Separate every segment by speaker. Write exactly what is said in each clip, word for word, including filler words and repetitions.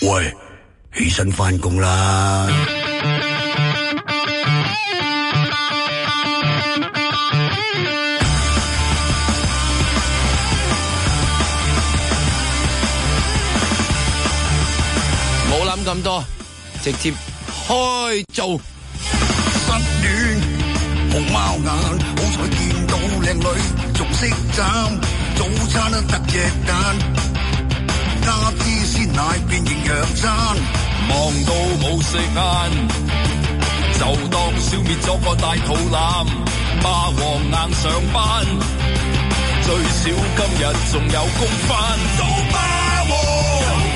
Speaker 1: 喂，起身返工啦！
Speaker 2: 冇諗咁多，直接開做。
Speaker 1: 失戀紅貓眼，好彩見到靚女仲識斬，早餐都得隻蛋，加啲鮮奶變營養餐，
Speaker 3: 忙到冇食晏，就當消滅咗個大肚腩，霸王硬上班，最少今日仲有工返，早霸王。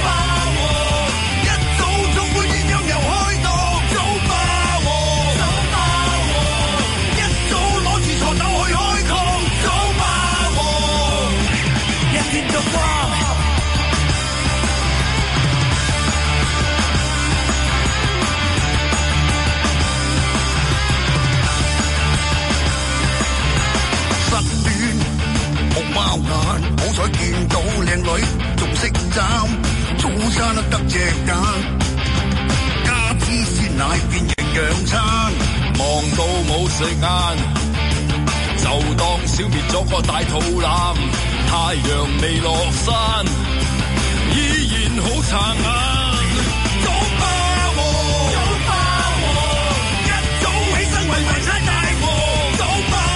Speaker 3: 貓眼，好彩見到靚女仲識斬，早餐都得隻蛋，加啲鮮奶變營養餐，忙到冇食晏，就當消滅咗個大肚腩，太陽未落山，依然好撐眼，早霸王，早霸王，一早起身為埋餐大王，早霸。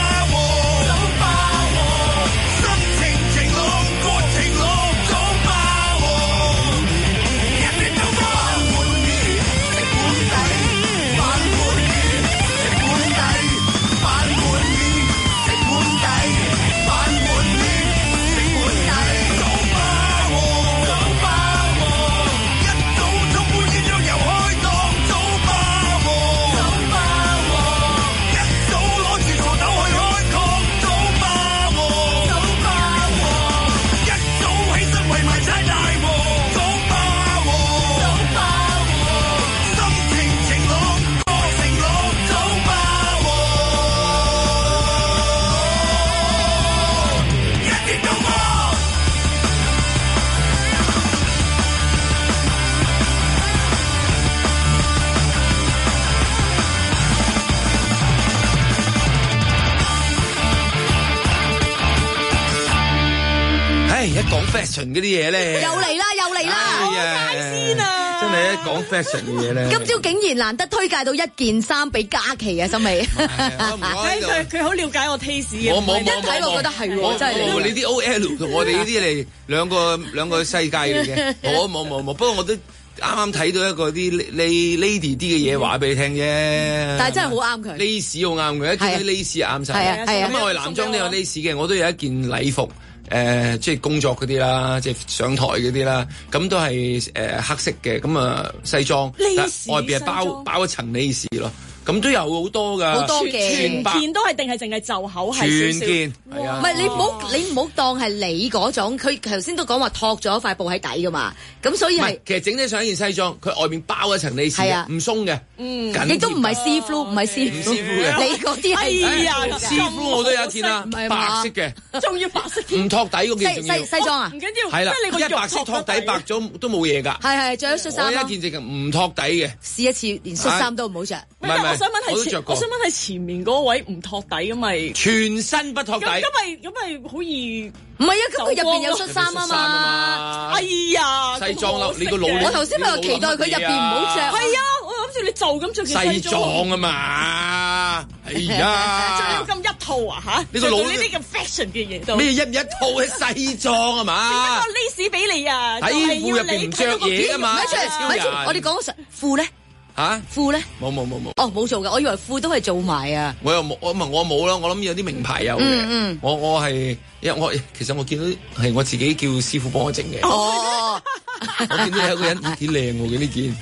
Speaker 2: 一講 fashion 嗰啲嘢咧，
Speaker 4: 又嚟啦，又嚟啦，好
Speaker 2: 大先啊！真係一講 fashion 嘅嘢咧，
Speaker 4: 今朝竟然難得推介到一件衫俾嘉琪啊，心美。
Speaker 5: 佢佢好了解我 taste 嘅，
Speaker 2: 我冇
Speaker 4: 一睇我覺得係喎，真係。
Speaker 2: 你啲 O L 同我哋呢啲嚟兩個兩個世界嚟嘅，我冇冇冇。不過我都啱啱睇到一個啲 lady 啲嘅嘢話俾你聽啫。
Speaker 4: 但係真係好啱佢。
Speaker 2: lace 好啱佢，一件 lace 啱晒。
Speaker 4: 係啊係啊。
Speaker 2: 咁我哋男裝都有 lace 嘅，我都有一件禮服。誒、呃，即係工作嗰啲啦，即係上台嗰啲啦，咁都係誒、呃、黑色嘅，咁啊西裝，外邊係包包一層 lace 咯。咁都有好多㗎，
Speaker 4: 好多嘅，
Speaker 5: 全件都係定係淨係袖口係
Speaker 2: 全件，係啊，
Speaker 4: 唔係你唔好你唔好當係你嗰種，佢頭先都講話托咗一塊布喺底㗎嘛，咁所以係
Speaker 2: 其實整體上一件西裝，佢外邊包一層 lace 嘅，唔鬆嘅，
Speaker 4: 嗯，亦都唔係 see through，唔係 see through 嘅，你嗰啲係，
Speaker 5: 哎呀
Speaker 2: see through 我都有一件啦，白色嘅，
Speaker 5: 仲要白色，
Speaker 2: 唔托底嗰件仲要，
Speaker 4: 西西裝啊，
Speaker 5: 唔緊要，
Speaker 2: 係啦，
Speaker 5: 即係你個
Speaker 2: 一白色托底白咗都冇嘢㗎，
Speaker 4: 係係着咗恤衫咯，
Speaker 2: 我一件淨係唔托底嘅，
Speaker 4: 試一次連恤衫都唔好着，
Speaker 5: 唔係我想問係我想問係前面嗰位唔托底咁咪
Speaker 2: 全身不托底，
Speaker 5: 咁咪咁咪好易
Speaker 4: 唔係啊，咁佢入邊有恤衫啊嘛，
Speaker 5: 哎呀，
Speaker 2: 西裝咯，你個腦
Speaker 4: 我頭先咪話期待佢入邊唔好着，
Speaker 5: 係啊，我諗住你就咁着件
Speaker 2: 西裝啊嘛，哎呀，
Speaker 5: 着咁一套啊吓，
Speaker 2: 你個腦
Speaker 5: 呢啲咁 fashion 嘅嘢都
Speaker 2: 咩一唔一套係西裝啊嘛，
Speaker 5: 一個 lace 俾你啊，
Speaker 2: 底褲入邊唔着嘢啊嘛，
Speaker 4: 咪住咪住，我哋講實褲咧。
Speaker 2: 嚇
Speaker 4: 褲咧？
Speaker 2: 冇冇冇冇。
Speaker 4: 哦，冇做㗎，我以為褲都係做埋啊。
Speaker 2: 我又冇，我唔係我冇啦。我諗有啲名牌有嘅。
Speaker 4: 嗯嗯。
Speaker 2: 我我係，因為我其實我見到係我自己叫師傅幫我整嘅。
Speaker 4: 哦。
Speaker 2: 我見到有個人幾靚喎，嘅呢件。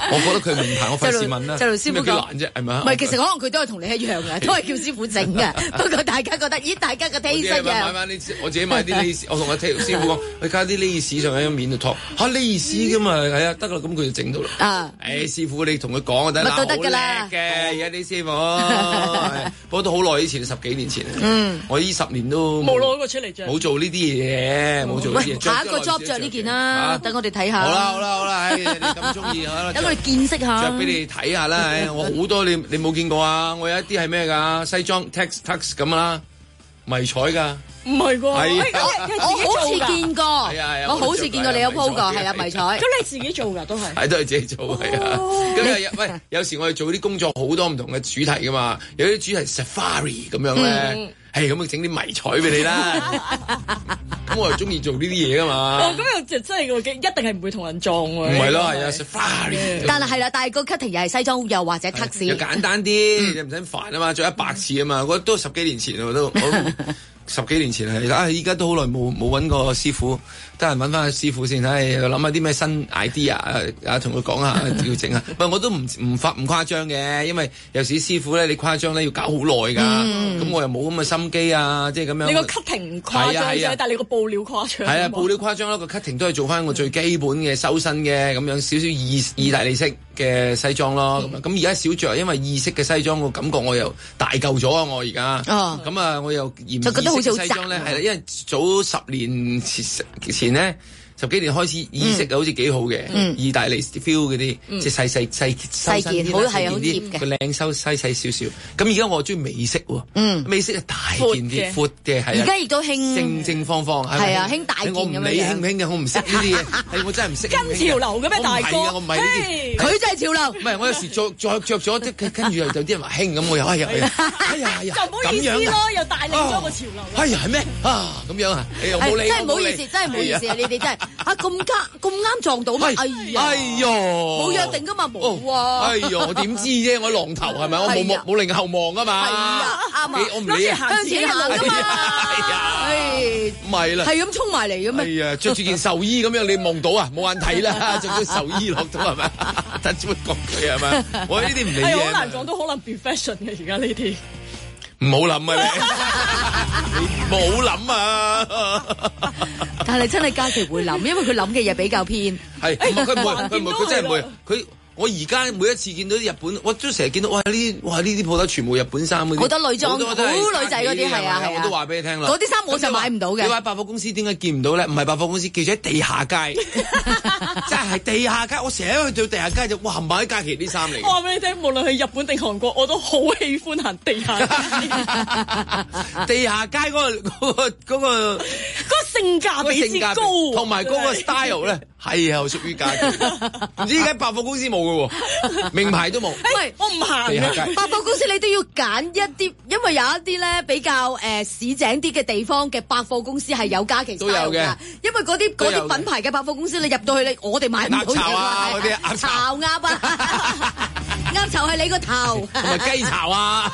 Speaker 2: 我覺得佢名牌，我費事問啦。
Speaker 4: 就盧師傅講
Speaker 2: 難啫，係咪啊？
Speaker 4: 唔係，其實可能佢都係同你一樣嘅，都係叫師傅整嘅。不過大家覺得，咦？大家嘅 taste 一樣。
Speaker 2: 買翻啲，我自己買啲 lace，我同我師傅講，你加啲 lace 上喺個面度托嚇 lace 噶嘛，係啊，得啦，咁佢就整到啦。啊，誒師傅你同佢講就得啦，
Speaker 4: 乜都得㗎啦
Speaker 2: 嘅，而家啲師傅，不過都好耐以前，十幾年前。嗯，我呢十年都
Speaker 5: 冇攞過出嚟着，
Speaker 2: 冇做呢啲嘢，冇做呢啲嘢。
Speaker 4: 下一個 job 着呢件啦，等我哋睇下。
Speaker 2: 好啦好啦好啦，你咁中意，
Speaker 4: 等我哋見識下。
Speaker 2: 着俾你睇下啦，我好多你你冇見過啊！我有一啲係咩㗎？西裝 tax tax 咁啦，迷彩㗎。
Speaker 5: 唔係喎，
Speaker 4: 我好似見過，我好似見過你有 po 過，係啊迷彩。
Speaker 5: 咁你自己做㗎都係？
Speaker 2: 係都係自己做係啊。咁喂，有時我哋做啲工作好多唔同嘅主題㗎嘛，有啲主題 safari 咁樣咧，係咁整啲迷彩俾你啦。咁我又中意做呢啲嘢㗎嘛。
Speaker 5: 哦，咁又就真係個一定係唔會同人撞喎。
Speaker 2: 唔係咯，係啊 safari。
Speaker 4: 但係係啦，但係個 cutting 又係西裝，又或者 tax。
Speaker 2: 又簡單啲，你唔使煩啊嘛，做一百次啊嘛，我都十幾年前我都。十幾年前係啊，依家都好耐冇冇揾過師傅，得閒揾翻個師傅先，睇諗下啲咩新 idea 啊，同佢講下調整啊。不過我都唔唔發唔誇張嘅，因為有時師傅咧你誇張咧要搞好耐㗎，咁、嗯、我又冇咁嘅心機啊，即係咁樣。
Speaker 5: 你個 cutting 誇張啫，但係你個布料誇張。係啊，
Speaker 2: 布料誇張咯，個 cutting 都係做翻個最基本嘅修身嘅咁樣，少少意意大利式嘅西裝咯。咁咁而家少着，因為意式嘅西裝個感覺我又大嚿咗啊！我而家咁啊，我又嫌意式西裝咧係啦，因為早十年前前咧。十幾年開始意式好似幾好嘅，意大利 feel 嗰啲，即係細細細細件，好係好貼嘅，個靚收細細少少。咁而家我中意美式喎，美式係大件啲、闊嘅，係啊。而家亦都興正正方方，係啊，興大件咁樣。我唔理興唔興嘅，我唔識呢啲嘢，係我真係唔識。跟潮流嘅咩大哥？我唔係呢啲，佢真係潮流。唔係我有時着着着咗，即跟住又有啲人話興咁，我又哎呀哎呀哎呀，就唔好意思咯，又帶領咗個潮流。哎呀係咩啊咁樣啊？又冇理，真係唔好意思，真係唔好意思啊！你哋真係。啊咁啱咁啱撞到咩？哎呀！哎呦！冇約定噶嘛，冇啊！哎呦！我點知啫？我狼頭係咪？我冇冇冇令後望啊嘛！係啊，啱啊！我唔理啊，向前行噶嘛！係啊，唔係啦，係咁衝埋嚟嘅咩？係啊，着住件壽衣咁樣，你望到啊？冇眼睇啦，着咗壽衣落到係咪？得只會講佢係咪？我呢啲唔理嘅。係好難講，都可能變 fashion 嘅而家呢啲。唔好諗啊你！你唔好諗啊！但係真係嘉琪會諗，因為佢諗嘅嘢比較偏。係，佢唔會，佢唔會，佢真係唔會。佢我而家每一次見到啲日本，我都成日見到哇！呢啲哇呢啲鋪頭全部日本衫嗰啲，好多女裝，好女仔嗰啲係啊，我都話俾你聽啦。嗰啲衫我就買唔到嘅。你話百貨公司點解見唔到咧？唔係百貨公司，記住喺地下街，真係地下街。我成日去到地下街就哇，買啲嘉琪啲衫嚟。我話俾你聽，無論係日本定韓國，我都好喜歡行地下街。地下街嗰個嗰個嗰個嗰個性價比之高，同埋嗰個 style 咧係啊，屬於嘉琪。唔知點解百貨公司冇。名牌都冇，喂，我唔行嘅。百貨公司你都要揀一啲，因為有一啲咧比較誒市井啲嘅地方嘅百貨公司係有嘉琪 style 嘅。因為嗰啲嗰啲品牌嘅百貨公司，你入到去你我哋買唔到嘢。鴨巢啊，嗰啲鴨巢鴨啊，鴨巢係你個頭，同埋雞巢啊。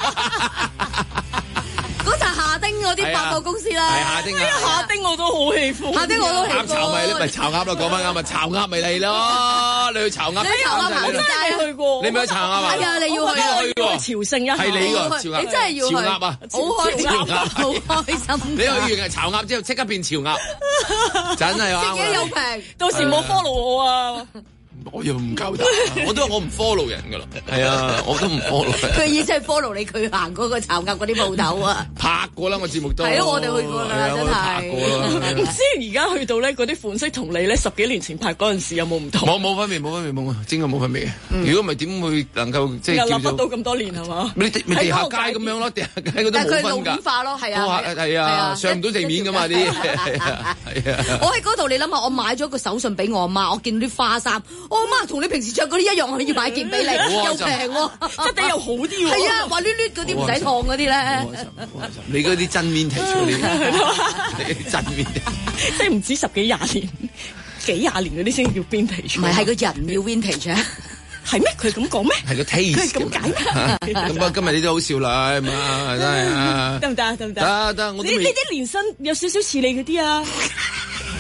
Speaker 2: 嗰就夏丁嗰啲百貨公司啦，係夏丁啊！夏丁我都好喜歡，夏丁我都喜歡。鴨巢咪你咪巢鴨咯，講翻啱啊！巢鴨咪嚟咯，你去巢鴨。你巢鴨我真係去過，你咪去巢鴨啊？係啊，你要去去喎，朝聖一下。係你個巢鴨，你真係要去。巢鴨啊，好開心，好開心。你去完巢鴨之後，即刻變巢鴨，真係啊！自己又平，到時冇 follow 我啊！我又唔夠膽，我都話我唔 follow 人噶啦，係啊，我都唔 follow。佢意思係 follow 你佢行嗰個巢鴨嗰啲鋪頭啊？拍過啦，我節目都係咯，我哋去過啦，真係拍過啦。唔知而家去到咧嗰啲款式同你咧十幾年前拍嗰陣時有冇唔同？冇冇分別，冇分別，冇啊，真係冇分別嘅。如果唔係點會能夠即係叫做？又諗不到咁多年係嘛？你地地下街咁樣咯，地下街嗰啲冇分㗎。但係佢路面化咯，係啊，係啊，上唔到地面㗎嘛啲，係啊，係啊。我喺嗰度，你諗下，我買咗個手信俾我阿媽，我見到啲花衫。我阿媽同你平時着嗰啲一樣，我要買件俾你，又平喎，質地又好啲喎。係啊，滑捋捋嗰啲唔使燙嗰啲咧。你嗰啲真 vintage 嗰啲，你啲真 vintage，即係唔止十幾廿年，幾廿年嗰啲先叫 vintage。唔係，係個人要 vintage 啊？係咩？佢咁講咩？係個 taste。佢係咁解咩？咁啊，今日你都好少女嘛，真係啊。得唔得？得唔得？得得，我都未。你你啲連身有少少似你嗰啲啊？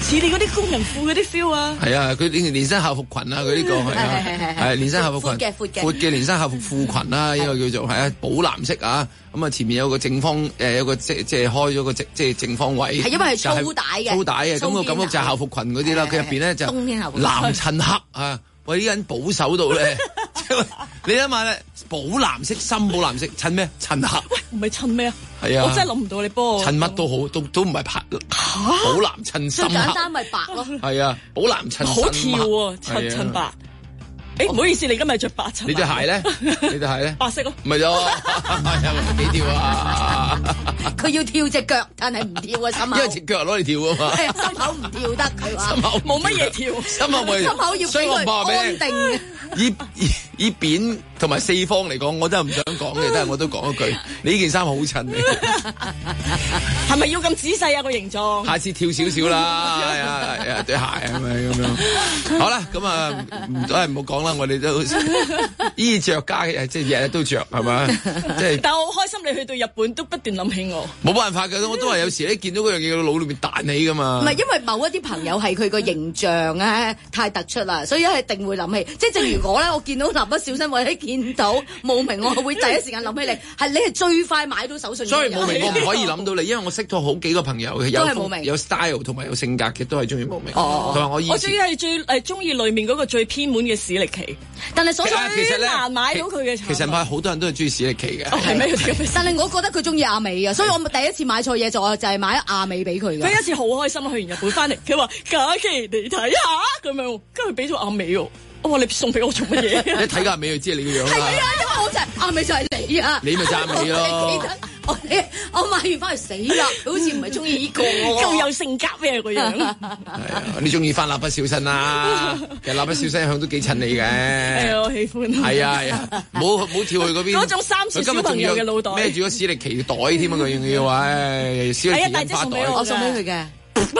Speaker 5: 似你嗰啲工人褲嗰啲 feel 啊。
Speaker 2: 係啊，佢連連身校服裙啊，佢呢個係啊，係連身校服裙，
Speaker 4: 闊嘅闊嘅
Speaker 2: 闊嘅連身校服褲裙啦，呢個叫做係啊，寶藍色啊。咁啊，前面有個正方誒，有個即即係開咗個即即係正方位。
Speaker 4: 係因為係粗帶嘅，
Speaker 2: 粗帶嘅，咁個感覺就係校服裙嗰啲啦。佢入邊咧就藍襯黑啊。喂，呢個人保守到咧，你諗下咧，寶藍色、深寶藍色襯咩？襯黑。
Speaker 5: 喂，唔係襯咩啊？
Speaker 2: 係啊，
Speaker 5: 我真係諗唔到你幫我。
Speaker 2: 襯乜都好，都都唔係白。寶藍襯深黑。
Speaker 4: 最簡單咪白咯。
Speaker 2: 係啊，寶藍襯深黑。
Speaker 5: 好跳喎，襯襯白。誒，唔好意思，你今日着白襯。
Speaker 2: 你對鞋咧？你對鞋咧？
Speaker 5: 白色咯。
Speaker 2: 唔係咯，係啊，幾跳啊？
Speaker 4: 佢要跳隻腳，但係唔跳啊，心口。
Speaker 2: 因為隻腳攞嚟跳啊嘛。
Speaker 4: 係啊，心口唔跳得，佢話。
Speaker 2: 心口
Speaker 5: 冇乜嘢跳。
Speaker 2: 心口冇。
Speaker 4: 心口要俾佢安定。
Speaker 2: 以以以扁同埋四方嚟講，我真係唔想講嘅，但係我都講一句，你呢件衫好襯你。
Speaker 5: 係咪要咁仔細啊個形狀？
Speaker 2: 下次跳少少啦，係啊係啊對鞋係咪咁樣？好啦，咁啊都係唔好講啦，我哋都衣着家嘅，即係日日都着係咪？即係。
Speaker 5: 但我好開心你去到日本都不斷諗起我。
Speaker 2: 冇辦法㗎，我都係有時咧見到嗰樣嘢個腦裏面彈起㗎嘛。
Speaker 4: 唔係因為某一啲朋友係佢個形象咧太突出啦，所以一定會諗起。即係正如我咧，我見到蠟筆小新或者見到無名，我會第一時間諗起你。係你係最快買到手信。
Speaker 2: 所以無名我唔可以諗到你，因為我識咗好幾個朋友有風有 style 同埋有性格嘅，都係中意無名。
Speaker 4: 哦，
Speaker 2: 同埋我以前
Speaker 5: 我最係最誒中意裏面嗰個最偏門嘅史力奇，
Speaker 4: 但係所以
Speaker 5: 最難買到佢嘅。
Speaker 2: 其實唔係好多人都係中意史力奇嘅。
Speaker 5: 係咩？
Speaker 4: 但係我覺得佢中意亞美啊，所以我第一次買錯嘢就就係買亞美俾佢嘅。
Speaker 5: 佢一次好開心，去完日本翻嚟，佢話假期你睇下咁樣，跟住俾咗亞美喎。我話你送俾我做乜嘢？
Speaker 2: 一睇個亞美就知係你個樣啦。
Speaker 4: 係啊，因為我就係亞美就係你啊。
Speaker 2: 你咪就亞美咯。
Speaker 4: 記得我我買完翻嚟死啦，佢好似唔係中意呢個喎。
Speaker 5: 咁有性格咩個樣？
Speaker 2: 係啊，你中意翻蠟筆小新啦。其實蠟筆小新一向都幾襯你嘅。
Speaker 5: 係啊，我喜歡。
Speaker 2: 係啊係啊，唔好唔好跳去嗰邊。
Speaker 5: 嗰種三歲小朋友嘅腦袋。
Speaker 2: 孭住個史力奇袋添啊！佢仲要話誒史力奇印花袋。
Speaker 4: 我送俾佢嘅。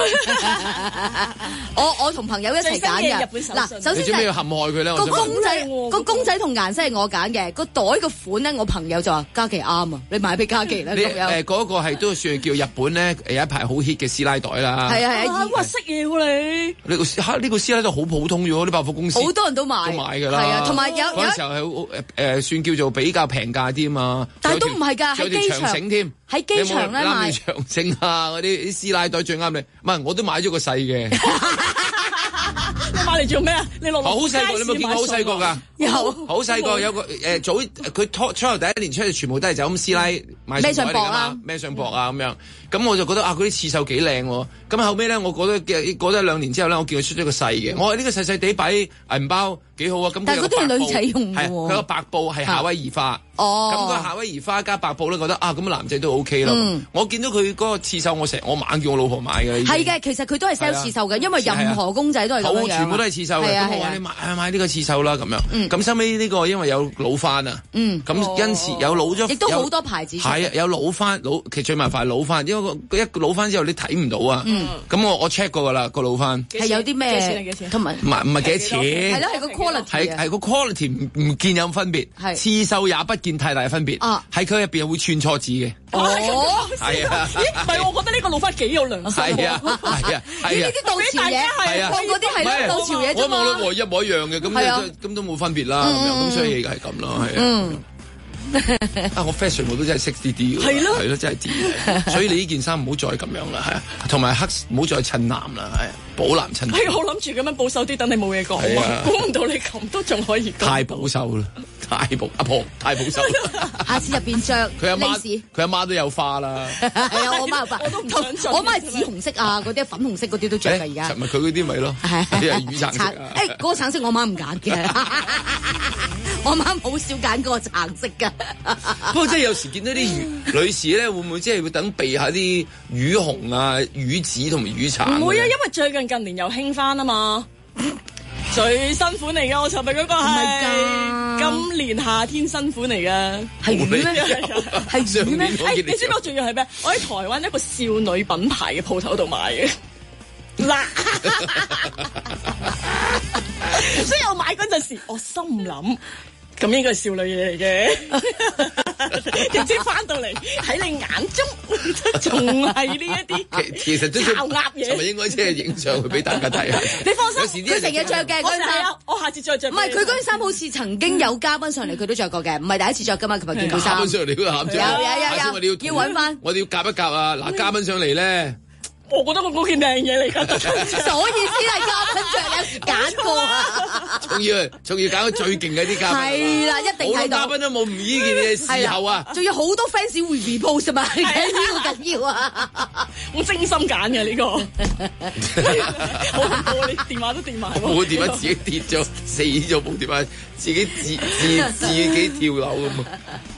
Speaker 4: 我我同朋友一齊揀嘅。嗱，首先
Speaker 2: 你做咩要陷害佢咧？
Speaker 4: 個公仔個公仔同顏色係我揀嘅，個袋個款咧，我朋友就話嘉琪啱啊，你買俾嘉琪啦。
Speaker 2: 你誒嗰個係都算係叫日本咧有一排好 hit 嘅師奶袋啦。
Speaker 4: 係啊係啊，
Speaker 5: 哇識嘢喎你！
Speaker 2: 呢個嚇呢個師奶袋好普通嘅喎，啲百貨公司
Speaker 4: 好多人都買，
Speaker 2: 都買㗎啦。
Speaker 4: 係啊，同埋有
Speaker 2: 嗰陣時候係誒誒算叫做比較平價啲啊嘛。
Speaker 4: 但係都唔係㗎，喺機場
Speaker 2: 添。
Speaker 4: 喺機場咧買
Speaker 2: 長繩啊，嗰啲啲師奶袋最啱你。唔係，我都買咗個細嘅。
Speaker 5: 你買嚟做咩啊？你落
Speaker 2: 好細個，你有冇見過好細個㗎？
Speaker 5: 有，
Speaker 2: 好細個，有個誒早佢初初頭第一年出嚟，全部都係就咁師奶買
Speaker 4: 孭上膊啦，
Speaker 2: 孭上膊啊咁樣。咁我就覺得啊，嗰啲刺繡幾靚喎。咁後尾咧，我覺得嘅過咗兩年之後咧，我見佢出咗個細嘅。我話呢個細細地擺銀包幾好啊。咁
Speaker 4: 但係嗰啲係女仔用嘅喎。
Speaker 2: 佢個白布係夏威夷花。
Speaker 4: 哦。
Speaker 2: 咁個夏威夷花加白布咧，覺得啊咁男仔都 OK 咯。我見到佢嗰個刺繡，我成我猛叫我老婆買嘅。
Speaker 4: 係嘅，其實佢都係 sell 刺繡嘅，因為任何公仔都係咁樣。
Speaker 2: 全部都係刺繡嘅。咁我話你買買呢個刺繡啦咁樣。咁收尾呢個因為有老番啊。嗯。咁因此有老咗。
Speaker 4: 亦都好多牌子。係
Speaker 2: 啊，有老番老，其實最麻煩係老番，因為個一老番之後你睇唔到啊。咁我我 check 過㗎啦，個老番。
Speaker 4: 係有啲咩？同埋
Speaker 2: 唔係唔係幾多錢？
Speaker 4: 係咯，係個 quality。
Speaker 2: 係係個 quality 唔唔見有分別。係。刺繡也不見太大分別。啊。喺佢入邊會串錯字嘅。
Speaker 5: 哦。
Speaker 2: 係啊。
Speaker 5: 咦？唔係，我覺得呢個老番幾有良心。
Speaker 2: 係啊係啊係啊。
Speaker 4: 呢啲倒潮嘢係啊，嗰啲係倒潮嘢啫嘛。
Speaker 2: 我望老婆一模一樣嘅，咁咁都冇分別啦。咁樣咁所以係咁咯，係啊。啊！我 fashion 我都真係識啲啲嘅，係咯，係咯，真係啲。所以你呢件衫唔好再咁樣啦，係啊，同埋黑唔好再襯藍啦，係啊，寶藍襯藍。
Speaker 5: 係我諗住咁樣保守啲，等你冇嘢講啊！估唔到你咁都仲可以。
Speaker 2: 太保守啦，太保阿婆太保守。
Speaker 4: 下次入邊着
Speaker 2: 佢阿媽，佢阿媽都有花啦。
Speaker 4: 係啊，我媽有花，我都唔想着。我媽係紫紅色啊，嗰啲粉紅色嗰啲都着㗎而家。
Speaker 2: 尋日佢嗰啲咪咯，啲係雨橙色。誒，
Speaker 4: 嗰個橙色我媽唔揀嘅。我媽好少揀嗰個橙色㗎。
Speaker 2: 不過真係有時見到啲女士咧，會唔會即係會等避下啲魚紅啊、魚紫同埋魚橙？
Speaker 5: 唔會啊，因為最近近年又興翻啊嘛。最新款嚟嘅，我尋日嗰個係今年夏天新款嚟嘅。係魚咩？
Speaker 4: 係魚咩？
Speaker 5: 誒，你知唔知我仲要係咩？我喺台灣一個少女品牌嘅鋪頭度買嘅。嗱，所以我買嗰陣時，我心諗。咁應該係少女嘢嚟嘅， 點知翻到嚟喺你眼中仲係呢一啲
Speaker 2: 其其實都
Speaker 5: 炒鴨嘢，
Speaker 2: 係咪應該即係影上去俾大家睇下？
Speaker 4: 你放心，佢成日着嘅嗰件衫，
Speaker 5: 我下次再着。
Speaker 4: 唔係佢嗰件衫好似曾經有嘉賓上嚟，佢都着過嘅，唔係第一次着噶嘛。琴日見到衫。
Speaker 2: 嘉賓上嚟嗰個喊着，
Speaker 4: 有有有有，要揾翻。
Speaker 2: 我哋要夾一夾啊！嗱，嘉賓上嚟咧。
Speaker 5: 我覺得我嗰件靚嘢嚟㗎，
Speaker 4: 所以先係嘉賓着，有時揀過啊！
Speaker 2: 仲要仲要揀個最勁嘅啲嘉賓，
Speaker 4: 係啦，一定睇到。
Speaker 2: 好多嘉賓都冇唔依件嘢時候啊！
Speaker 4: 仲有好多 fans 會 repost 嘛，呢個緊要啊！
Speaker 5: 我精心揀嘅呢個，好我你電話都跌埋喎，
Speaker 2: 我電話自己跌咗死咗部電話，自己自自自己跳樓咁啊！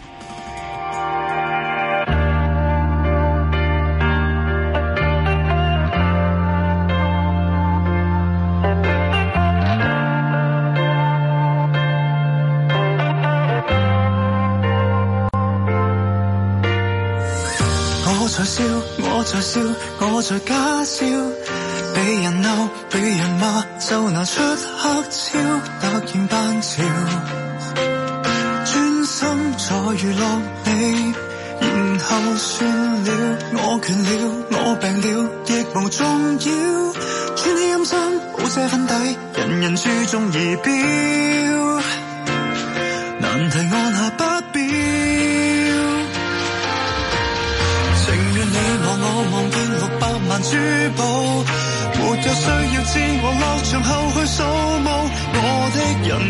Speaker 6: 我在笑，我在笑，我在假笑，被人鬧，被人罵，就拿出黑超，突然扮潮，專心在娛樂你，然後算了，我倦了，我病了，亦無重要，穿起陰衫，冇這份底，人人注重儀表，難題按下不表。你望我望見六百萬珠寶，沒有需要自我落場後去掃墓我的人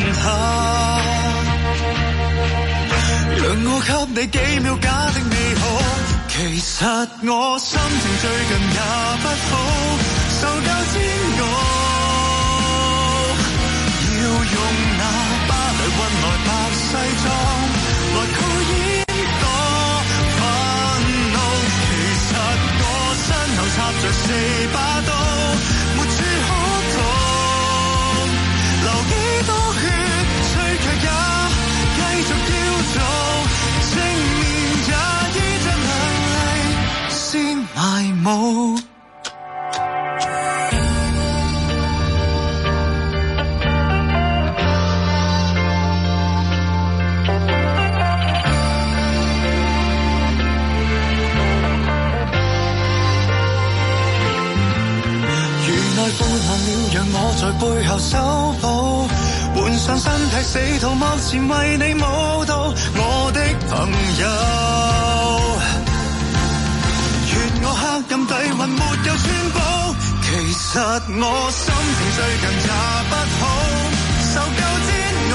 Speaker 6: 客，讓我給你幾秒假的美好。其實我心情最近也不好，受夠煎熬，要用那巴黎運來白西裝來蓋掩插着四把刀，沒處可逃，流幾多血，脆卻也繼續要做，正面也依着亮麗先埋舞。背叛了，讓我在背後修補，換上身體死圖，幕前為你舞蹈，我的朋友。願我黑暗底蘊沒有穿煲，其實我心情最近也不好，受夠煎熬，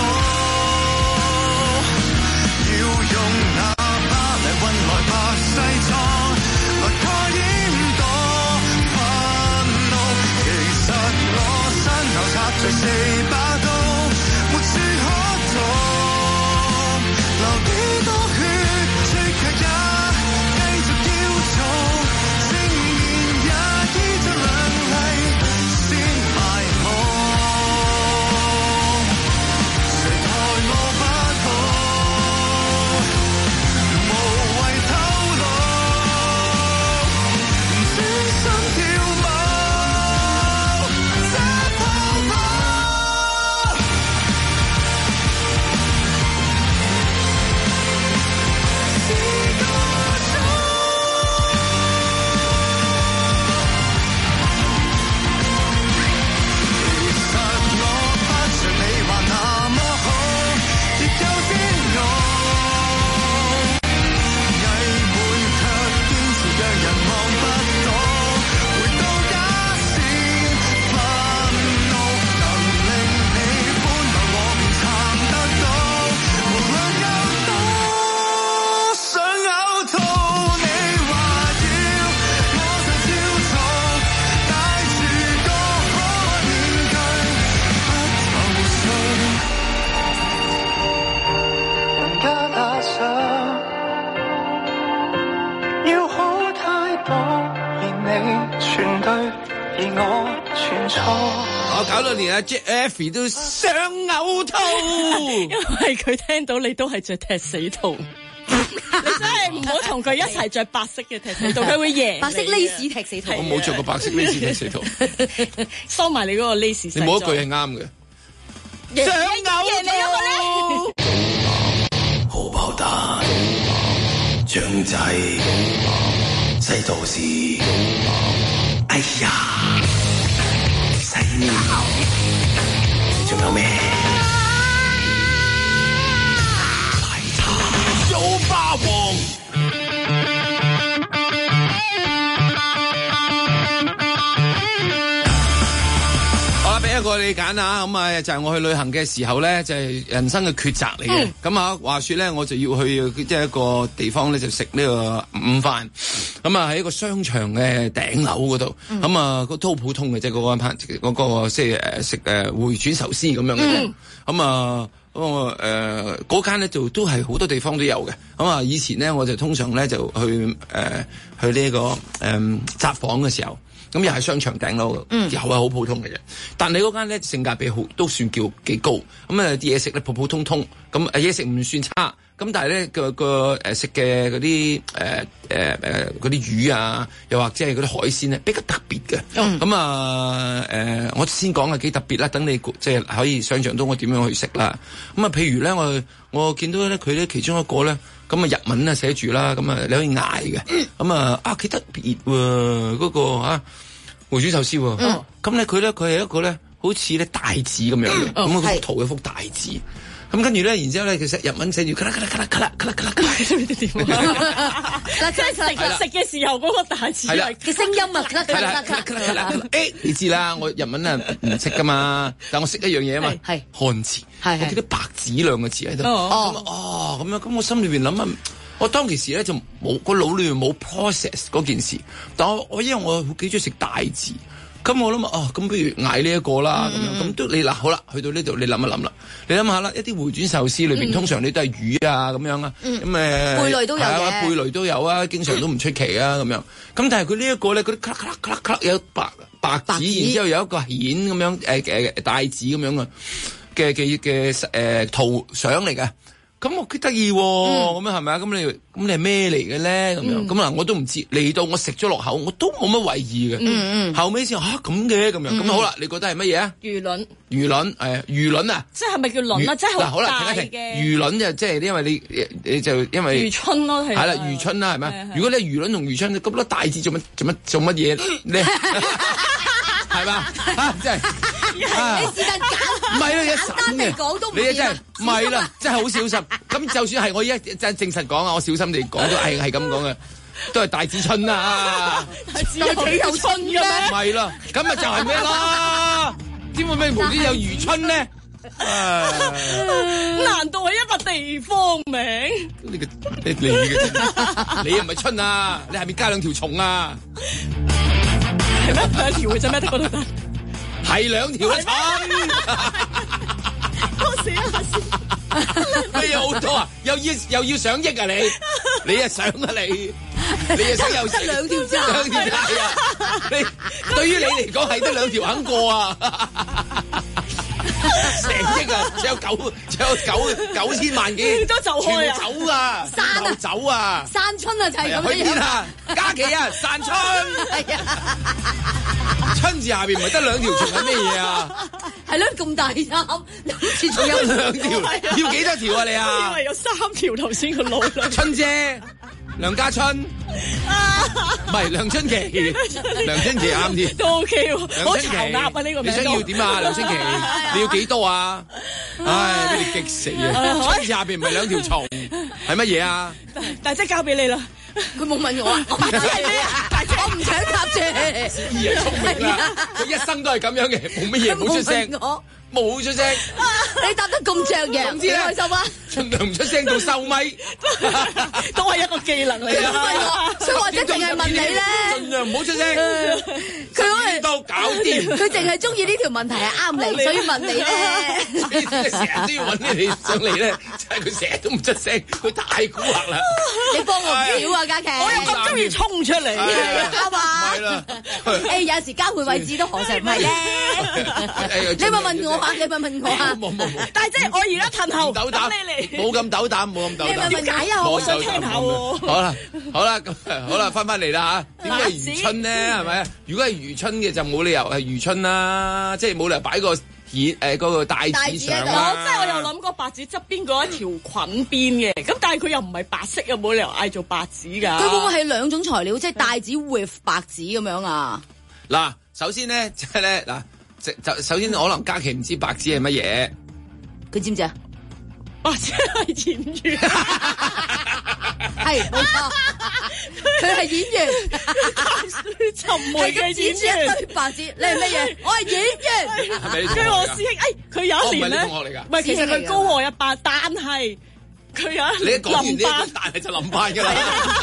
Speaker 6: 要用那巴黎運來白西裝來蓋掩躲。插着四把刀，沒處可逃，流幾多血，最卻也繼續要做，正面也依着亮麗先埋伏，誰待我不好，無謂透露，專心跳舞。
Speaker 2: 我搞到連阿 Jeffy 都想嘔吐，
Speaker 5: 因為佢聽到你都係着踢死兔，你真係唔好同佢一齊着白色嘅踢死兔，佢會贏。
Speaker 4: 白色 lace 踢死兔，
Speaker 2: 我冇着過白色 lace 踢死兔，
Speaker 5: 收埋你嗰個 lace。
Speaker 2: 你冇一句係啱嘅。想嘔吐，好爆彈。
Speaker 7: 長仔，細道士，哎呀，細面，你仲有咩？奶茶，小霸王。
Speaker 2: 一個你揀啊，咁啊就係、是、我去旅行嘅時候咧，就係、是、人生嘅抉擇嚟嘅。咁啊、嗯，話說咧，我就要去即係一個地方咧，就食呢個午飯。咁啊喺一個商場嘅頂樓嗰度，咁啊都好普通嘅，即係嗰個餐嗰個即係誒食誒回轉壽司咁樣嘅啫。咁啊咁我誒嗰間咧就都係好多地方都有嘅。咁啊以前咧我就通常咧就去誒、呃、去呢、這個誒札幌嘅時候。咁又係商場頂樓，嗯、又係好普通嘅啫。但你嗰間咧性價比好，都算叫幾高。咁啊啲嘢食咧普普通通，咁嘢食唔算差。咁但係咧個個誒食嘅嗰啲誒誒誒嗰啲魚啊，又或者係嗰啲海鮮咧比較特別嘅。咁、嗯、啊誒、呃，我先講下幾特別啦，等你即係可以想像到我點樣去食啦。咁啊，譬如咧，我我見到咧佢咧其中一個咧，咁啊日文啊寫住啦，咁啊你可以嗌嘅。咁啊啊幾特別喎，嗰個啊回轉壽司喎。咁咧佢咧佢係一個咧好似咧大字咁樣嘅，咁啊圖一幅大字。咁跟住咧，然之後咧，其實日文寫住咔啦咔啦咔啦咔啦咔啦咔啦咔啦，
Speaker 5: 嗱，即係食食嘅時候嗰個大字嘅聲音啊，咔啦咔啦咔啦咔啦咔啦。
Speaker 2: 誒，你知啦，我日文啊唔識噶嘛，但我識一樣嘢啊嘛，係漢字，我記得白紙兩個字喺度。哦哦，咁樣，咁我心裏邊諗啊，我當其時咧就冇個腦裏邊冇 process 嗰件事，但我我因為我幾中意食大字。咁我諗啊，哦，咁不如嗌呢一個啦，咁、嗯、樣咁都你嗱好啦，去到呢度你諗一諗啦，你諗下啦，一啲回轉壽司裏邊、嗯、通常你都係魚啊咁樣啊，咁誒、嗯，貝類都有嘅，貝類都有啊，經常都唔出奇啊咁樣。咁但係佢呢一個咧，嗰啲咔啦咔啦咔啦咔啦有白白紙，紙然之後有一個顯咁樣誒誒大字咁樣啊嘅嘅嘅誒圖相嚟嘅。咁我幾得意喎，咁樣係咪啊？咁你咁你係咩嚟嘅咧？咁樣咁嗱，我都唔知。嚟到我食咗落口，我都冇乜為意嘅。嗯嗯。後尾先嚇咁嘅咁樣，咁好啦。你覺得係乜嘢啊？
Speaker 5: 魚卵。
Speaker 2: 魚卵係魚卵啊！
Speaker 5: 即係咪叫卵啊？即係好大嘅。
Speaker 2: 魚卵就即係因為你你就因為。魚春咯，係。係啦，魚春啦，係咪？如果你係魚卵同魚春，咁多大字做乜做乜做乜嘢？你係嘛？啊，真係。你
Speaker 4: 是但揀，
Speaker 2: 唔係啦，一審嘅，
Speaker 4: 講都唔
Speaker 2: 你真係唔係啦，真係好小心。咁就算係我依家真係證實講啊，我小心地講都係係咁講嘅，都係大字春啊，
Speaker 5: 大字有幾有春嘅咩？
Speaker 2: 唔係啦，咁咪就係咩啦？點會咩無端有漁春咧？
Speaker 5: 難道係一個地方名？
Speaker 2: 呢個你嘅，你又唔係春啊？你下面加兩條蟲啊？
Speaker 5: 係咩？兩條嘅啫咩？得嗰度得。
Speaker 2: 係兩條啊！蠢，
Speaker 5: 我寫下先。
Speaker 2: 你有好多啊！又要又要上億啊！你你啊上啊你，你啊想又
Speaker 4: 得兩條咋？
Speaker 2: 兩條係啊！你對於你嚟講係得兩條肯過啊！成億啊！只有九只有九九千萬幾，
Speaker 5: 都走開啊！
Speaker 2: 走啊！山走啊！
Speaker 4: 山春啊，就係咁樣。
Speaker 2: 去邊啊？嘉琪啊！散春係啊！春字下邊唔係得兩條蟲係咩嘢啊？
Speaker 4: 係咯，咁大膽，好似仲有
Speaker 2: 兩條，要幾多條啊你啊？
Speaker 5: 我以為有三條頭先個腦。
Speaker 2: 春姐，梁家春，唔係梁春琪，梁春琪啱啲。
Speaker 5: 都 OK 喎，好巢鴨啊呢個名。
Speaker 2: 你想要點啊？梁春琪，你要幾多啊？唉，俾你激死啊！春字下邊唔係兩條蟲，係乜嘢啊？
Speaker 5: 大姐交俾你啦。
Speaker 4: 佢冇問我啊，我係咩啊？我唔想答啫。
Speaker 2: 二人聰明啦，佢一生都係咁樣嘅，冇乜嘢，冇出聲，冇出聲。
Speaker 4: 你答得咁雀嘅，總之開心啊！
Speaker 2: 盡量唔出聲到收咪，
Speaker 5: 都係一個技能嚟㗎。
Speaker 4: 所以我即係淨係問你咧，
Speaker 2: 盡量唔好出聲。
Speaker 4: 佢可能
Speaker 2: 都搞掂。
Speaker 4: 佢淨係中意呢條問題係啱你，所以問你咧。
Speaker 2: 成日都要揾你上嚟咧，就係佢成日都唔出聲，佢太蠱惑啦。
Speaker 4: 你幫我唔少啊，嘉琪。
Speaker 5: 我又咁中意衝出嚟，
Speaker 4: 啱嘛？
Speaker 2: 係啦。
Speaker 4: 誒，有時交換位置都何嘗唔係咧？你咪問我啊！你咪問我啊！
Speaker 2: 冇冇冇。
Speaker 5: 但係即係我而家褪後，
Speaker 2: 鬥膽冇咁鬥膽，冇咁鬥膽。
Speaker 4: 點解啊？
Speaker 5: 我想聽下喎。
Speaker 2: 好啦，好啦，咁好啦，翻翻嚟啦嚇。點解係漁春咧？係咪啊？如果係漁春嘅就冇理由係漁春啦，即係冇理由擺個顯誒嗰個大字上啦。
Speaker 5: 即係我又諗過擺白紙側邊嗰一條裙邊嘅，咁但係佢又唔係白色，有冇理由嗌做白紙㗎？
Speaker 4: 佢會唔會係兩種材料，即係帶子 with 白紙咁樣啊？
Speaker 2: 嗱，首先咧，即係咧，嗱，就首先可能嘉琪唔知白紙係乜嘢，
Speaker 4: 佢知唔知啊？
Speaker 5: 白紙係演員，
Speaker 4: 係冇錯，佢係演員，
Speaker 5: 尋梅嘅演員。
Speaker 4: 一堆白紙，你係乜嘢？我係演員。
Speaker 2: 係咪你同學嚟㗎？
Speaker 5: 佢我師兄，誒，佢有一年咧，
Speaker 2: 哦唔係你同學嚟㗎？
Speaker 5: 唔係，其實佢高我一班，但係佢有一
Speaker 2: 你一講完呢一
Speaker 5: 臨班
Speaker 2: 個，但係就臨班㗎啦。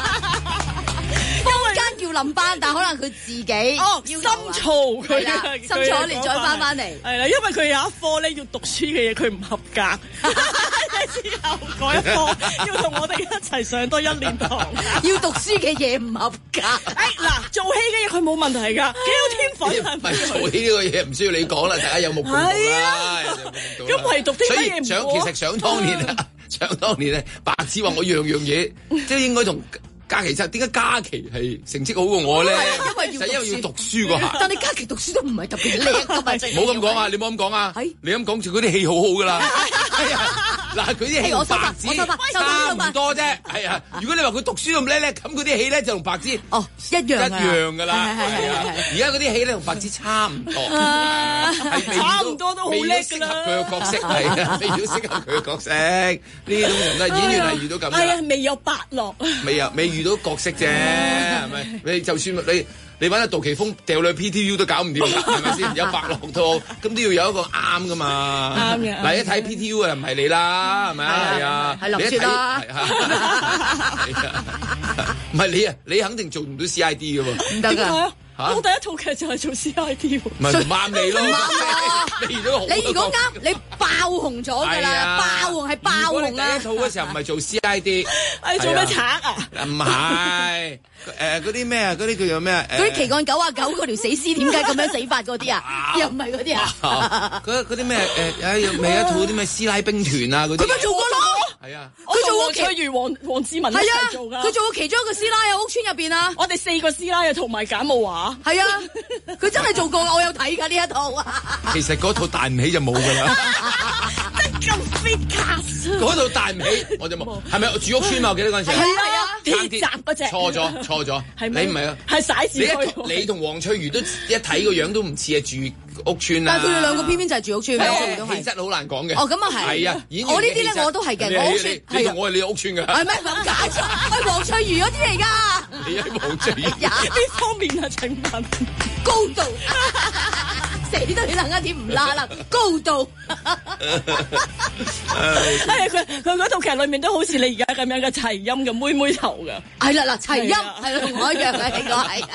Speaker 4: 坊間叫臨班，但可能佢自己
Speaker 5: 哦深造佢
Speaker 4: 係啦深造一年再翻翻嚟。
Speaker 5: 係啦，因為佢有一科咧要讀書嘅嘢，佢唔合格，之後嗰一科要同我哋一齊上多一年堂。
Speaker 4: 要讀書嘅嘢唔合格。
Speaker 5: 誒嗱，做戲嘅嘢佢冇問題㗎，幾有天分。
Speaker 2: 唔係做戲呢個嘢唔需要你講啦，大家有目共睹啦。
Speaker 5: 咁唯獨啲
Speaker 2: 所以
Speaker 5: 乜嘢唔
Speaker 2: 想
Speaker 5: 過
Speaker 2: 其實想當年啊，想當年咧，白紙話我樣樣嘢，即係應該同嘉琪差。點解嘉琪係成績好過我咧？
Speaker 4: 因為要
Speaker 2: 就因為要讀書嗰下。
Speaker 4: 但你嘉琪讀書都唔係特別叻㗎嘛，
Speaker 2: 唔好咁講啊！你唔好咁講啊！你咁講住嗰啲戲好好㗎啦。係啊，嗱佢啲戲同白紙差唔多啫。係啊，如果你話佢讀書咁叻咧，咁嗰啲戲咧就同白紙
Speaker 4: 哦一樣
Speaker 2: 一樣㗎啦。
Speaker 4: 係係係係。
Speaker 2: 而家嗰啲戲咧同白紙差唔多，係
Speaker 5: 差唔多都好叻㗎啦。
Speaker 2: 佢嘅角色係啊，未要適合佢嘅角色。呢啲通常都係演員係遇到咁嘅。
Speaker 5: 係啊，未有伯樂。
Speaker 2: 未有未遇到角色啫，係咪？你就算你你揾阿杜琪峰掉落去 P T U 都搞唔掂㗎，係咪先？有伯樂套，咁都要有一個啱㗎嘛。
Speaker 5: 啱嘅。
Speaker 2: 嗱，一睇 P T U 啊，唔係你啦，係咪啊？係啊，
Speaker 4: 係林雪啦。
Speaker 2: 係啊，唔係你啊，你肯定做唔到 C I D 㗎喎。
Speaker 4: 唔得㗎。
Speaker 5: 我第一套劇就係做 C I D 喎，
Speaker 2: 唔係唔啱你咯，你如果
Speaker 4: 你如果啱，你爆紅咗㗎啦，爆紅係爆紅啊！
Speaker 2: 第一套嗰時候唔係做 C I D，
Speaker 5: 係做咩賊啊？
Speaker 2: 唔係，誒嗰啲咩啊？嗰啲叫做咩啊？
Speaker 4: 嗰啲奇案九啊九嗰條死屍點解咁樣死法嗰啲啊？又唔係嗰啲啊？
Speaker 2: 嗰嗰啲咩誒？誒未一套嗰啲咩師奶兵團啊嗰啲。
Speaker 4: 佢咪做過咯？
Speaker 2: 係啊，
Speaker 5: 佢做過翠如黃黃志文一齊做㗎。
Speaker 4: 佢做過其中一個師奶啊，屋村入邊啊。
Speaker 5: 我哋四個師奶啊，同埋簡慕華。
Speaker 4: 係啊，佢真係做過，我有睇㗎呢一套啊。
Speaker 2: 其實嗰套彈唔起就冇㗎啦。
Speaker 5: 得咁 fit cast。
Speaker 2: 嗰套彈唔起我就冇。係咪住屋村啊？我記得嗰陣時。
Speaker 4: 係啊係啊，
Speaker 5: 鐵閘嗰隻。
Speaker 2: 錯咗錯咗，
Speaker 5: 係咪？
Speaker 2: 你唔係啊？
Speaker 5: 係骰子區。
Speaker 2: 你你同黃翠如都一睇個樣都唔似係住屋村啦。
Speaker 4: 但係佢哋兩個偏偏就係住屋村，
Speaker 2: 氣質好難講嘅。
Speaker 4: 哦，咁啊係。
Speaker 2: 係啊，
Speaker 4: 我呢啲咧我都係嘅，我屋村
Speaker 2: 你同我係你屋村㗎。
Speaker 4: 係咩咁搞錯？係黃翠如嗰啲嚟㗎。
Speaker 2: 你係黃翠如。
Speaker 5: 呢方面啊，請問
Speaker 4: 高度。死都要諗一啲唔拉啦，高度。
Speaker 5: 係佢佢嗰套劇裏面都好似你而家咁樣嘅齊音嘅妹妹頭㗎。
Speaker 4: 係啦嗱，齊音係啦，同我一樣嘅應該係。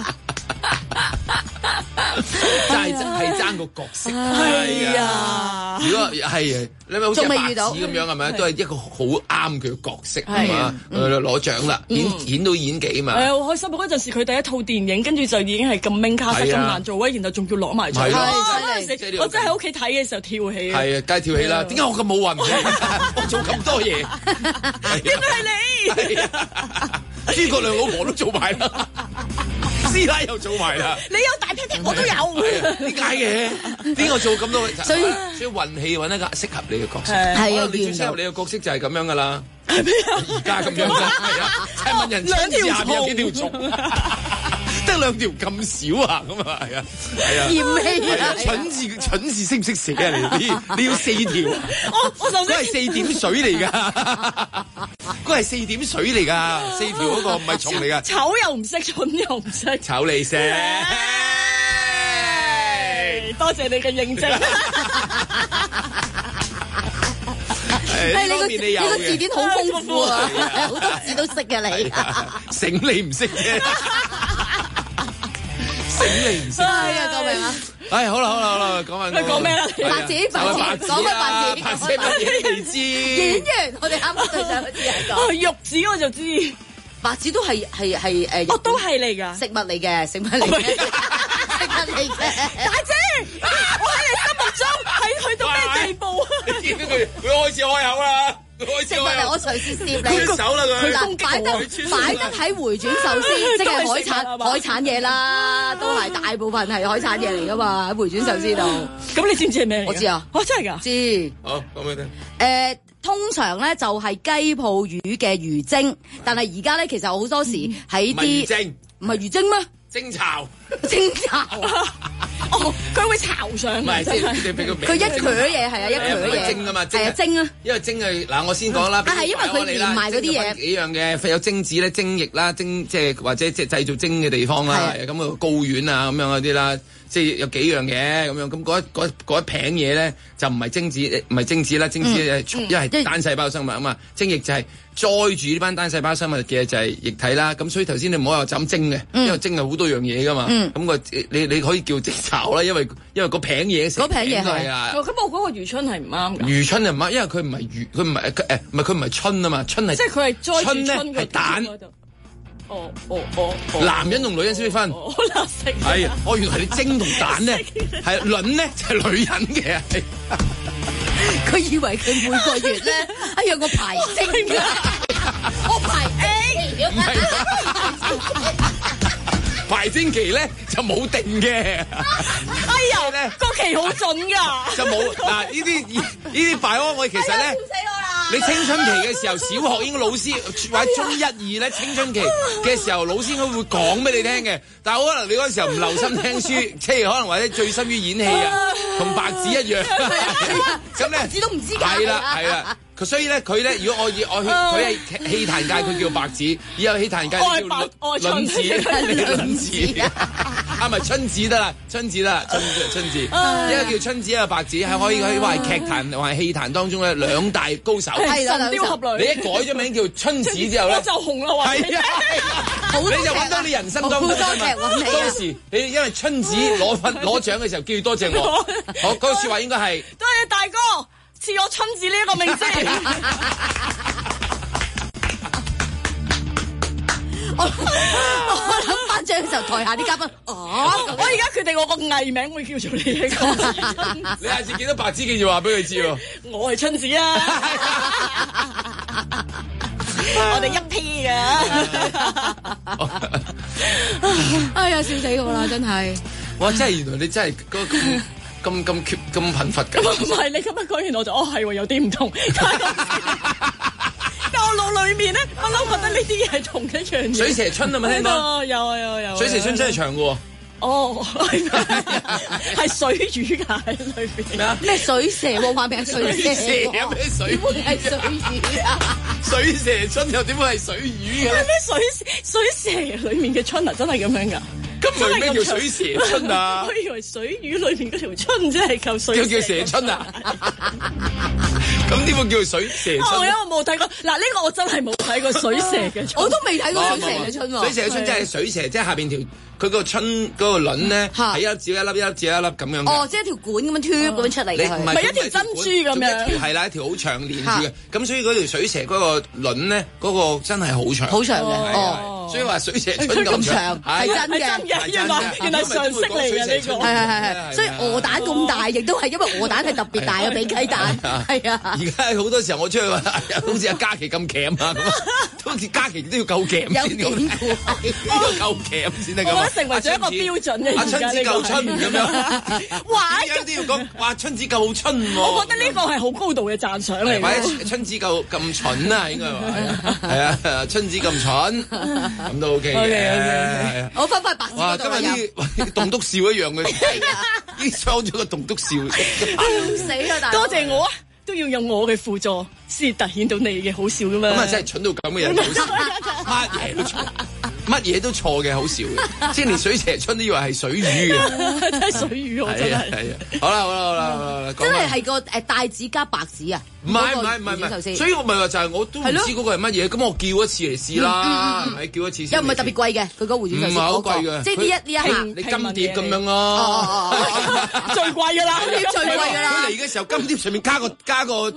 Speaker 2: 真係真係爭個角色。
Speaker 5: 係啊，
Speaker 2: 如果係你咪好似白紙咁樣係咪？都係一個好啱佢嘅角色係嘛？攞獎啦，演演到演技嘛。係啊，
Speaker 5: 好開心啊！嗰陣時佢第一套電影，跟住就已經係咁明卡咁難做位，然後仲要攞埋獎。我真係喺屋企睇嘅時候跳起。
Speaker 2: 係啊，梗係跳起啦！點解我咁冇運氣？我做咁多嘢，
Speaker 5: 點解係你？
Speaker 2: 諸葛亮老婆都做埋啦。師奶又做埋啦，
Speaker 5: 你有大劈劈，我都有。
Speaker 2: 點解嘅？邊個做咁多？所以所以運氣揾一個適合你嘅角色。
Speaker 4: 係啊，
Speaker 2: 你最適合你嘅角色就係咁樣噶啦。係咩啊？而家咁樣㗎，係啊。請問人兩條下面有幾條蟲？得兩條咁少啊？咁啊係啊，係啊。
Speaker 4: 嫌棄啊！
Speaker 2: 蠢字蠢字識唔識寫啊？你你要四條。
Speaker 5: 我我首先
Speaker 2: 嗰係四點水嚟㗎，嗰係四點水嚟㗎，四條嗰個唔係蟲嚟㗎。
Speaker 5: 醜又唔識，蠢又唔識。
Speaker 2: 醜你識。
Speaker 5: 多謝你嘅認證。
Speaker 2: 誒，呢方面你有嘅。
Speaker 4: 你個字典好豐富啊，好多字都識嘅你。
Speaker 2: 醒你唔識啫。醒你唔識。
Speaker 4: 哎呀，救命啊！
Speaker 2: 哎，好啦好啦好啦，講下。
Speaker 5: 你講咩啦？
Speaker 4: 白紙白紙，講翻白紙。
Speaker 2: 白紙乜嘢未知？
Speaker 4: 演員，我哋啱啱對上嗰啲係講。
Speaker 5: 玉子我就知，
Speaker 4: 白紙都係係係誒。
Speaker 5: 哦，都係嚟㗎。
Speaker 4: 食物嚟嘅，食物嚟嘅，食物嚟嘅。
Speaker 5: 大姐，我喺你心目中係去到咩地步啊？
Speaker 2: 你見到佢，佢開始開口啦。
Speaker 4: 食物嚟，我隨時攝你。
Speaker 2: 佢手啦佢，
Speaker 4: 嗱擺得擺得喺回轉壽司，即係海產海產嘢啦，都係大部分係海產嘢嚟噶嘛，喺回轉壽司度。
Speaker 5: 咁你知唔知係咩嚟？
Speaker 4: 我知啊，
Speaker 5: 我真係㗎。
Speaker 4: 知。
Speaker 2: 好講俾你聽。
Speaker 4: 誒。通常咧就係雞泡魚嘅魚蒸，但係而家咧其實好多時喺啲
Speaker 2: 蒸，
Speaker 4: 唔係魚蒸咩？
Speaker 2: 蒸炒，
Speaker 4: 蒸炒啊！
Speaker 5: 哦，佢會炒上，
Speaker 2: 唔係即係你俾個名。
Speaker 4: 佢一鋸嘢係啊，一鋸嘢
Speaker 2: 蒸啊嘛，
Speaker 4: 係啊蒸啊。
Speaker 2: 因為蒸係嗱，我先講啦。
Speaker 4: 啊係因為佢連埋嗰啲嘢
Speaker 2: 幾樣嘅，有蒸子咧、蒸液啦、蒸即係或者即係製造蒸嘅地方啦，咁啊睾丸啊咁樣嗰啲啦。即係有幾樣嘢咁樣，咁嗰一嗰嗰一餅嘢咧就唔係精子，唔係精子啦，精子誒因為係單細胞生物啊嘛，精液就係載住呢班單細胞生物嘅就係液體啦。咁所以頭先你唔好話就咁蒸嘅，因為蒸係好多樣嘢噶嘛。咁個你你可以叫蒸炒啦，因為因為嗰餅嘢成餅嘢係啊。
Speaker 5: 咁我嗰個魚春係唔啱㗎。
Speaker 2: 魚春係唔啱，因為佢唔係魚，佢唔係誒唔係佢唔係春啊嘛，春係
Speaker 5: 即係佢係載住春
Speaker 2: 咧係蛋。
Speaker 5: 哦哦哦！
Speaker 2: 男人同女人識唔識分？
Speaker 5: 好難食。
Speaker 2: 係啊，我原來你蒸同蛋咧係卵咧就係女人嘅。
Speaker 4: 佢以為佢每個月咧，哎呀我排精㗎，我排 A。
Speaker 2: 排精期咧就冇定嘅。
Speaker 5: 哎呀咧個期好準㗎。就冇嗱呢啲呢啲排安我其實咧。你青春期嘅時候，小學應該老師或者中一二咧，青春期嘅時候，老師應該會講俾你聽嘅。但係可能你嗰陣時候唔留心聽書，即係可能或者醉心於演戲啊，同白紙一樣。咁咧，
Speaker 4: 白紙都唔知㗎。
Speaker 2: 係啦，係啦。佢所以咧，佢咧，如果我我佢係戲壇界，佢叫白紙；以後戲壇界叫卵子，卵子。啊，咪春子得啦，春子得啦，春春子。一個叫春子，一個白紙，係可以可以話係劇壇或係戲壇當中嘅兩大高手。
Speaker 5: 係神雕俠侶。
Speaker 2: 你一改咗名叫春子之後咧，
Speaker 5: 就紅啦喎。
Speaker 2: 係啊，你就揾到你人生當中啊嘛。當時你因為春子攞分攞獎嘅時候，叫多謝我。好，嗰句説話應該係
Speaker 5: 多謝大哥賜我春子呢一個名字。
Speaker 4: 我我諗頒獎嘅時候，台下啲嘉賓，哦，
Speaker 5: 我而家決定我個藝名會叫做呢一個。
Speaker 2: 你下次見到白紙，記住話俾佢知喎。
Speaker 5: 我係春子啊！我哋一 P 嘅。
Speaker 4: 哎呀，笑死我啦，真係。
Speaker 2: 哇！真係原來你真係嗰咁咁咁缺咁貧乏㗎。
Speaker 5: 唔係你今日講完我就哦係喎，有啲唔同。我腦裏面咧，我諗覺得呢啲嘢係同一樣嘢。
Speaker 2: 水蛇春有冇聽到？
Speaker 5: 有啊有有。
Speaker 2: 水蛇春真係長嘅喎。
Speaker 5: 哦，係水魚㗎喺裏邊。咩啊？
Speaker 4: 咩水蛇喎？話名水蛇。
Speaker 2: 有咩水？
Speaker 4: 點會係水魚啊？
Speaker 2: 水蛇春又點會係水魚嘅？
Speaker 5: 咩水水蛇裏面嘅春啊？真係咁樣㗎？
Speaker 2: 咁咪咩叫水蛇春啊？
Speaker 5: 我以為水魚裏面嗰條春真係夠水。
Speaker 2: 叫叫蛇春啊？咁點會叫水蛇春？
Speaker 5: 我因為冇睇過，嗱呢個我真係冇睇過水蛇嘅春，
Speaker 4: 我都未睇過水蛇嘅春喎。
Speaker 2: 水蛇嘅春即係水蛇，即係下邊條佢個春嗰個卵咧，係一粒接一粒，一粒接一粒咁樣嘅。
Speaker 4: 哦，即係條管咁樣脫咁樣出嚟嘅，
Speaker 2: 唔
Speaker 5: 係一條珍珠咁樣。
Speaker 2: 係啦，一條好長連住嘅。咁所以嗰條水蛇嗰個卵咧，嗰個真係好長。
Speaker 4: 好長嘅，哦。
Speaker 2: 所以話水蛇春
Speaker 4: 咁長係真嘅，
Speaker 5: 原來原來常識嚟嘅呢個。
Speaker 4: 係係係係，所以鵝蛋咁大，亦都係因為鵝蛋係特別大嘅比雞蛋。係啊。
Speaker 2: 而家好多時候我出去話，好似阿嘉琪咁鉗啊咁啊，好似嘉琪都要夠鉗先咁。有典故係要夠鉗先得㗎嘛。
Speaker 5: 成為咗一個標準嘅。
Speaker 2: 阿春子夠春咁樣。
Speaker 5: 哇！
Speaker 2: 而家都要講，哇！春子夠春喎。
Speaker 5: 我覺得呢個係好高度嘅讚賞嚟。
Speaker 2: 或者春子夠咁蠢啊，應該話係啊，春子咁蠢。咁都 OK 嘅，係啊！
Speaker 4: 我翻返白紙
Speaker 2: 哇！今日啲棟篤笑一樣嘅，已經創咗個棟篤笑，
Speaker 4: 死啊！大
Speaker 5: 多謝我啊，都要用我嘅輔助先突顯到你嘅好笑噶嘛。
Speaker 2: 咁啊，真係蠢到咁嘅人，乜嘢都錯，乜嘢都錯嘅，好笑嘅，即係連水蛇春都以為係水魚嘅，
Speaker 5: 真係水魚我真係。
Speaker 2: 係啊，好啦好啦好啦好啦，
Speaker 4: 真係係個誒帶子加白紙啊！
Speaker 2: 唔係唔係唔係唔係，所以我咪話就係我都唔知嗰個係乜嘢，咁我叫一次嚟試啦，係咪叫一次先？
Speaker 4: 又唔係特別貴嘅，佢個回轉壽司
Speaker 2: 唔係好貴嘅，
Speaker 4: 即係呢一呢一下
Speaker 2: 你金碟咁樣咯，
Speaker 5: 最貴㗎啦，
Speaker 4: 最貴㗎啦。
Speaker 2: 佢嚟嘅時候金碟上面加個加個竹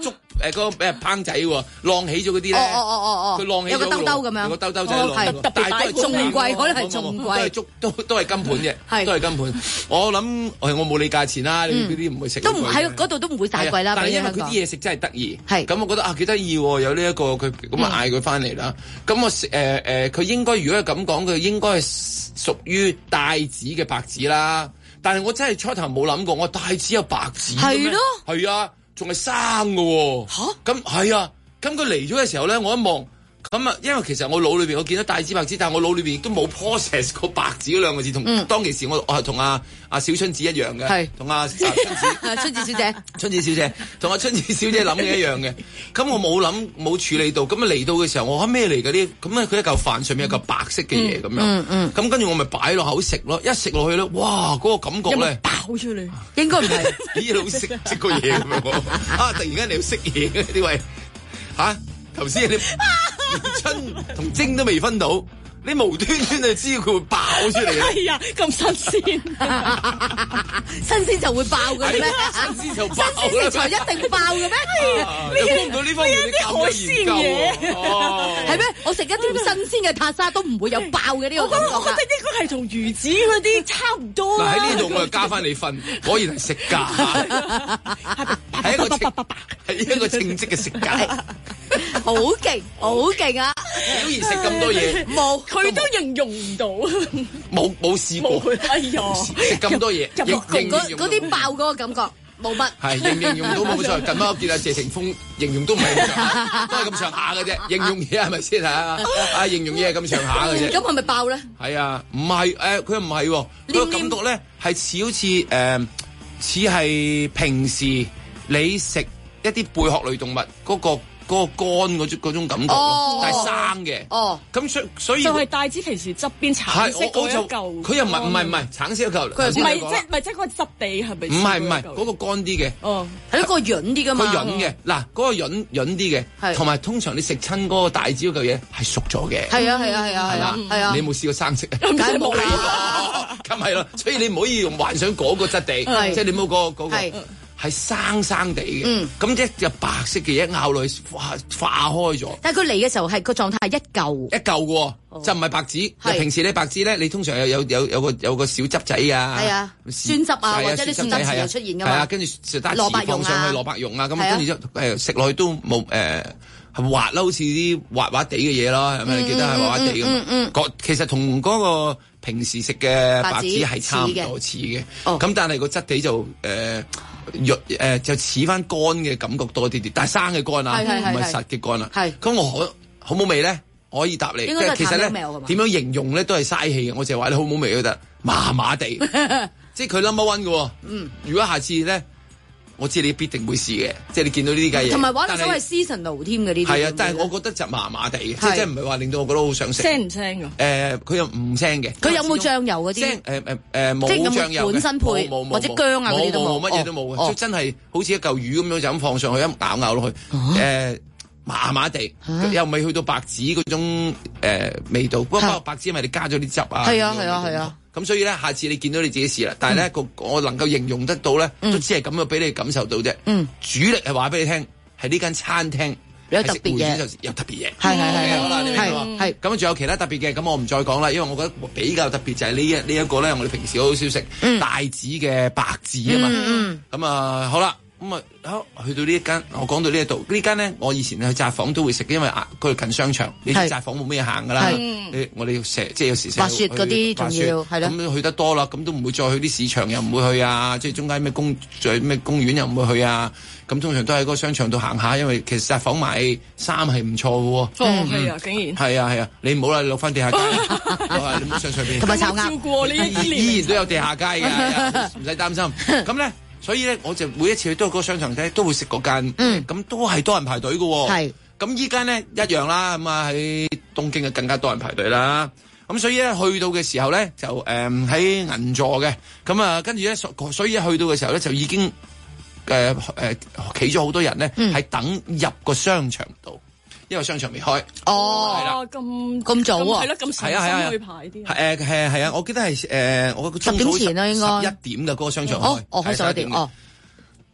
Speaker 5: 誒嗰個誒烹仔喎，晾起咗嗰啲咧。
Speaker 4: 哦哦哦哦
Speaker 5: 佢晾起咗。
Speaker 4: 有個兜兜咁樣。
Speaker 5: 有個兜兜仔晾。
Speaker 4: 係特別仲貴，可能係仲貴。
Speaker 5: 都係竹都都係金盤嘅，都係金盤。我諗我冇理價錢啦，你嗰啲唔會食。
Speaker 4: 都唔喺嗰度都唔會太貴啦。
Speaker 5: 但係因為佢啲嘢食真係得意。
Speaker 4: 係。
Speaker 5: 咁我覺得啊幾得意喎，有呢一個佢咁啊嗌佢翻嚟啦。咁我誒誒佢應該如果係咁講，佢應該係屬於帶子嘅白子啦。但係我真係初頭冇諗過，我帶子有白子嘅咩？係咯，係啊，仲係生嘅喎。嚇！咁係啊，咁佢嚟咗嘅時候咧，我一望。咁啊，因為其實我腦裏邊我見到帶子白子，但係我腦裏邊亦都冇 process 個白子嗰兩個字，同、嗯、當其時我我係同阿阿小春子一樣嘅，係同阿春子
Speaker 4: 春子小姐，
Speaker 5: 春子小姐同阿春子小姐諗嘅一樣嘅。咁我冇諗冇處理到，咁啊嚟到嘅時候，我話咩嚟嗰啲？咁咧佢一嚿飯上面有嚿白色嘅嘢咁樣，嗯嗯，咁跟住我咪擺落口食咯，一食落去咧，哇！嗰、那個感覺咧爆
Speaker 4: 出嚟，應該唔係
Speaker 5: 咦老識識個嘢咁樣啊！突然間你要識嘢嘅呢位嚇頭先你。春同精都未分到，你無端端就知道佢會爆出嚟。
Speaker 8: 係啊，咁新鮮，
Speaker 4: 新鮮就會爆嘅咩？
Speaker 5: 新鮮就爆，
Speaker 4: 新鮮食材一定爆嘅咩？
Speaker 5: 你估唔到呢方面你咁有研究喎？哦，
Speaker 4: 係咩？我食一條新鮮嘅塔沙都唔會有爆嘅呢個感覺。
Speaker 8: 我覺得應該係同魚子嗰啲差唔多。
Speaker 5: 嗱喺呢度我就加翻你分，果然係食價，係一個係一個稱職嘅食價。
Speaker 4: 好勁，好勁啊！
Speaker 5: 竟然食咁多嘢，
Speaker 8: 冇佢都形容唔到，
Speaker 5: 冇冇試過。
Speaker 8: 哎呀，
Speaker 5: 食咁多嘢，
Speaker 4: 嗰嗰啲爆嗰個感覺冇乜。
Speaker 5: 係形形容到冇錯。近排我見阿謝霆鋒形容都唔係咁上下，都係咁上下嘅啫。形容嘢係咪先啊？啊，形容嘢係咁上下嘅啫。
Speaker 4: 咁係咪爆咧？
Speaker 5: 係啊，唔係誒，佢又唔係喎。佢個感覺咧係似好似誒，似係平時你食一啲貝殼類動物嗰個。嗰個乾嗰種嗰種感覺咯，哦、但係生嘅。哦，咁所所以就
Speaker 8: 係帶子平時側邊橙色嗰一嚿。
Speaker 5: 佢又唔係唔係唔係橙色一嚿。
Speaker 8: 佢唔係即係唔係即係嗰個質地係咪？
Speaker 5: 唔係唔係嗰個乾啲嘅。
Speaker 8: 哦，
Speaker 4: 係一個潤啲㗎嘛。
Speaker 5: 佢潤嘅嗱，嗰、嗰個潤潤啲嘅，同埋通常你食親嗰個帶子嗰嚿嘢係熟咗嘅。係啊係啊係啊係啊係啊！你有冇試過生食啊？
Speaker 4: 梗係冇啦。
Speaker 5: 咁係咯，所以你唔可以用幻想嗰個質地，即係你冇嗰個嗰個。係生生地嘅，咁即係就白色嘅一咬落去化化開咗。但係佢嚟嘅時候係個狀態係一嚿一嚿嘅，就唔係白紙。平時你白紙咧，你通常有有有有個有個小汁仔啊，
Speaker 4: 係啊，酸汁啊，或者啲酸汁詞又出現㗎嘛。係
Speaker 5: 啊，跟住就打詞放上去蘿蔔蓉啊，咁跟住之後誒食落去都冇誒係滑啦，好似啲滑滑地嘅嘢咯，係咪？你記得係滑滑地㗎嘛？嗯嗯，其實同嗰個平時食嘅白紙係差唔多似嘅。咁但係個質地就誒。肉誒、呃、就似翻乾嘅感覺多啲啲，但係生嘅乾啊，唔係實嘅乾啊。係咁我可好冇味咧？我可以答你，即係其實咧點樣形容咧都係嘥氣嘅。我淨係話你好冇味都得，麻麻地，即係佢 number one 嘅。嗯，如果下次咧，我知你必定會試嘅，即係你見到呢啲雞嘢。同埋
Speaker 4: 玩到所謂 seasonal 添嘅呢啲。
Speaker 5: 係啊，但係我覺得就麻麻地，即係唔係話令到我覺得好想食。
Speaker 8: 腥唔腥㗎？
Speaker 5: 誒，佢又唔腥嘅。
Speaker 4: 佢有冇醬油嗰啲？
Speaker 5: 誒誒誒冇醬油
Speaker 4: 本身配或者薑啊嗰啲都冇，
Speaker 5: 乜嘢都冇嘅，即係真係好似一嚿魚咁樣就咁放上去，一咬咬落去，誒麻麻地，又未去到白紙嗰種誒味道。不過白紙因為你加咗啲汁啊。
Speaker 4: 係啊係啊係啊。
Speaker 5: 咁所以咧，下次你見到你自己試啦。但係咧，個我能夠形容得到咧，都只係咁樣俾你感受到啫。嗯，主力係話俾你聽，係呢間餐廳
Speaker 4: 有特別嘢，
Speaker 5: 有特別嘢。
Speaker 4: 係係係
Speaker 5: 好啦，你明嘛？係。咁仲有其他特別嘅，咁我唔再講啦，因為我覺得比較特別就係呢一呢一個咧，我哋平時好少食帶子嘅白子啊嘛。嗯。咁啊，好啦。咁啊，去到呢一間，我講到呢一度，呢間咧，我以前去札幌都會食，因為啊，佢近商場，你札幌冇咩行噶啦，你我哋成即係有時
Speaker 4: 滑雪嗰啲仲要係咯，
Speaker 5: 咁去得多啦，咁都唔會再去啲市場，又唔會去啊，即係中間咩公仲有咩公園又唔會去啊，咁通常都喺嗰個商場度行下，因為其實札幌買衫係唔錯嘅喎。
Speaker 8: 哦，係啊，竟然
Speaker 5: 係啊係啊，你唔好啦，你落翻地下街，你唔好上上邊，
Speaker 4: 同埋炒鴨，
Speaker 5: 依然都有地下街嘅，唔使擔心。咁咧。所以咧，我就每一次去都去嗰個商場睇，都會食嗰間，咁、嗯、都係多人排隊嘅喎。係，咁依間咧一樣啦，咁啊喺東京啊更加多人排隊啦。咁所以咧去到嘅時候咧，就誒喺銀座嘅，咁啊跟住咧，所以一去到嘅時候咧，就已經誒誒企咗好多人咧，係、嗯、等入個商場度。因為商場未開，
Speaker 4: 哦，
Speaker 5: 係啦，
Speaker 8: 咁
Speaker 4: 咁早啊，
Speaker 8: 係咯，咁細心去排啲，
Speaker 5: 誒係係啊，我記得係誒我個
Speaker 4: 十點前啦，應該
Speaker 5: 十一點嘅嗰個商場開，
Speaker 4: 哦，開十一點，哦，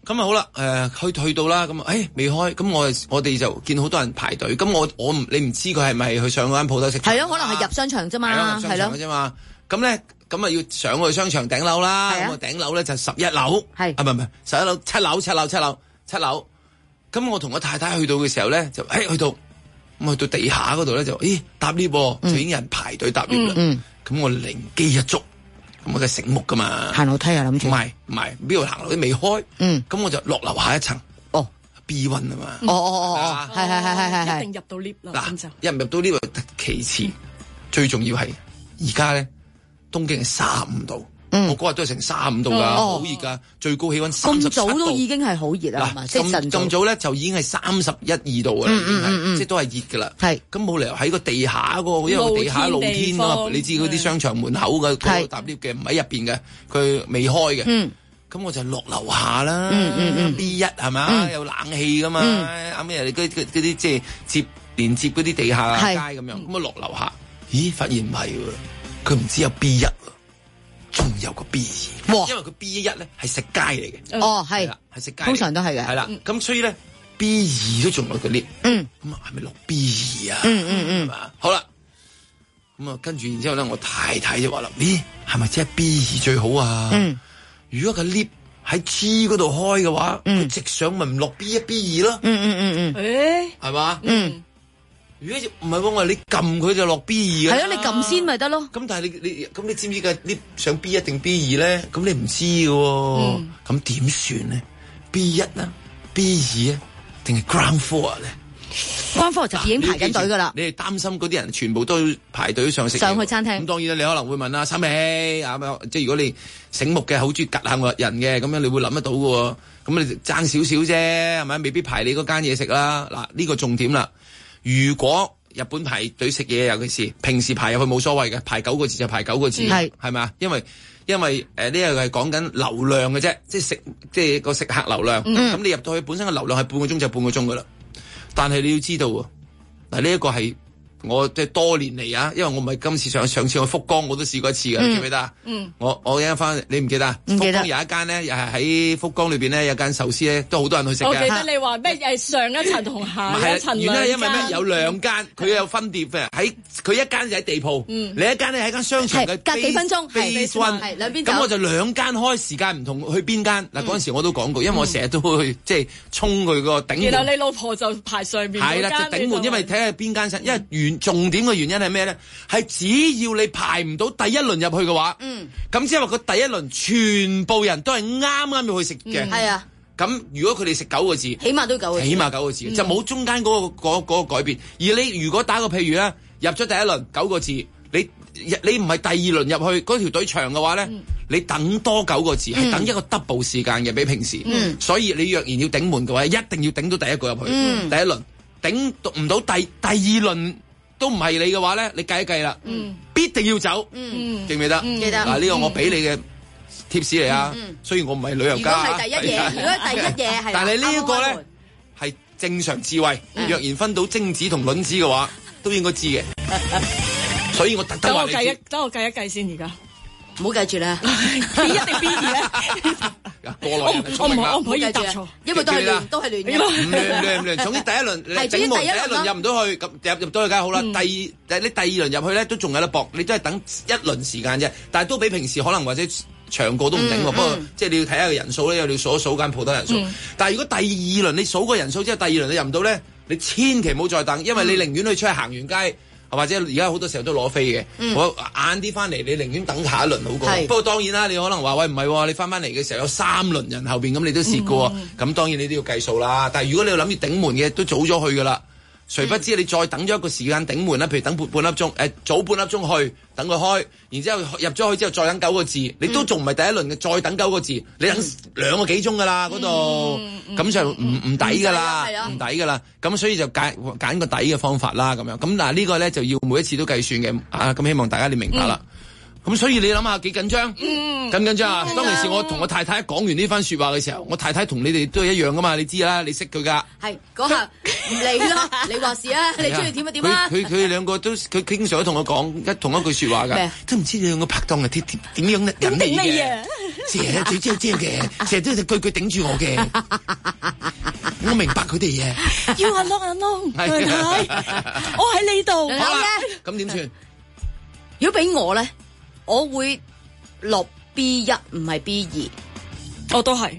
Speaker 2: 咁啊好啦，誒、呃、去去到啦，咁啊誒未開，咁我我哋就見好多人排隊，咁我我唔你唔知佢係咪去上嗰間鋪頭食？
Speaker 4: 係咯，可能係入商場啫嘛，
Speaker 2: 係咯，商場嘅啫嘛。咁咧，咁啊要上去商場頂樓啦，咁啊頂樓咧就十一樓，係啊唔係唔係十一樓，七樓七樓七樓七樓。咁我同我太太去到嘅時候咧，就誒、哎、去到咁去到地下嗰度咧就，咦搭 lift、嗯、就已經有人排隊搭 lift 啦。咁、嗯嗯、我靈機一觸。咁我梗係醒目噶嘛，行樓梯啊諗住，唔係唔係邊度行樓梯未開，嗯，咁我就落樓下一層，哦 B 一啊嘛，哦哦哦哦，係係係係係，一定入到 lift 啦，嗱，一入到 lift 其次，最重要係而家咧東京係三五度，我嗰日都係成三五度噶，好熱噶，最高氣溫三十七度，咁早都已經係好熱啦，嗱，咁咁早咧就已經係三十一二度啦，已經係，即係都係熱噶啦，係，咁冇理由喺個地下嗰個，因為地下露天啊嘛，你知嗰啲商場門口嘅嗰個搭 lift 嘅唔喺入邊嘅，佢未開嘅，咁我就落樓下啦，B 一係嘛，有冷氣噶嘛，啱啱人哋嗰嗰啲即係接連接嗰啲地下街咁樣，咁啊落樓下，咦，發現唔係喎，佢唔知有 B 一。仲有個 B 二，因為個 B 一咧係食街嚟嘅。哦，係，係食街，通常都係嘅。係啦，咁所以咧 B 二都仲有個 lift。嗯，咁啊係咪落 B 二啊？嗯嗯嗯，係嘛？好啦，咁啊跟住然之後咧，我太太就話啦，咦，係咪真係 B 二最好啊？嗯，如果個 lift 喺 G 嗰度開嘅話，佢直上咪唔落 B 一 B 二咯？嗯嗯嗯嗯，誒，係嘛？嗯。如果唔係喎，我話你撳佢就落 B 二嘅。係啊，你撳先咪得咯。咁但係你你咁你知唔知嘅？你上 B 一定 B 二咧？咁你唔知嘅喎。咁點算咧 ？B 一啊 ，B 二啊，定係 Ground Floor 咧？Ground Floor就已經排緊隊㗎啦。你哋擔心嗰啲人全部都排隊上食上去餐廳。咁當然啦，你可能會問啦，三尾啊，即係如果你醒目嘅，好中意趌下我人嘅，咁樣你會諗得到嘅喎。咁你爭少少啫，係咪？未必排你嗰間嘢食啦。嗱，呢個重點啦。如果日本排隊食嘢，尤其是平時排入去冇所謂嘅，排九個字就排九個字，係係咪啊？因為因為誒呢個係講緊流量嘅啫，即係食即係個食客流量。咁、嗯、你入到去本身嘅流量係半個鐘就半個鐘噶啦。但係你要知道喎，嗱呢一個係我即係多年嚟啊，因為我唔係今次上上次去福岡我都試過一次嘅，嗯、記唔記得啊？嗯，我我一陣翻你唔記得啊？福岡有一間咧，又係喺福岡裏邊咧有間壽司咧，都好多人去食嘅。我記得你話咩？係上一層同下一層兩間。原來係因為咩？有兩間，佢有分碟嘅。喺佢一間就喺地鋪，嗯、另一間咧喺間商場嘅。隔幾分鐘，係係兩邊走。咁我就兩間開，時間唔同，去邊間？嗱嗰陣時我都講過，因為我成日都會去即係衝佢個頂門。然後你老婆就排上邊嗰間。係啦，就頂門，因為睇下邊間新，因為原重點嘅原因係咩咧？係只要你排唔到第一輪入去嘅話，嗯，咁即係話佢第一輪全部人都係啱啱要去食嘅，係啊。咁如果佢哋食九個字，起碼都九個字，起碼九個字，嗯、就冇中間嗰、嗰個嗰、嗰個改變。而你如果打個譬如咧，入咗第一輪九個字，你你唔係第二輪入去嗰條隊長嘅話咧，嗯、你等多九個字，係、嗯、等一個 double 時間嘅比平時。嗯、所以你若然要頂門嘅話，一定要頂到第一個入去，嗯、第一輪頂唔到第第二輪。都唔係你嘅話咧，你計一計啦，嗯、必定要走，嗯、記唔記得？嗯、記得。嗱、啊，呢、這個我俾你嘅貼士嚟啊。嗯、雖然我唔係旅遊家。如果係第一嘢，如果係第一嘢係。但係呢一個咧係正常智慧。嗯、若然分到精子同卵子嘅話，都應該知嘅。所以我特登話你知。等我計一，等我計一計先而家。唔好計住啦 ，B 一定 B 二咧？過來人聰明啦，我唔可以答錯，因為都係亂，都係亂嘅。唔亂唔亂唔亂，總之第一輪你整門第一輪入唔到去，咁入入到去梗係好啦。第二，你第二輪入去咧都仲有得搏，你都係等一輪時間啫。但係都比平時可能或者長過都唔定喎。不過即係你要睇下個人數咧，你要數一數間鋪頭人數。但係如果第二輪你數個人數之後，第二輪你入唔到咧，你千祈唔好再等，因為你寧願去出去行完街。或者而家好多時候都攞飛嘅，嗯、我晏啲翻嚟，你寧願等下一輪好過。是不過當然啦，你可能話喂唔係，你翻翻嚟嘅時候有三輪人後邊，咁你都蝕過，咁、嗯、當然你都要計數啦。但係如果你諗住頂門嘅，都早咗去噶啦。誰不知你再等咗一個時間頂門啦，譬如等半半粒鐘，誒、呃、早半粒鐘去等佢開，然之後入咗去之後再等九個字，你都仲唔係第一輪嘅，再等九個字，你等兩個幾鐘噶啦嗰度，咁就唔唔抵噶啦，唔抵噶啦，咁所以就揀揀個抵嘅方法啦，咁樣，咁嗱呢個咧就要每一次都計算嘅，啊咁希望大家你明白啦。咁所以你諗下幾緊張？緊唔緊張啊？當其時我同我太太講完呢番說話嘅時候，我太太同你哋都係一樣噶嘛，你知啦，你識佢噶。係嗰下唔理咯，你話事啊，你中意點就點啊。佢佢佢兩個都佢經常都同我講一同一句說話噶，都唔知你兩個拍檔係點點點樣忍你嘅。
Speaker 5: 成日最精精嘅，成日都句句頂住我嘅。我明白佢哋嘅。
Speaker 8: 要阿 Long 阿 Long， 係我喺呢度。
Speaker 4: 好嘅，
Speaker 5: 咁點算？
Speaker 4: 如果俾我咧，我會落 B 一，唔係 B 二。
Speaker 8: 我都係。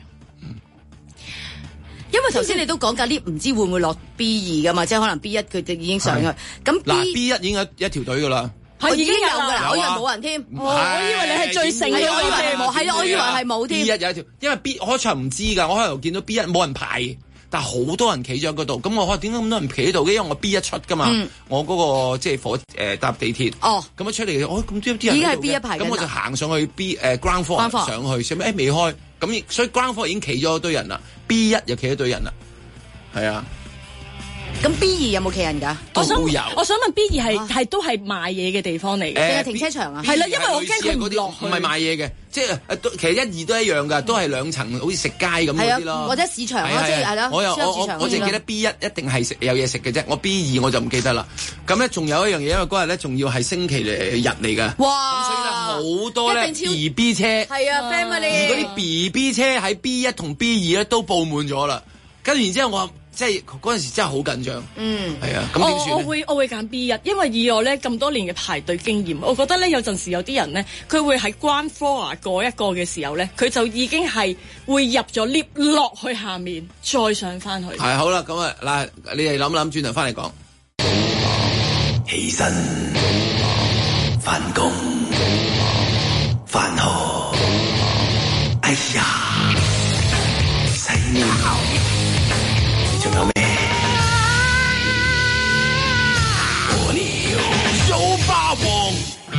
Speaker 4: 因為頭先你都講緊呢，唔知會唔會落 B 二噶嘛？即係可能 B 一佢哋已經上去。咁
Speaker 5: 嗱 B 一已經有一條隊噶啦。
Speaker 4: 我已經有噶啦，我以為冇人添。
Speaker 8: 我以為你係最盛嘅，我以為冇，係咯，我以為係冇添。
Speaker 5: B 一有一條，因為 B 開場唔知噶，我開頭見到 B 一冇人排，但係好多人企咗喺嗰度。咁我開點解咁多人企喺度嘅？因為我 B 一出噶嘛，我嗰個即係火誒搭地鐵。哦，咁一出嚟，我咁啲啲人
Speaker 4: 已經係 B 一排嘅。
Speaker 5: 咁我就行上去 B 誒 ground floor 上去，上面誒未開，咁所以 ground floor 已經企咗一堆人啦 ，B 一又企一堆人啦，係啊。
Speaker 4: 咁 B 二有冇企人㗎？
Speaker 8: 我想我想問 B 二係係都係賣嘢嘅地方嚟嘅，
Speaker 4: 定係停車場啊？
Speaker 8: 係啦，因為我驚佢唔落去。
Speaker 5: 唔係賣嘢嘅，即係其實一二都一樣㗎，都係兩層，好似食街咁嗰啲咯。
Speaker 4: 或者市場咯，即係係咯。
Speaker 5: 我又我我我淨記得 B 一一定係食有嘢食嘅啫，我 B 二我就唔記得啦。咁咧仲有一樣嘢，因為嗰日咧仲要係星期日嚟㗎。
Speaker 4: 哇！
Speaker 5: 咁所以咧好多咧 B B 車。
Speaker 4: 係啊 ，family。
Speaker 5: 而嗰啲 B B 車喺 B 一同 B 二咧都佈滿咗啦。跟住然之後我。即係嗰陣時真係好緊張，嗯，係啊，咁點算？
Speaker 8: 我我會我會揀 B 一，因為以我咧咁多年嘅排隊經驗，我覺得咧有陣時有啲人咧，佢會喺 ground floor 嗰一個嘅時候咧，佢就已經係會入咗 lift 落去下面，再上翻去。
Speaker 5: 係好啦，咁啊嗱，你哋諗諗轉頭翻嚟講，
Speaker 7: 起身，翻工，翻學，哎呀，洗面。仲有咩？我了，小霸王。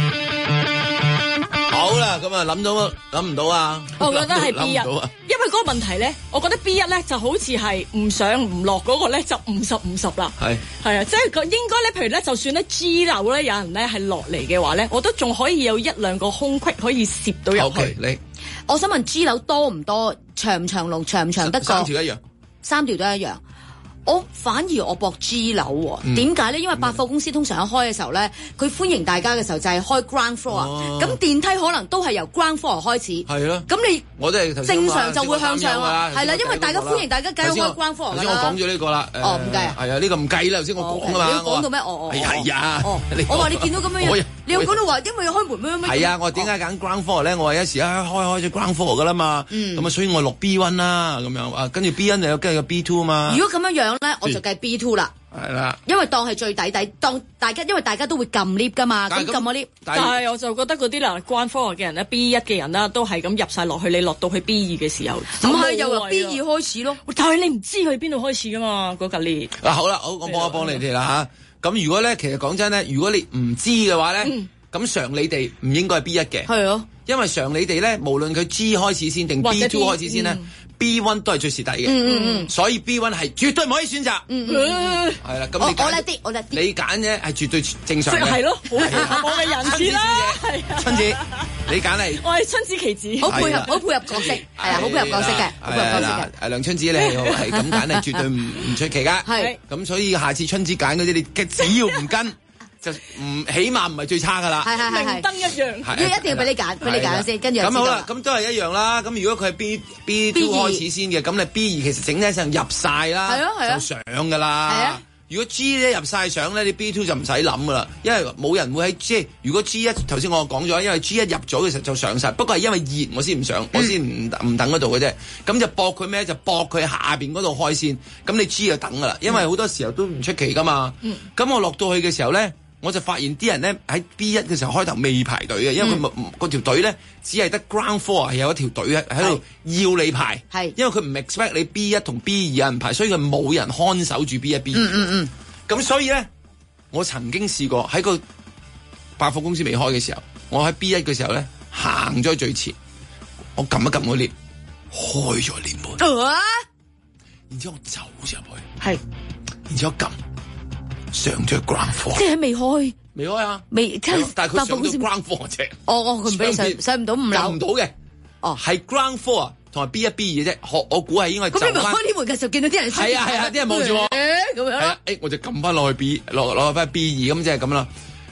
Speaker 5: 好啦，咁啊諗到諗唔到啊？
Speaker 8: 我覺得係 B 一，因為嗰個問題咧，我覺得 B 一咧就好似係唔上唔落嗰個咧就五十五十啦。係係啊，即係個應該咧，譬如咧，就算咧 G 樓咧有人咧係落嚟嘅話咧，我都仲可以有一兩個空隙可以攝到入去。
Speaker 5: Okay, 你，
Speaker 4: 我想問 G 樓多唔多？長唔長龍？長唔長得過？
Speaker 5: 三條一樣，三
Speaker 4: 條都一樣。我反而我搏 G 樓喎，點解咧？因為百貨公司通常一開嘅時候咧，佢歡迎大家嘅時候就係開 ground floor，咁電梯可能都係由 ground floor 開始。係咯。咁你
Speaker 5: 我都係
Speaker 4: 正常就會向上啊，係啦，因為大家歡迎大家梗係開 ground floor 㗎啦。
Speaker 5: 頭先我講咗呢個啦。
Speaker 4: 哦，唔計啊。
Speaker 5: 係啊，呢個唔計啦，頭先我講啊嘛。
Speaker 4: 你要講到咩？哦哦。
Speaker 5: 係啊。哦。
Speaker 4: 我話你見到咁樣樣，你又講到話因為要開門咩咩？
Speaker 5: 係啊，我點解揀 ground floor 咧？我話有時啊開開咗 ground floor 㗎啦嘛。咁啊，所以我落 B one 啦，咁樣啊，跟住 B one 又跟住個 B two 啊嘛。
Speaker 4: 如果咁樣樣咧，我就計 B two 啦。
Speaker 5: 係啦，
Speaker 4: 因為當係最底底，當大家因為大家都會撳 lift 噶嘛，咁撳個 lift。
Speaker 8: 但係我就覺得嗰啲嗱關科學嘅人咧 ，B 一嘅人啦，都係咁入晒落去，你落到去 B 二嘅時候，
Speaker 4: 唔係由 B 二開始咯。
Speaker 8: 但係你唔知佢邊度開始噶嘛，嗰格 lift。
Speaker 5: 嗱好啦，我我幫一幫你哋啦吓。咁如果咧，其實講真咧，如果你唔知嘅話咧，咁常理地唔應該係 B 一嘅。係啊，因為常理地咧，無論佢 G 開始先定 B two 開始先咧。B one 都係最蝕底嘅，嗯嗯嗯，所以 B one 係絕對唔可以選擇，嗯嗯，係啦，咁你
Speaker 4: 我叻啲，我叻啲，
Speaker 5: 你揀嘅係絕對正常嘅，
Speaker 8: 係咯，我嘅人設啦，係啊，
Speaker 5: 春子，你揀係，
Speaker 8: 我係春子棋子，
Speaker 4: 好配合，好配合角色，係啊，好配合角色嘅，好配合角色嘅，
Speaker 5: 係梁春子你係咁揀係絕對唔唔出奇噶，係，咁所以下次春子揀嗰啲，你只要唔跟。就唔起碼唔係最差噶啦，
Speaker 4: 係係係
Speaker 8: 明燈一樣，
Speaker 4: 要一定要俾你揀，俾你揀先，跟住
Speaker 5: 咁好啦，咁都係一樣啦。咁如果佢係 B B two 開始先嘅，咁你 B 二其實整體上入晒啦，係啊係啊，就上噶啦。係啊，如果 G 咧入晒上咧，你 B two 就唔使諗噶啦，因為冇人會喺即係如果 G 一頭先我講咗，因為 G 一入咗嘅時候就上晒，不過係因為熱我先唔上，我先唔唔等嗰度嘅啫。咁就搏佢咩？就搏佢下邊嗰度開先。咁你 G 就等噶啦，因為好多時候都唔出奇噶嘛。咁我落到去嘅時候咧。我就發現啲人咧喺 B 一嘅時候開頭未排隊嘅，因為佢嗰條隊咧只係得 ground floor 係有一條隊喺喺度要你排，係因為佢唔 expect 你 B 一同 B 二有人排，所以佢冇人看守住 B 一 B 二。嗯嗯嗯。咁所以咧，我曾經試過喺個百貨公司未開嘅時候，我喺 B 一嘅時候咧行咗最前，我撳一撳個 lift，開咗 lift門，啊、然之後我走入去，係，然之後撳。上咗 ground floor，
Speaker 4: 即係未開，
Speaker 5: 未開啊，
Speaker 4: 未，
Speaker 5: 但係佢上咗 ground floor 啫。
Speaker 4: 哦哦，佢唔俾你上，上唔到五樓，
Speaker 5: 上唔到嘅。哦，係 ground floor 同埋 B 一 B 二嘅啫。我我估係應該。
Speaker 4: 咁你咪開呢門嘅時候見到啲人？
Speaker 5: 係啊係啊，啲人望住我。
Speaker 4: 咁樣。
Speaker 5: 係啊，誒我就撳翻落去 B 落落翻 B 二咁即係咁啦。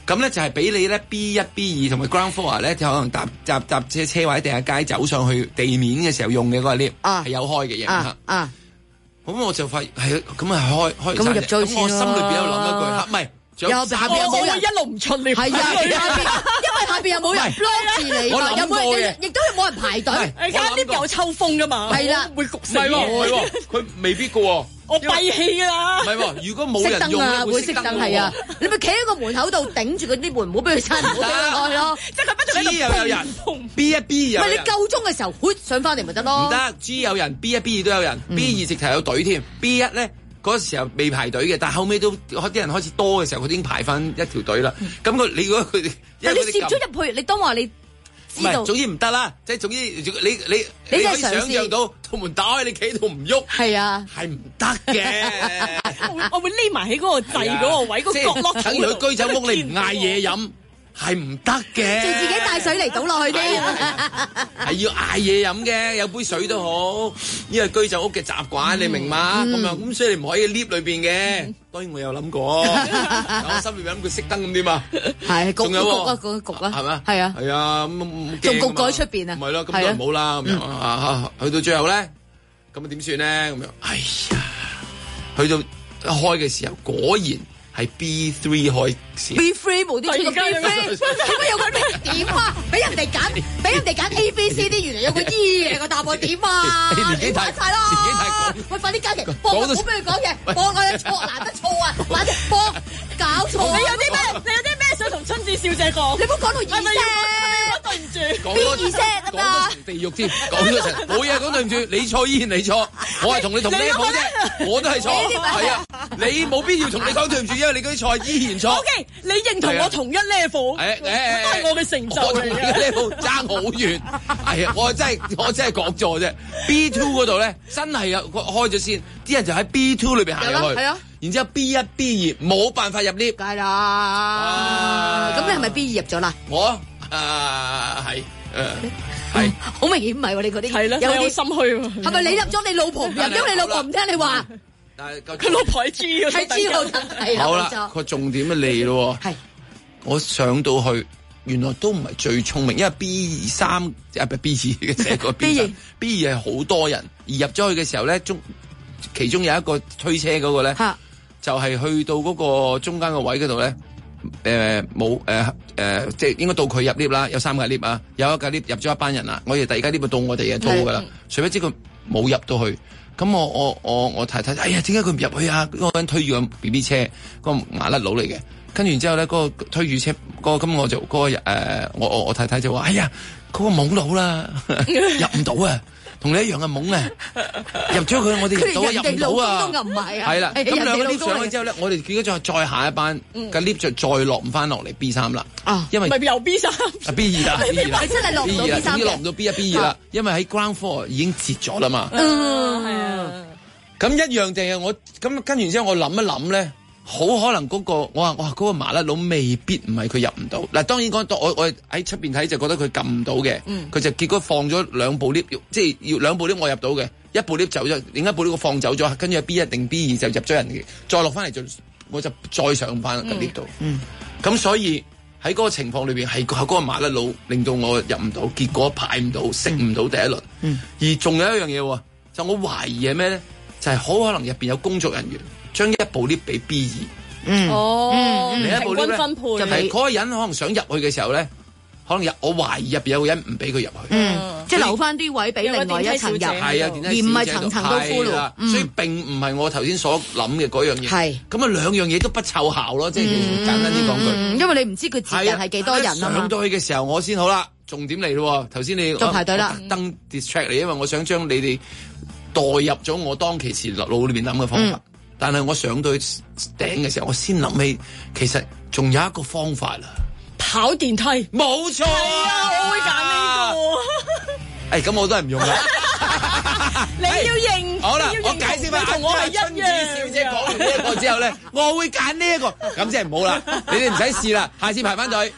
Speaker 2: 咁咧就係俾你咧 B 一 B 二同埋 ground floor 咧，就可能搭搭搭車車或者地下街走上去地面嘅時候用嘅嗰個 lift 係、啊、有開嘅嘢啊。啊咁我就發現係咁啊開開咁入咗咁我心裏邊有諗一句嚇，唔係。
Speaker 8: 有下邊有冇人一路唔出嚟？係啊，因為下邊又冇人 block 住你，
Speaker 2: 我諗過嘅，
Speaker 8: 亦都冇人排隊。而家呢邊有抽風噶嘛？係啦，會焗死。
Speaker 2: 唔係喎，佢未必噶喎。
Speaker 8: 我閉氣噶啦。
Speaker 2: 唔係喎，如果冇人用咧，
Speaker 4: 會熄燈係啊。你咪企喺個門口度頂住嗰啲門，唔好俾佢閂，唔好俾佢開咯。即係佢不斷喺度
Speaker 2: G 又有人 ，B 一 B 有人。
Speaker 4: 唔係你夠鐘嘅時候，會上翻嚟咪得咯？
Speaker 2: 唔得 ，G 有人 ，B 一 B 二都有人 ，B 二直頭有隊添 ，B 一咧。嗰時候未排隊嘅，但係後尾都啲人開始多嘅時候，佢已經排翻一條隊啦。咁佢、嗯、你如果佢哋，
Speaker 4: 但你攝咗入去，你當話你知道，
Speaker 2: 唔係，總之唔得啦。即係總之你你你，你可以想像到套門打開，你企喺度唔喐，係啊，係唔得嘅。
Speaker 8: 我會匿埋喺嗰個掣嗰個位，嗰、啊、個角落。
Speaker 2: 等佢居酒屋，你唔嗌嘢飲。係唔得嘅，
Speaker 4: 就自己帶水嚟倒落去啲，
Speaker 2: 係要嗌嘢飲嘅，有杯水都好，因為居酒屋嘅習慣，嗯、你明嘛？咁樣咁所以你唔可以 lift 裏邊嘅。嗯、當然我有諗過，我心裏邊諗佢熄燈咁點啊？係
Speaker 4: 焗焗啊，焗焗啊，
Speaker 2: 係咪？
Speaker 4: 係啊，
Speaker 2: 係啊，咁
Speaker 4: 仲焗過喺出邊啊？
Speaker 2: 唔係咯，咁就唔好啦，咁樣啊，去到最後咧，咁啊點算咧？咁樣，哎呀，去到開嘅時候果然。係 B 三開始
Speaker 4: ，B 三冇啲出個 B 三，點解有個咩點啊？俾人哋揀，俾人哋揀 A、B、C D， 原來有個 E 嘅個答案點啊？
Speaker 2: 你年紀太
Speaker 4: 快咯，
Speaker 2: 年紀太廣，
Speaker 4: 喂，快啲加期，幫我唔好俾佢講嘢，幫我有錯難得錯啊，或者幫搞錯。你有啲咩？你有啲咩想同春子小姐講？你唔好講到二聲，對唔住，B 二聲得啦。
Speaker 2: 地獄添，講咗成冇嘢講對唔住，你錯依然你錯，我係同你同呢一鋪啫，我都係錯，係啊，你冇必要同你講對唔住，因為你嗰啲錯依然錯。
Speaker 8: O K，你認同我同一 level，都係我嘅成就嚟嘅。
Speaker 2: 我同一 level 爭好遠，係啊，我真係我真係講錯啫。B two 嗰度咧，真係有開咗先，啲人就喺 B two 裏邊行入去，係啊，然之後 B 一 B 二冇辦法入 lift，
Speaker 4: 梗係啦。咁你係咪 B 二入咗啦？
Speaker 2: 我啊係。誒，係
Speaker 4: 好明顯唔係喎，你嗰啲
Speaker 8: 係啦，有啲心虛喎。係
Speaker 4: 咪你入咗你老婆唔入，因為你老婆唔聽你話？
Speaker 2: 但係
Speaker 8: 佢老婆係知嘅，
Speaker 4: 係知道係啦。
Speaker 2: 好啦，個重點嚟咯。係我上到去，原來都唔係最聰明，因為 B 三啊唔係 B 二嘅，寫個 B 二 B 二係好多人，而入咗去嘅時候咧，中其中有一個推車嗰個咧，就係去到嗰個中間個位嗰度咧。誒冇誒誒，即係應該到佢入 lift 啦，有三架 lift 啊，有一架 lift 入咗一班人啦，我哋第二架 lift 到我哋嘅租噶啦，誰不知佢冇入到去，咁我我我我太太，哎呀，點解佢唔入去啊？嗰、那個人推住個 B B 車，嗰、那個麻甩佬嚟嘅，跟住然之後咧，嗰、那個推住車，嗰、那個咁我就嗰、那個誒、呃，我我我太太就話，哎呀，嗰、那個懵佬啦，入唔到啊！同你一樣嘅懵啊！入咗佢，我哋入到啊，入唔到啊！係啦，咁兩個 lift 上去之後咧，我哋結果再再下一班嘅 lift 就再落唔翻落嚟 B 三啦。啊，因為
Speaker 8: 咪又 B 三
Speaker 2: 啊 B 二啦 ，B 二啦，
Speaker 4: 你真係落唔到 B 三嘅，
Speaker 2: 終於落唔到 B 一 B 二啦，因為喺 ground floor 已經截咗啦嘛。
Speaker 8: 嗯，係啊。
Speaker 2: 咁一樣就係我咁跟完之後，我諗一諗咧。好可能嗰、那個我話哇嗰、那個麻甩佬未必唔係佢入唔到嗱，當然講我我喺出邊睇就覺得佢撳唔到嘅，佢、嗯、就結果放咗兩部 lift，即係要兩部 lift 我入到嘅，一部 lift 走咗，另一部 lift 我放走咗，跟住 B 一定 B 二就入咗人嘅，再落翻嚟就我就再上翻個 lift 度，咁、嗯、所以喺嗰個情況裏邊係嗰個麻甩佬令到我入唔到，結果排唔到，食唔到第一輪，嗯、而仲有一樣嘢喎，就我懷疑係咩咧？就係、是、好可能入邊有工作人員。將一部 lift 俾 B 二，
Speaker 8: 嗯，哦，
Speaker 2: 另一部 lift
Speaker 8: 分配，
Speaker 2: 就係嗰個人可能想入去嘅時候咧，可能入我懷疑入邊有個人唔俾佢入去，
Speaker 4: 嗯，即係留翻啲位俾另外一層入，係
Speaker 2: 啊，
Speaker 4: 而唔係層層都 full，
Speaker 2: 所以並唔係我頭先所諗嘅嗰樣嘢，係咁啊，兩樣嘢都不湊效咯，即係簡單啲講句，
Speaker 4: 因為你唔知佢接人係幾多人啊嘛。
Speaker 2: 上到去嘅時候，我先好啦，重點嚟咯，頭先你
Speaker 4: 就排隊啦，
Speaker 2: 特登 distract 你，因為我想將你哋代入咗我當其時腦裏邊諗嘅方法。但係我上到去頂嘅時候，我先諗起，其實仲有一個方法啦，
Speaker 8: 跑電梯。
Speaker 2: 冇錯啊，
Speaker 8: 我會揀呢個。
Speaker 2: 誒，咁我都係唔用啦。
Speaker 8: 你要認。
Speaker 2: 好啦，我解釋翻，同我係春子小姐講完呢一個之後咧，我會揀呢一個，咁即係唔好啦，你哋唔使試啦，下次排翻隊。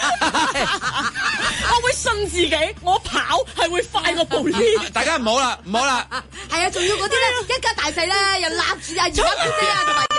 Speaker 8: 我會信自己，我跑係會快過部 lift。
Speaker 2: 大家唔好啦，唔好啦。
Speaker 4: 係啊，仲要嗰啲咧，一家大細咧，又攬住啊，坐住啊，同埋有 B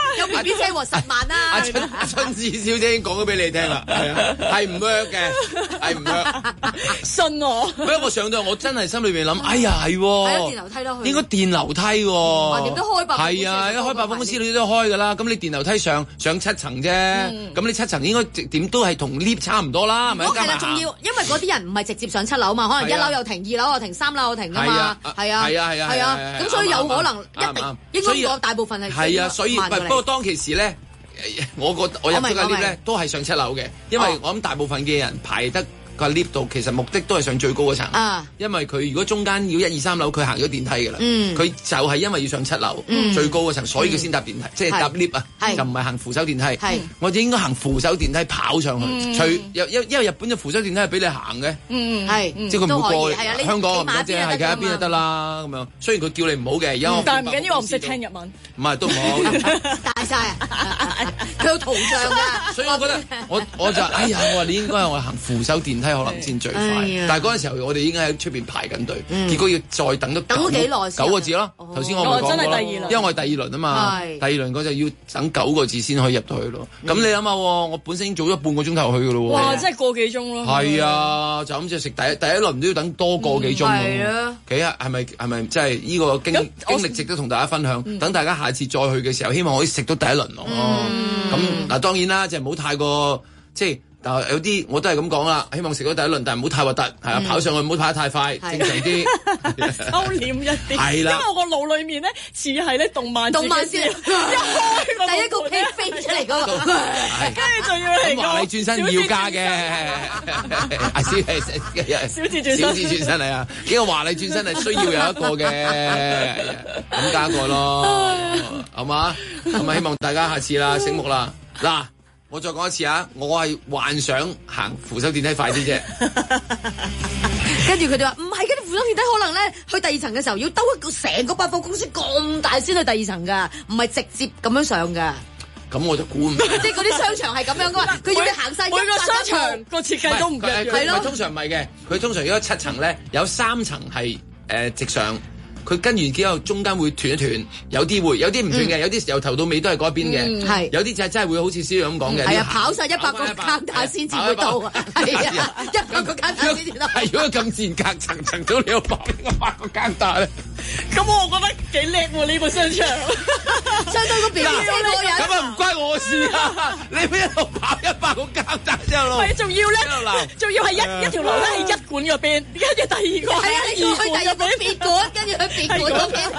Speaker 4: 邊車喎十萬啦。
Speaker 2: 阿春阿春子小姐已經講咗俾你聽啦，係啊，係唔 work 嘅，係唔 work。
Speaker 8: 信我。
Speaker 2: 不過我上到我真係心裏邊諗，哎呀係喎，
Speaker 4: 電樓梯咯，
Speaker 2: 應該電樓梯喎。
Speaker 4: 橫掂都開百貨公司。係
Speaker 2: 啊，一開百貨公司你都開㗎啦。咁你電樓梯上上七層啫，咁你七層應該點都係同 lift 差唔多啦，係咪？
Speaker 4: 係啦，仲要因為嗰啲人唔係直接上七樓嘛，可能一樓又停，二樓又停，三樓又停㗎嘛。係啊，
Speaker 2: 係啊，係啊，
Speaker 4: 係啊，咁所以有可能一定應該個大部分係
Speaker 2: 係啊，所以不過當其時咧，我覺我入咗個 lift 咧都係上七樓嘅，因為我諗大部分嘅人排得個 lift 度，其實目的都係上最高嗰層，啊、因為佢如果中間要一二三樓，佢行咗電梯㗎啦，佢、嗯、就係因為要上七樓、嗯、最高嗰層，所以佢先搭電梯，嗯、即係搭 lift 啊，就唔係行扶手電梯。是我哋應該行扶手電梯跑上去，嗯、除因因為日本嘅扶手電梯係俾你行嘅，嗯嗯、即係佢唔會過香港唔得啫，係嘅一邊就得啦咁樣。雖然佢叫你唔好嘅，而家、嗯、
Speaker 8: 但係唔緊要，我唔識聽日文，
Speaker 2: 唔係都唔好
Speaker 4: 大晒啊！佢有圖像㗎，
Speaker 2: 所以我覺得我我就哎呀，我話你應該係我行扶手電梯可能先最快，但係嗰陣時候我哋已經喺出邊排緊隊，結果要再等多
Speaker 4: 等咗幾耐？
Speaker 2: 九個字咯。頭先我咪講過啦，因為我係第二輪啊嘛，第二輪嗰就要等九個字先可以入到去咯。咁你諗下，我本身已經早咗半個鐘頭去㗎咯喎。
Speaker 8: 哇！真係個幾鐘咯。係
Speaker 2: 啊，就咁即係食第一第一輪都要等多個幾鐘。係啊，幾啊？係咪係咪即係呢個經經歷值得同大家分享？等大家下次再去嘅時候，希望可以食到第一輪咯。咁嗱，當然啦，就唔好太過即係。但係有啲我都係咁講啦，希望食到第一輪，但係唔好太核突，係啊，跑上去唔好跑得太快，正常啲，
Speaker 8: 收斂一啲。
Speaker 2: 係啦，
Speaker 8: 因為我個腦裏面咧似係咧動漫，
Speaker 4: 動漫先一開第一個飛飛出嚟嗰個，
Speaker 8: 跟住仲要係
Speaker 2: 華麗轉身要加嘅，阿小係
Speaker 8: 小字轉身，
Speaker 2: 小字轉身嚟啊！幾個華麗轉身係需要有一個嘅，咁加個咯，好嘛？咁啊，希望大家下次啦，醒目啦，嗱。我再講一次啊！我係幻想行扶手電梯快啲啫，
Speaker 4: 跟住佢哋話唔係，跟住扶手電梯可能咧去第二層嘅時候要兜一個成個百貨公司咁大先去第二層㗎，唔係直接咁樣上㗎。
Speaker 2: 咁我就估唔到，
Speaker 4: 即係嗰啲商場係咁樣㗎嘛，佢要你行晒
Speaker 8: 每個商場個設計都唔一樣，
Speaker 2: 係咯。通常唔係嘅，佢通常如果七層咧有三層係誒直上。佢跟完之後，中間會斷一斷，有啲會，有啲唔斷嘅，有啲由頭到尾都係嗰一邊嘅，係有啲就真係會好似蕭咁講嘅，
Speaker 4: 係啊，跑晒一百個間打先至會到啊，係啊，一百個間打先至到。
Speaker 2: 係如果咁賤格，層層都你有百個百個間打咧，
Speaker 8: 咁我覺得幾叻喎呢個商場，
Speaker 4: 相當個表現個人。
Speaker 2: 咁啊唔關我事啊！你一路跑一百個間打之後，
Speaker 8: 係仲要咧，仲要係一一條路咧係一館嗰邊，跟住第二個
Speaker 4: 係啊，你要去第二個別館，跟住去。別個嗰邊，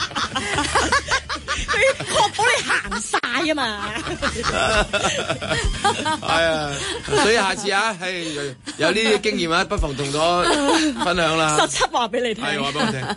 Speaker 8: 佢確保你行晒啊嘛。
Speaker 2: 係啊，所以下次啊，係有呢啲經驗啊，不妨同我分享啦。
Speaker 8: 實七話俾你聽，
Speaker 2: 係話俾我聽。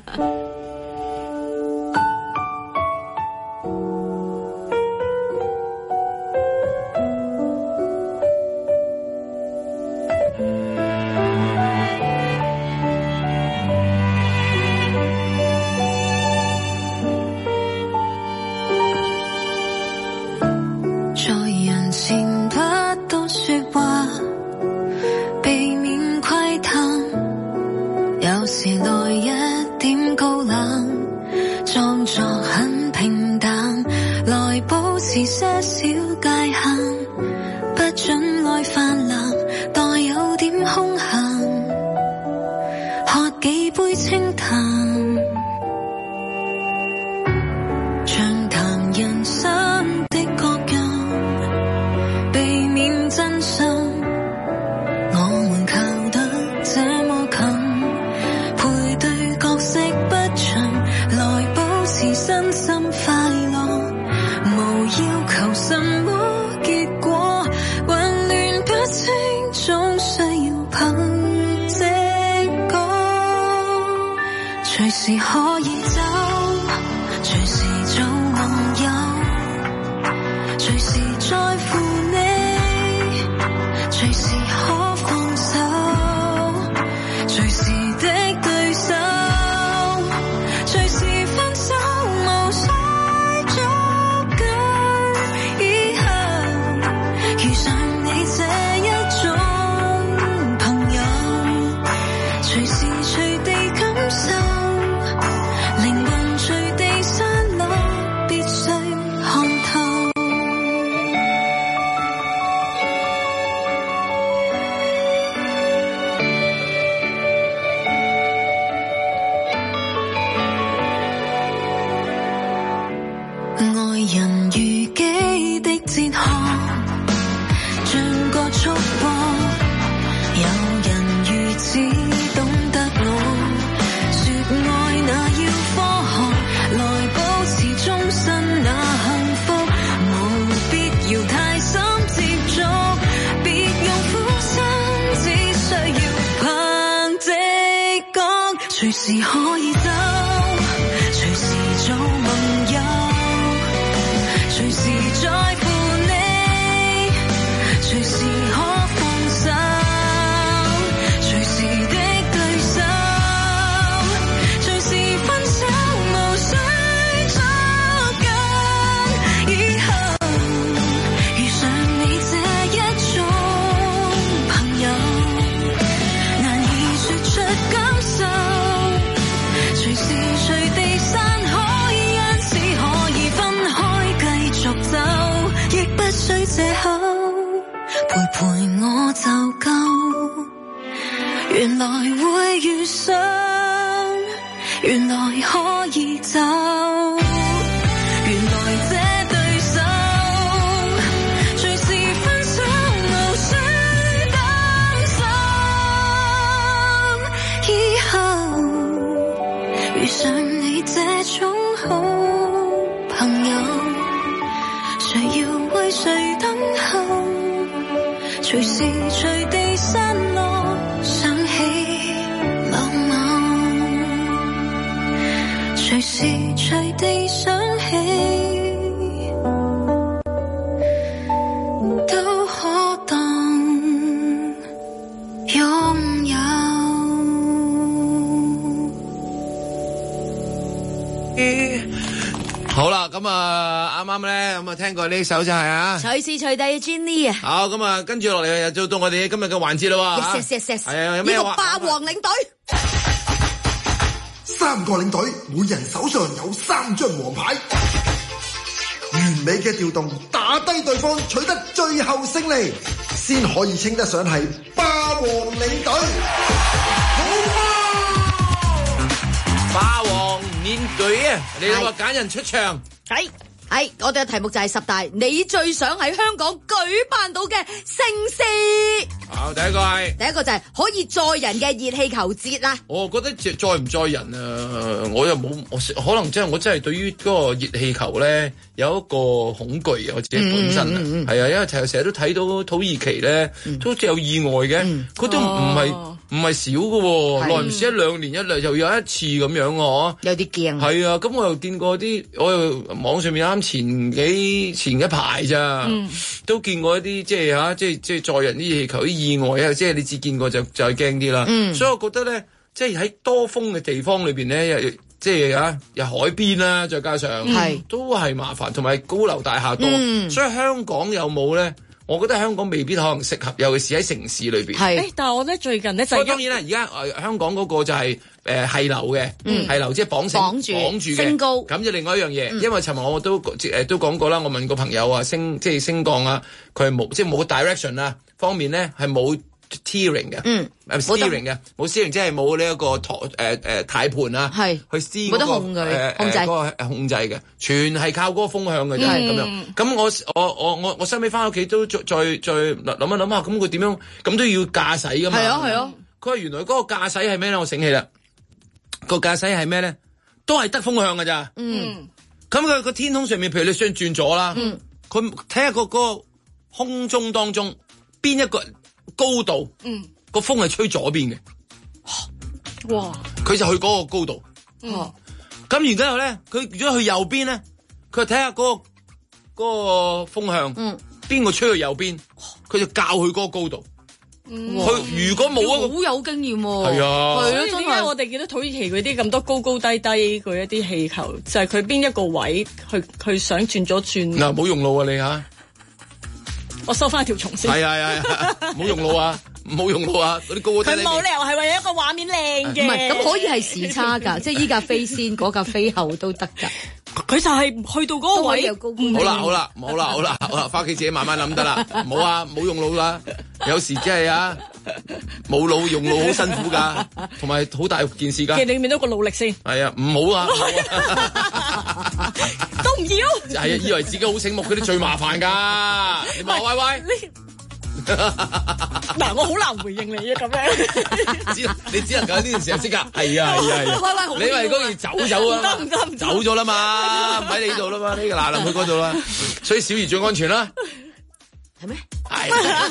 Speaker 9: 有時來一點高冷，裝作很平淡，來保持些小界限，不准愛泛濫，待有點空閒，喝幾杯清淡，暢談人生的各樣，避免真相，我們靠得這麼近。身心快樂，無要求什麼結果，混亂不清總需要憑直覺，隨時可以走，隨時做盟友，隨時在乎你，隨時可放手，隨時的對手，隨時分手。 隨時可以走，隨時做盟友，隨時在乎你，隨時可放手，隨時的對手，隨時分手，無需捉緊。以後遇上你這一種朋友，難以說出感受，隨時隨地散開，因此可以分開繼續走，亦不需借口，陪陪我就夠。原來會遇上，原來可以走，原來這對手隨時分手，無需擔心。以後遇上你這種好朋友，誰要為誰等候，隨時隨地散落，想起老某，隨時隨地想起，都可當擁有。
Speaker 5: 好啦，咁啊，啱啱咧，咁啊，聽過呢首就係啊，
Speaker 4: 隨時隨地 Jenny 啊。
Speaker 5: 好，咁啊，跟住落嚟就到我哋今日嘅環節啦喎。
Speaker 4: Yes yes yes。
Speaker 5: 係啊，有咩話？
Speaker 4: 呢個霸王領隊，
Speaker 10: 三個領隊，每人手上有三張黃牌，完美嘅調動，打低對方，取得最後勝利，先可以稱得上係霸王領隊。好
Speaker 5: 霸王領隊啊！你話揀人出場，
Speaker 4: 係係，我哋嘅題目就係十大你最想喺香港舉辦到嘅盛事。
Speaker 5: 好，第一個係
Speaker 4: 第一個就係可以載人嘅熱氣球節啦。
Speaker 5: 我覺得載唔載人啊，我又冇，我可能真係我真係對於嗰個熱氣球咧有一個恐懼啊，我自己本身啊，係、嗯嗯、啊，因為成日成日都睇到土耳其咧、嗯、都有意外嘅，佢、嗯、都唔係唔係少嘅，耐唔時一兩年一嚟又有一次咁樣喎，
Speaker 4: 有啲驚。
Speaker 5: 係啊，咁我又見過啲，我又網上面啱前幾前一排咋、嗯，都見過一啲即係嚇，即係即係載人啲熱氣球啲意外啊，即係你只見過就就係驚啲啦。所以我覺得咧，即係喺多風嘅地方裏邊咧，又即係啊，有海邊啦，再加上係、嗯、都係麻煩，同埋高樓大廈多、嗯，所以香港有冇咧？我覺得香港未必可能適合，尤其是喺城市裏邊。係、欸，
Speaker 8: 但係我咧最近咧就
Speaker 5: 當然啦，而家誒香港嗰個就係誒係樓嘅，係、呃、樓、嗯、即係綁繩綁住綁住嘅升高。咁就另外一樣嘢、嗯，因為尋日我都誒、呃、都講過啦，我問個朋友啊，升即係升降啊，佢係冇即係冇 direction 啊方面咧係冇 steering 嘅，嗯，冇 steering 嘅，冇 steering 即係冇呢一個舵誒誒軚盤啊，係去 steer 冇得控佢、呃、控制嗰、呃那個控制嘅，全係靠嗰個風向嘅啫，係、嗯、咁樣。咁我我我我我收尾翻屋企都再再再諗一諗下，咁佢點樣咁都要駕駛噶嘛？係啊係啊。佢話原來嗰個駕駛係咩咧？我醒起啦，個駕駛係咩咧？都係得風向㗎咋。嗯。咁佢個天空上面，譬如你想轉咗啦，嗯，佢睇下個嗰個空中當中邊一個高度，嗯，個風係吹左邊嘅，哇！佢就去嗰個高度，哦、嗯。咁然之後咧，佢如果去右邊咧，佢睇下嗰個嗰個風向，嗯，邊個吹去右邊，佢就校佢嗰個高度。佢如果冇一個好有經驗喎，係啊，
Speaker 8: 係咯，點解我哋見到土耳其嗰啲咁多高高低低嗰一啲氣球，就係佢邊一個位，佢佢想轉咗轉。嗱，冇用腦啊你吓！我收翻條蟲先。係啊係啊，冇用腦啊，冇用腦啊，嗰啲高高低低。佢冇理由係為咗一個畫面靚嘅。唔係，咁可以係時差㗎，即係依架飛先，嗰架飛後都得㗎。佢就係去到嗰個位，好啦好啦，好啦好啦好啦，翻屋企自己慢慢諗得啦，冇啊冇用腦啦，有時真係啊冇腦用腦好辛苦噶，同埋好大件事噶。其實你面都個努力先。係啊，唔好啊，都唔要。係啊，以為自己好醒目嗰啲最麻煩噶。你話喂喂。嗱，我好難回應你啊，咁樣，只你只能夠呢件事即刻，係啊係啊係啊，你話嗰件走走啊，得唔得唔走咗啦嘛，唔喺你度啦嘛，呢個嗱嗱去嗰度啦，所以小儀最安全啦，係咩？係
Speaker 5: 大，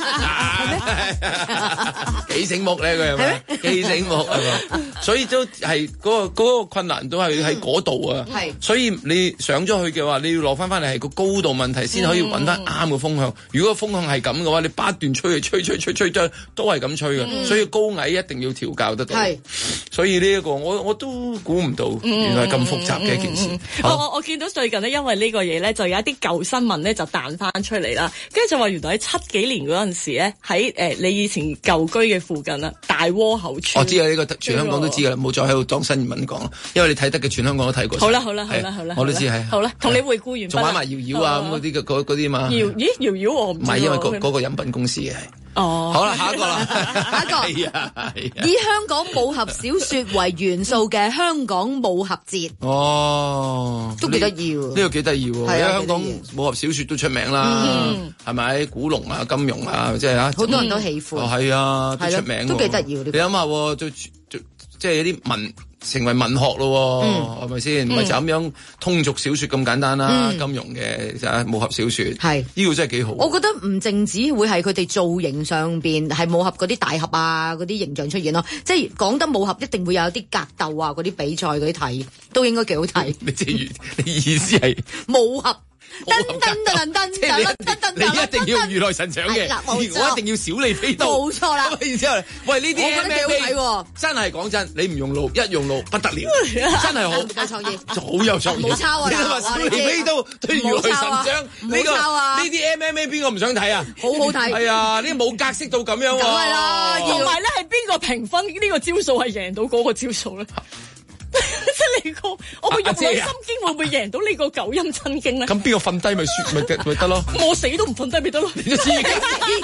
Speaker 5: 幾醒目咧佢係咪？幾醒目係嘛？所以都係嗰個嗰個困難都係喺嗰度啊。係，所以你上咗去嘅話，你要落翻翻嚟係個高度問題，先可以揾得啱個風向。如果個風向係咁嘅話，你不斷吹吹吹吹吹吹都係咁吹嘅。所以高矮一定要調教得到。係，所以呢一個我我都估唔到，原來咁複雜嘅一件事。
Speaker 8: 我我我見到最近呢，因為呢個嘢咧，就有一啲舊新聞咧就彈翻出嚟啦。跟住就話原來喺七幾年嗰陣時咧，喺誒你以前舊居嘅附近啦，大窩口村。
Speaker 5: 我知啊，呢個全香港都知噶啦，冇再喺度當新聞講啦。因為你睇得嘅全香港都睇過。
Speaker 8: 好啦好啦好啦好啦，
Speaker 5: 我都知係。
Speaker 8: 好啦，同你回顧完。
Speaker 5: 仲玩埋搖搖啊咁嗰啲嘅嗰嗰啲嘛。
Speaker 8: 搖咦搖搖我唔知。
Speaker 5: 唔係因為嗰嗰個飲品公司嘅係。
Speaker 8: 哦，
Speaker 5: 好啦，下一個啦，
Speaker 4: 下一個，
Speaker 5: 係啊，係啊，
Speaker 4: 以香港武俠小說為元素嘅香港武俠節，
Speaker 5: 哦，
Speaker 4: 都幾得意喎，
Speaker 5: 呢個幾得意喎，因為香港武俠小說都出名啦，係咪？古龍啊、金庸啊，即係啊，
Speaker 4: 好多人都喜歡，
Speaker 5: 係啊，都出名，
Speaker 4: 都幾得意。
Speaker 5: 你諗下，就即係有啲文。成為文學咯，係咪先？唔係就咁樣通俗小說咁簡單啦。金庸嘅武俠小說，係呢個真係幾好。
Speaker 4: 我覺得唔淨止會係佢哋造型上邊係武俠嗰啲大俠啊嗰啲形象出現咯，即係講得武俠一定會有啲格鬥啊嗰啲比賽嗰啲睇，都應該幾好睇。
Speaker 5: 你即係你意思係
Speaker 4: 武俠？噔噔噔噔噔噔噔，
Speaker 5: 你一定要如來神掌嘅，我一定要小李飛刀，
Speaker 4: 冇錯啦。
Speaker 5: 然之後，喂呢啲 M M A 真係講真，你唔用腦，一用腦不得了，真係好有創意，好有創意。
Speaker 4: 冇抄啊！
Speaker 5: 你話小李飛刀對如來神掌呢個呢啲 M M A 邊個唔想睇啊？
Speaker 4: 好好睇。係
Speaker 5: 啊，呢冇格式到咁樣喎。
Speaker 4: 梗係啦，
Speaker 8: 同埋咧係邊個評分呢個招數係贏到嗰個招數咧？即係你個我個玉女心經會唔會贏到呢個九陰真經咧？
Speaker 5: 咁邊個瞓低咪算咪咪得咯？
Speaker 8: 我死都唔瞓低咪得咯？你都知，你都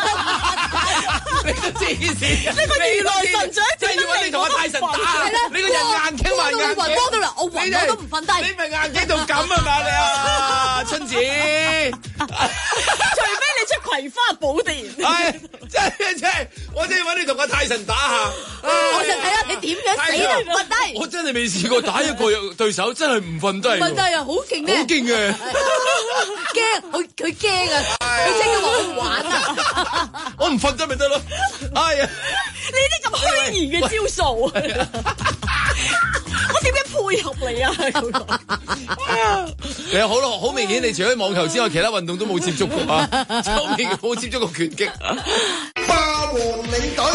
Speaker 5: 知線。
Speaker 8: 呢個如來神掌
Speaker 5: 即係要揾你同阿泰神打，你個人硬頸還硬頸，
Speaker 4: 我都啦，我暈我都唔瞓低。
Speaker 5: 你咪硬頸到咁啊嘛你啊，春子。
Speaker 8: 除非你出葵花寶典。
Speaker 5: 係，真係真係，我真係揾你同阿泰神打下。
Speaker 4: 我就睇下你點樣死都唔瞓低。
Speaker 5: 我真係未試過打一個對手，真係唔瞓低。
Speaker 4: 唔瞓低啊，好勁嘅。
Speaker 5: 好勁嘅。
Speaker 4: 驚，佢佢驚啊！佢驚到我唔玩啊！
Speaker 5: 我唔瞓低咪得咯。哎呀，
Speaker 8: 呢啲咁虛擬嘅招數，我點樣配合你啊？
Speaker 5: 你好咯，好明顯，你除咗網球之外，其他運動都冇接觸過啊，好明顯冇接觸過拳擊。
Speaker 10: 霸王領隊，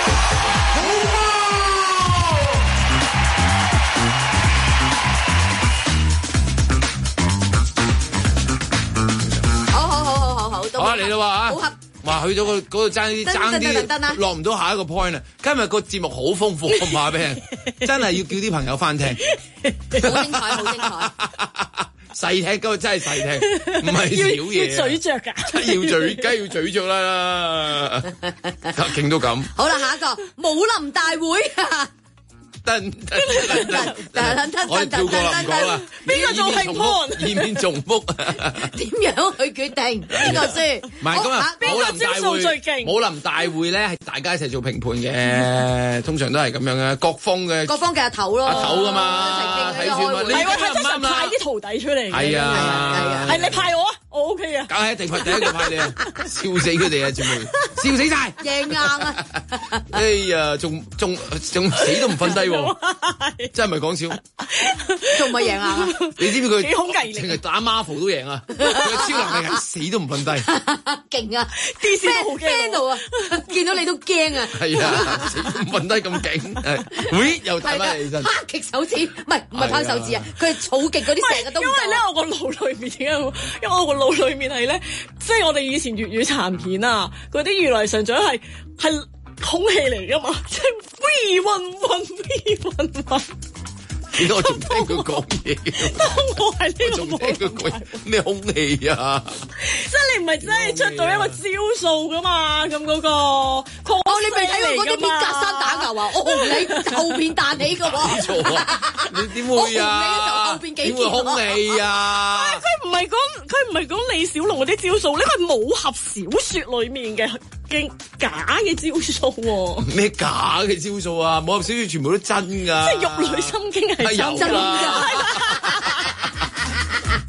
Speaker 4: 好好好好好好，
Speaker 5: 好啊嚟啦喎嚇！話去到個嗰度爭啲爭啲落唔到下一個 point 啊！今日個節目好豐富，我話俾你，真係要叫啲朋友翻聽，
Speaker 4: 好精彩，好精彩。
Speaker 5: 細聽嗰個真係細聽，唔係少嘢。
Speaker 8: 要咀嚼㗎，
Speaker 5: 要咀，梗係要咀嚼啦，勁到咁。
Speaker 4: 好啦，下一個武林大會啊！
Speaker 5: 噔噔噔噔，我哋跳過啦，唔講啦。
Speaker 8: 邊個做評判？
Speaker 5: 以免重複。
Speaker 4: 點樣去決定邊個輸？
Speaker 5: 唔係咁啊！
Speaker 8: 邊個招數最勁？
Speaker 5: 武林大會咧係大家一齊做評判嘅，通常都係咁樣嘅，各方嘅
Speaker 4: 各方嘅阿頭咯，
Speaker 5: 阿頭噶嘛，睇住嘛。
Speaker 8: 你話佢真係派啲徒弟出嚟。
Speaker 5: 係啊，係啊，
Speaker 8: 係你派我啊，我 OK 啊。
Speaker 5: 梗係一定派第一個派你啊，笑死佢哋啊，全部笑死晒，
Speaker 4: 贏硬啊！
Speaker 5: 哎呀，仲仲仲死都唔瞓低喎。真係唔係講笑，
Speaker 4: 仲唔係贏啊？
Speaker 5: 你知唔知佢
Speaker 8: 幾好毅力？
Speaker 5: 淨係打 Marvel 都贏啊！佢嘅超能力係死都唔瞓低，
Speaker 4: 勁啊
Speaker 8: ！D C 都好驚
Speaker 4: 到啊！見到你都驚啊！
Speaker 5: 係啊，死都唔瞓低咁勁，喂，又睇翻起身，
Speaker 4: 拍極手指，唔係唔係拍手指啊！佢係儲極嗰啲成日都唔夠。因為咧，
Speaker 8: 我個腦裏面點解？因為我個腦裏面係咧，即係我哋以前粵語殘片啊，嗰啲如來神掌係係。空氣嚟噶嘛，即係 we 運運 we 運運。
Speaker 5: 點解我仲聽佢講嘢？
Speaker 8: 當我係呢個
Speaker 5: 冇聽佢講咩空氣啊？
Speaker 8: 即係你唔係真係出到一個招數噶嘛？咁嗰個哦，
Speaker 4: 你未睇過嗰啲片隔山打牛啊？我紅你後邊彈起噶喎。
Speaker 5: 錯啊！你點會啊？
Speaker 4: 我紅你嘅時候後邊幾
Speaker 5: 點會空氣啊？
Speaker 8: 佢唔係講佢唔係講李小龍嗰啲招數，呢個係武俠小說裏面嘅。嘅假嘅招數喎，
Speaker 5: 咩假嘅招數啊？武俠小說全部都真噶，
Speaker 8: 即係玉女心經係真㗎。
Speaker 5: 咁點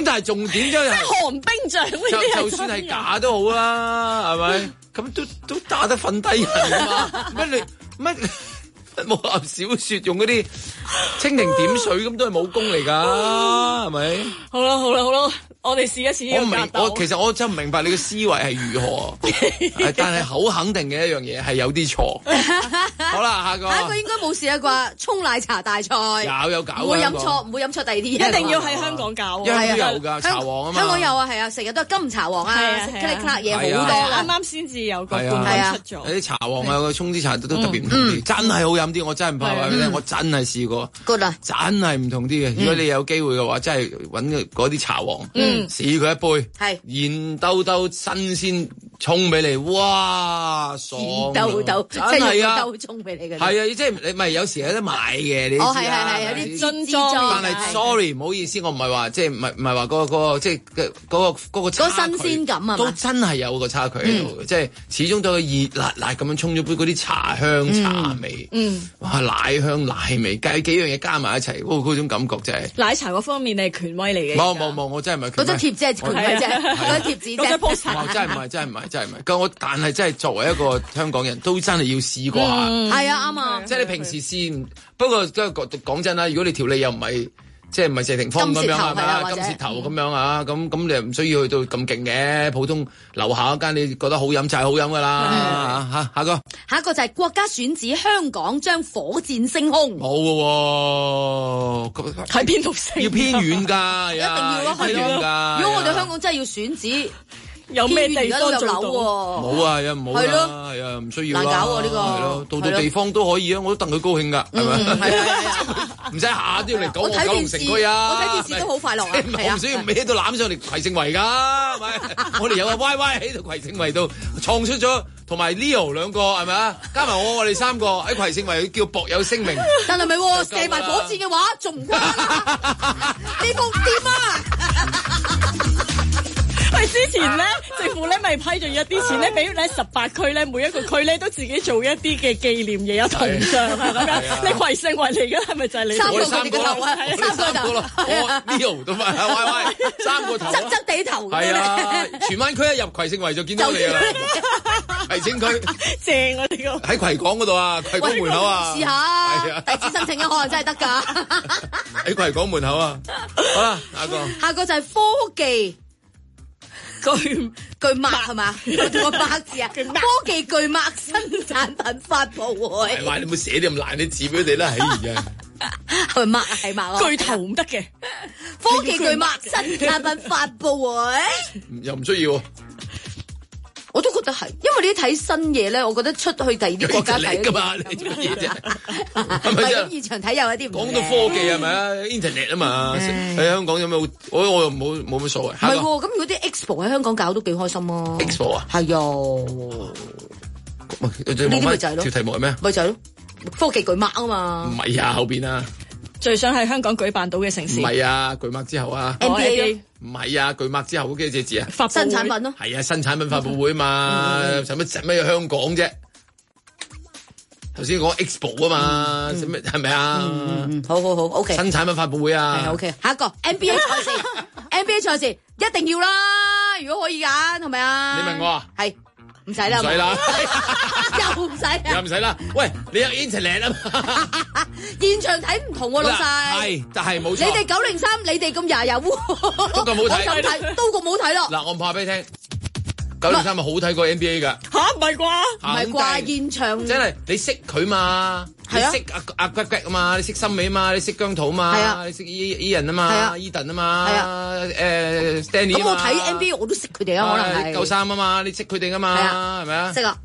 Speaker 2: 但係重點即係
Speaker 8: 寒冰杖呢啲
Speaker 2: 就就算係假都好啦，係咪？咁都都打得瞓低人㗎嘛？乜你乜？武俠小說用嗰啲蜻蜓點水咁都係武功嚟㗎，係咪？
Speaker 8: 好啦好啦好啦，我哋試一試。
Speaker 2: 我唔明，我其實我真唔明白你嘅思維係如何，但係好肯定嘅一樣嘢係有啲錯。好啦，下個
Speaker 4: 下一個應該冇事啊啩？沖奶茶大賽
Speaker 2: 有有搞，
Speaker 4: 唔會飲錯，唔會飲錯第二啲嘢，
Speaker 8: 一定要喺香港搞。
Speaker 2: 因為都有㗎，茶王啊嘛。
Speaker 4: 香港有啊，係啊，成日都係金茶王啊，茄喱嘢好多。
Speaker 8: 啱啱先至有個冠軍出咗。
Speaker 2: 有啲茶王啊，個沖之茶都特別唔同啲，真係好飲啲。我真係唔怕話俾你聽，我真係試過。
Speaker 4: good 啊！
Speaker 2: 真係唔同啲嘅。如果你有機會嘅話，真係揾嗰啲茶王，試佢一杯，係現兜兜新鮮沖俾你，哇！爽！
Speaker 4: 兜兜
Speaker 2: 真係啊，
Speaker 4: 兜沖俾你嘅。
Speaker 2: 係啊，即係你咪有時有得買嘅，你知啦。
Speaker 4: 哦，係係係，有啲樽裝。
Speaker 2: 但係 sorry，唔好意思，我唔係話即係唔係唔係話嗰個嗰個即係嗰個嗰個差距。
Speaker 4: 嗰新鮮感啊，
Speaker 2: 都真係有個差距喺度嘅，即係始終都係熱辣辣咁樣沖咗杯嗰啲茶香茶味，嗯，哇，奶香奶味，計幾樣嘢加埋一齊，哇，嗰種感覺真係。
Speaker 8: 奶茶嗰方面你係權威嚟嘅。
Speaker 2: 冇冇冇，我真係唔係。
Speaker 4: 嗰張貼紙係權威啫，嗰張貼紙啫。
Speaker 2: 真係唔係，真係唔係，真係唔係。咁我但係真係作為一個香港人都真係要試過下。
Speaker 4: 係啊，啱啊。
Speaker 2: 即係你平時試，不過即係講真啦，如果你條脷又唔係。即係唔係謝霆鋒咁樣係咪啊？金舌頭咁樣啊？咁咁你又唔需要去到咁勁嘅，普通樓下嗰間你覺得好飲就係好飲噶啦嚇。下個
Speaker 4: 下一個就係國家選址香港將火箭升空。
Speaker 2: 冇嘅喎，
Speaker 8: 喺邊度升？
Speaker 2: 要偏遠㗎，
Speaker 4: 一定要咯，係咯。如果我哋香港真係要選址。
Speaker 8: 有咩地方做到？
Speaker 2: 冇啊，又唔好啦，係啊，唔需要啦。
Speaker 4: 難搞喎呢個。
Speaker 2: 係咯，到到地方都可以啊，我都戥佢高興㗎，係咪？
Speaker 4: 係啊，
Speaker 2: 唔使下都要嚟講我九龍城區啊！
Speaker 4: 我睇電視都好快樂啊！
Speaker 2: 我唔需要孭到攬上嚟葵盛圍㗎，係咪？我哋有個 Y Y 喺度葵盛圍度創出咗，同埋 Leo 兩個係咪啊？加埋我，我哋三個喺葵盛圍叫薄有聲名。
Speaker 4: 但係咪射埋火箭嘅話，仲唔關啊？你冇掂啊！
Speaker 8: 喂，之前咧，政府咧咪批咗一啲錢咧，俾咧十八區咧，每一個區咧都自己做一啲嘅紀念嘢，有銅像啊咁樣。你葵盛圍嚟嘅係咪就係你？
Speaker 4: 三個
Speaker 2: 三個
Speaker 4: 頭啊，三個頭。
Speaker 2: 我 Leo 都係 Y Y， 三個頭。
Speaker 4: 側側地頭。
Speaker 2: 係啊，荃灣區一入葵盛圍就見到你啦。葵青區
Speaker 8: 正啊！呢個
Speaker 2: 喺葵港嗰度啊，葵港門口啊。
Speaker 4: 試下，第一次申請啊，可能真係得㗎。
Speaker 2: 喺葵港門口啊。好啦，下個。
Speaker 4: 下個就係科技。巨巨擘係嘛？個擘字啊！科技巨擘新產品發佈會。
Speaker 2: 係嘛？你冇寫啲咁難啲字俾佢哋啦，係啊。
Speaker 4: 係咪擘係擘啊？
Speaker 8: 巨頭唔得嘅。
Speaker 4: 科技巨擘新產品發佈會。
Speaker 2: 又唔需要。
Speaker 4: 我都覺得係，因為你睇新嘢咧，我覺得出去第二啲國家睇
Speaker 2: 㗎嘛，你做乜嘢啫？
Speaker 4: 係咪咁現場睇有一啲唔
Speaker 2: 講到科技係咪啊 ？Internet 啊嘛，喺香港有咩好？我我又冇冇乜所謂。
Speaker 4: 唔係喎，咁如果啲 Expo 喺香港搞都幾開心啊
Speaker 2: ！Expo 啊，
Speaker 4: 係啊，呢啲咪就係咯。
Speaker 2: 條題目係咩？
Speaker 4: 咪就係咯，科技巨擘啊嘛。
Speaker 2: 唔係啊，後邊啊。
Speaker 8: 最想喺香港舉辦到嘅城市。
Speaker 2: 唔係啊，巨擘之後啊。
Speaker 4: N B A
Speaker 2: 唔係啊，巨擘之後嗰幾隻字啊。
Speaker 4: 新產品咯。
Speaker 2: 係啊，新產品發佈會啊嘛，使乜使乜去香港啫？頭先講 Expo 啊嘛，使乜係咪啊？
Speaker 4: 好好好 ，OK。
Speaker 2: 新產品發佈會啊。
Speaker 4: 係 OK。下一個 N B A 賽事，N B A 賽事一定要啦，如果可以揀，係咪啊？
Speaker 2: 你問我啊？
Speaker 4: 係。唔使啦，
Speaker 2: 唔使啦，
Speaker 4: 又唔使，
Speaker 2: 又唔使啦。喂，你有 internet 啊嘛？
Speaker 4: 現場睇唔同喎，老細。
Speaker 2: 係，但係冇錯。
Speaker 4: 你哋九零三，你哋咁牙油烏，
Speaker 2: 都咁好睇，
Speaker 4: 咁睇，都咁好睇咯。
Speaker 2: 嗱，我唔怕俾你聽，九零三咪好睇過 N B A 噶。
Speaker 8: 吓，唔係啩？
Speaker 4: 唔係啩？現場
Speaker 2: 真係你識佢嘛？你識阿阿骨骨啊嘛？你識森美啊嘛？你識姜濤啊嘛？你識 Ian 啊嘛？Eden 啊嘛？誒 Stanley 啊嘛？
Speaker 4: 咁我睇 N B A 我都識佢哋啊，可能係。
Speaker 2: 九三啊嘛？你識佢哋噶嘛？係咪啊？
Speaker 4: 識啊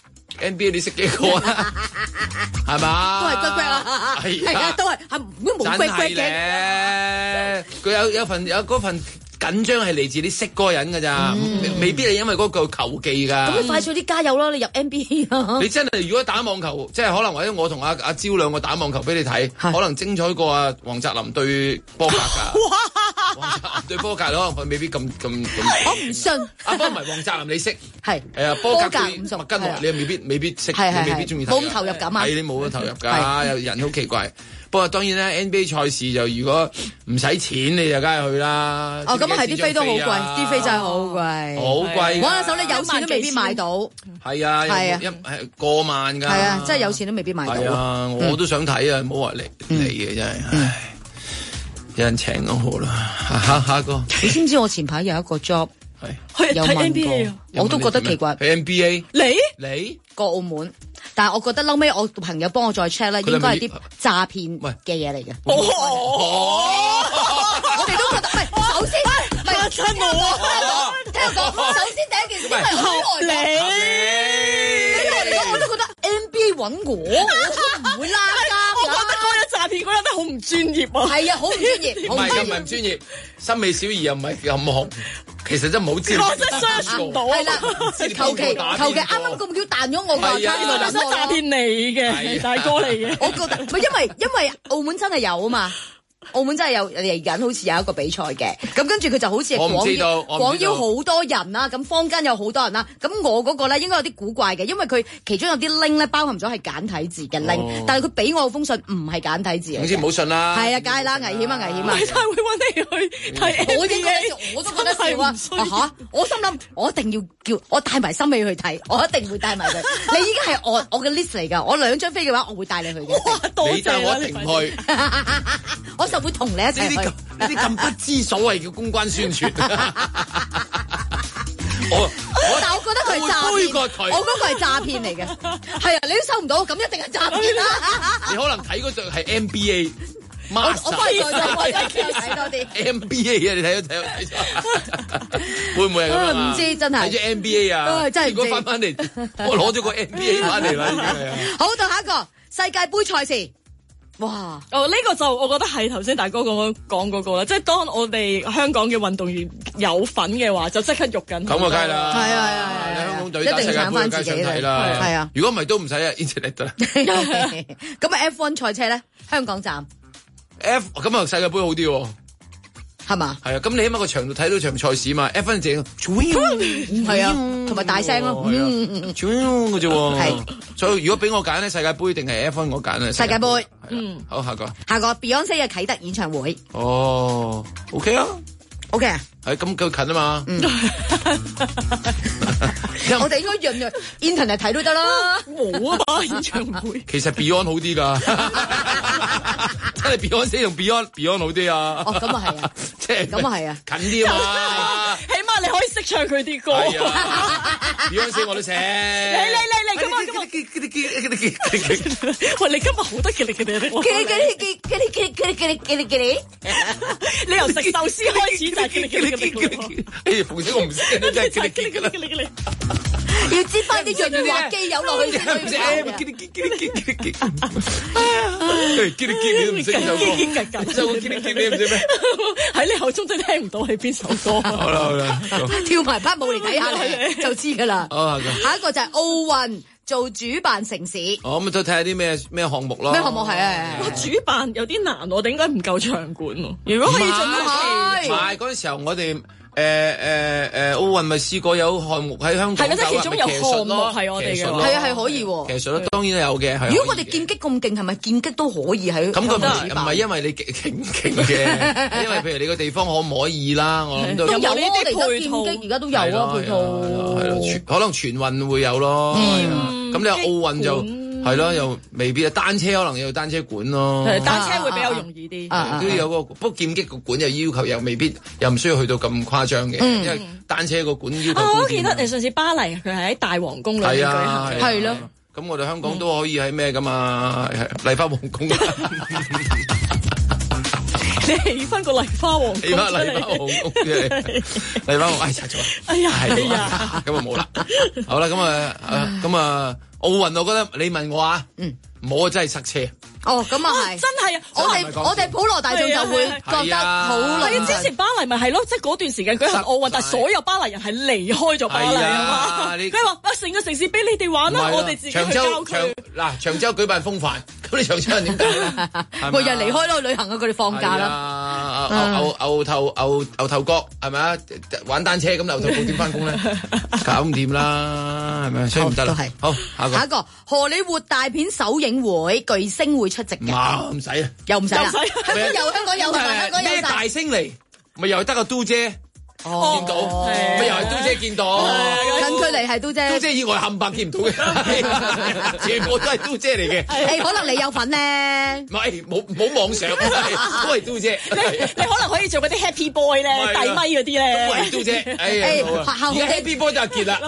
Speaker 2: ！N B A 你識幾個啊？係嘛？
Speaker 4: 都係骨骨啊！係啊，都係係都冇骨骨嘅。
Speaker 2: 佢有有份有嗰份。緊張係嚟自你識嗰個人㗎咋，嗯、未必係因為嗰個球技㗎。
Speaker 4: 咁你快脆啲加油啦！你入 N B A 啊！
Speaker 2: 你真係如果打網球，即係可能或者我同阿阿招兩個打網球俾你睇，可能精彩過阿黃澤林對波格㗎。哇！黃澤林對波格可能佢未必咁咁咁。
Speaker 4: 我唔信。
Speaker 2: 阿波唔係黃澤林，你識
Speaker 4: 係
Speaker 2: 係啊？波格對麥根華，你又未必未必識，你未必中意睇。
Speaker 4: 冇咁投入感啊！
Speaker 2: 係你冇咁投入㗎，人好奇怪。 不過當然咧 N B A 賽事就如果唔使錢你就梗係去啦。
Speaker 4: 哦，咁啊係啲飛都好貴，啲飛真係好貴，
Speaker 2: 好貴。
Speaker 4: 玩下手你有錢都未必買到。係
Speaker 2: 啊，
Speaker 4: 係啊，
Speaker 2: 一係過萬㗎。
Speaker 4: 係啊，真係有錢都未必買到。
Speaker 2: 係啊，我都想睇啊，唔好話嚟嚟嘅真係。唉，有人請我好啦。下下一個，
Speaker 4: 你知唔知我前排有一個 job？
Speaker 8: 係
Speaker 4: 有
Speaker 8: 睇 N B A
Speaker 4: 啊，我都覺得奇怪。
Speaker 2: 睇 N B A，
Speaker 8: 你
Speaker 2: 你
Speaker 4: 過澳門，但係我覺得嬲尾我朋友幫我再 check 咧，應該係啲詐騙嘅嘢嚟嘅。
Speaker 8: 哦，
Speaker 4: 我哋都覺得，唔係首先，唔係嚇親我，聽我講，首先第一件事係合理。對我嚟講，我都覺得 N B A 揾我，我唔會拉㗎。
Speaker 8: 我覺得嗰日詐騙嗰日都好唔專業啊。
Speaker 4: 係啊，好唔專業。
Speaker 2: 唔係咁唔係唔專業，森美小儀又唔係咁紅。其實真係唔好知，
Speaker 8: 我真係 search 唔到，
Speaker 4: 係啦，求其求其啱啱咁巧彈咗我個，
Speaker 8: 原來係想詐騙你嘅大哥嚟嘅。
Speaker 4: 我覺得唔係因為因為澳門真係有啊嘛。澳門真係有嚟緊，好似有一個比賽嘅，咁跟住佢就好似廣邀廣邀好多人啦，咁坊間有好多人啦，咁我嗰個咧應該有啲古怪嘅，因為佢其中有啲 link 咧包含咗係簡體字嘅 link，哦、但係佢俾我封信唔係簡體字。
Speaker 2: 總之唔好信啦。
Speaker 4: 係啊，梗係啦，危險啊，危險啊！
Speaker 8: 你真係會揾你去睇 N B A， 我應該
Speaker 4: 我都覺得係啊嚇！我心諗我一定要叫我帶埋森美去睇，我一定會帶埋佢。你已經係我我嘅 list 嚟㗎，我兩張飛嘅話，我會帶你去嘅。
Speaker 8: 哇，多謝啊！
Speaker 2: 我一定去，
Speaker 4: 我就會同你一齊。
Speaker 2: 呢啲咁不知所謂嘅公關宣傳，我
Speaker 4: 但我覺得佢係詐騙，我嗰個係詐騙嚟嘅，係啊，你都收唔到，咁一定係詐騙啦。
Speaker 2: 你可能睇嗰對係 N B A，
Speaker 4: 我我翻再再我再睇多啲
Speaker 2: N B A 啊！你睇咗睇咗睇咗，會唔會係咁啊？
Speaker 4: 唔知真係
Speaker 2: 睇咗 N B A 啊！
Speaker 4: 真係
Speaker 2: 如果翻翻嚟，我攞咗個 N B A 翻嚟啦，已經係啊！
Speaker 4: 好，到下一個世界盃賽事。哇！
Speaker 8: 哦，呢、這個就我覺得係頭先大哥講講嗰個啦，即係當我哋香港嘅運動員有份嘅話，就即刻喐緊。
Speaker 2: 咁啊，梗係啦，
Speaker 4: 係啊係啊係
Speaker 2: 香港隊
Speaker 4: 一定撐翻自己
Speaker 2: 啦，
Speaker 4: 係啊。
Speaker 2: 如果唔係都唔使啊 ，internet 得啦。
Speaker 4: 咁啊 F 一 賽車咧，香港站
Speaker 2: F 咁啊世界盃好啲喎。
Speaker 4: 係嘛？
Speaker 2: 係啊，咁你起碼個場度睇到場賽事嘛 ？F 一正，
Speaker 4: 係啊，同埋大聲咯，嗯嗯嗯，
Speaker 2: 嘅啫喎。
Speaker 4: 係，
Speaker 2: 所以如果俾我揀咧，世界盃定係 F 一我揀啊？
Speaker 4: 世界盃，
Speaker 2: 嗯，好下個，
Speaker 4: 下個 Beyonce 嘅啟德演唱會。
Speaker 2: 哦 ，OK 啊
Speaker 4: ，OK 啊，
Speaker 2: 係咁夠近啊嘛。
Speaker 4: 我哋應該樣樣 internet 睇都得啦。
Speaker 8: 冇啊嘛，演唱會。
Speaker 2: 其實 Beyond 好啲㗎，真係 Beyonce 同 Beyond Beyond 好啲啊。
Speaker 4: 哦，咁啊係啊，
Speaker 2: 即係
Speaker 4: 咁啊係啊，
Speaker 2: 近啲啊嘛。
Speaker 8: 起碼你可以識唱佢啲歌。
Speaker 2: Beyonce 我都寫。
Speaker 8: 嚟嚟嚟嚟，咁啊咁啊！喂，你今日好得嘅你嘅你。你由食壽司開始就係嘅你嘅你。
Speaker 2: 哎，逢死我唔識，真係嘅你嘅你。
Speaker 4: 要接翻啲潤滑機油落去先可以食。
Speaker 2: 你都唔識首歌，首歌你唔知咩？
Speaker 8: 喺你口中真係聽唔到係邊首歌。
Speaker 2: 好啦好啦，
Speaker 4: 跳埋拍舞嚟睇下你就知㗎啦。下一個就係奧運做主辦城市。
Speaker 2: 哦，咁都睇下啲咩咩項目咯。
Speaker 4: 咩項目係啊？
Speaker 8: 主辦有啲難，我哋應該唔夠場館喎。如果可以做到，
Speaker 2: 唔係嗰陣時候我哋。誒誒誒，奧運咪試過有項目喺香港，
Speaker 8: 係啦，即係其中有項目係我哋嘅，
Speaker 4: 係啊係可以喎。
Speaker 2: 騎術咯，當然有嘅。
Speaker 4: 如果我哋劍擊咁勁，係咪劍擊都可以喺？
Speaker 2: 咁佢唔唔係因為你勁勁嘅，因為譬如你個地方可唔可以啦？我諗都
Speaker 4: 有呢啲配套，而家都有啊配套。
Speaker 2: 係咯，可能全運會有咯。咁你話奧運就。係咯，又未必啊！單車可能有單車館咯，
Speaker 8: 單車會比較容易啲。
Speaker 2: 都有個，不過劍擊個館又要求又未必，又唔需要去到咁誇張嘅，因為單車個館要求高啲。
Speaker 8: 我記得你上次巴黎，佢係喺大皇宮裏面舉行，
Speaker 4: 係咯。
Speaker 2: 咁我哋香港都可以喺咩噶嘛？麗花皇宮。
Speaker 8: 你起翻個麗花皇宮，
Speaker 2: 起翻麗花皇宮，麗花皇哎拆咗，
Speaker 8: 哎呀係啊，
Speaker 2: 咁啊冇啦。好啦，咁啊咁啊。奧運我覺得你問我啊，嗯，我真係塞車。
Speaker 4: 哦，咁啊係，
Speaker 8: 真係啊！
Speaker 4: 我哋我哋普羅大眾就會覺得好
Speaker 8: 係啊！之前巴黎咪係咯，即係嗰段時間舉行奧運，但係所有巴黎人係離開咗巴黎啊嘛。佢話啊，成個城市俾你哋玩啦，我哋自己去郊區。
Speaker 2: 嗱，長洲舉辦風帆，咁你長洲人點解咧？
Speaker 4: 每日離開咯，旅行啊，佢哋放假啦。
Speaker 2: 啊牛牛牛頭牛牛頭角係咪啊？玩單車咁牛頭角點翻工咧？搞唔掂啦，係咪？所以唔得啦。好，下個
Speaker 4: 下一個荷里活大片首映會，巨星會出席嘅。
Speaker 2: 唔使啊，
Speaker 4: 又唔使啦。
Speaker 8: 香
Speaker 4: 港有香港有香港有
Speaker 2: 咩大星嚟？咪又係得個嘟姐。哦、見到，咪又係嘟姐見到，
Speaker 4: 近距離係嘟姐，
Speaker 2: 嘟姐以外冚唪見唔到嘅，全部都係嘟姐嚟嘅。
Speaker 4: 誒，可能你有份咧，
Speaker 2: 唔係冇冇妄想，都係嘟姐。
Speaker 8: 你你可能可以做嗰啲 Happy Boy 咧，遞咪嗰啲咧，
Speaker 2: 都係嘟姐。誒，而家 Happy Boy 就係傑啦。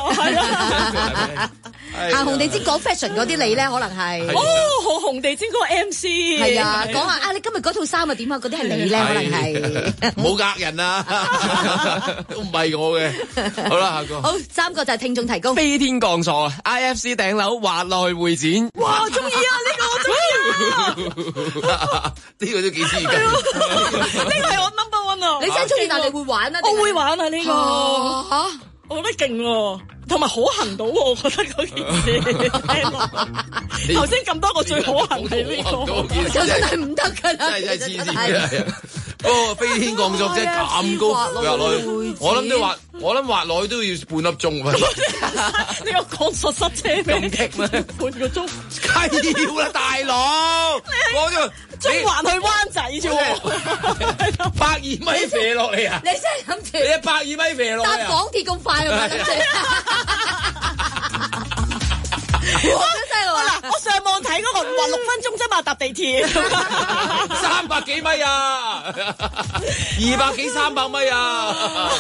Speaker 4: 行紅地氈講 fashion 嗰啲你咧，可能係
Speaker 8: 哦，紅地氈嗰個 M C
Speaker 4: 係啊，講下啊，你今日嗰套衫啊點啊，嗰啲係你咧，可能係
Speaker 2: 冇呃人啊。都唔係我嘅，好啦，下個
Speaker 4: 好三個就係聽眾提供
Speaker 11: 飛天降座啊 ！I F C 頂樓滑落去會展，
Speaker 8: 哇，中意啊！呢、這個我中意啊！
Speaker 2: 呢個都幾刺激，呢
Speaker 8: 個係我 number one 啊！
Speaker 4: 你真係中意，但你會玩啊？
Speaker 8: 我會玩啊！呢、這個
Speaker 4: 嚇、啊，
Speaker 8: 我覺得勁喎，同埋可行到喎，我覺得嗰件事。頭先咁多個最可行係呢、這個，
Speaker 4: 就真係唔得㗎啦！
Speaker 2: 真係真係黐線。哦，飛天降座真係咁高滑落去，我諗都滑，我諗滑落去都要半粒鐘。
Speaker 8: 呢個降索塞車咩？咁激咩？半個鐘？
Speaker 2: 梗要啦，大佬！我就
Speaker 8: 中環去灣仔啫喎，
Speaker 2: 百二米飛落嚟啊！
Speaker 4: 你真係諗住
Speaker 2: 你一百二米飛落嚟啊？
Speaker 4: 搭港鐵咁快啊！諗住。
Speaker 8: 我嗱，我上網睇嗰個話六分鐘啫嘛，搭地鐵
Speaker 2: 三百幾米啊，二百幾三百米啊，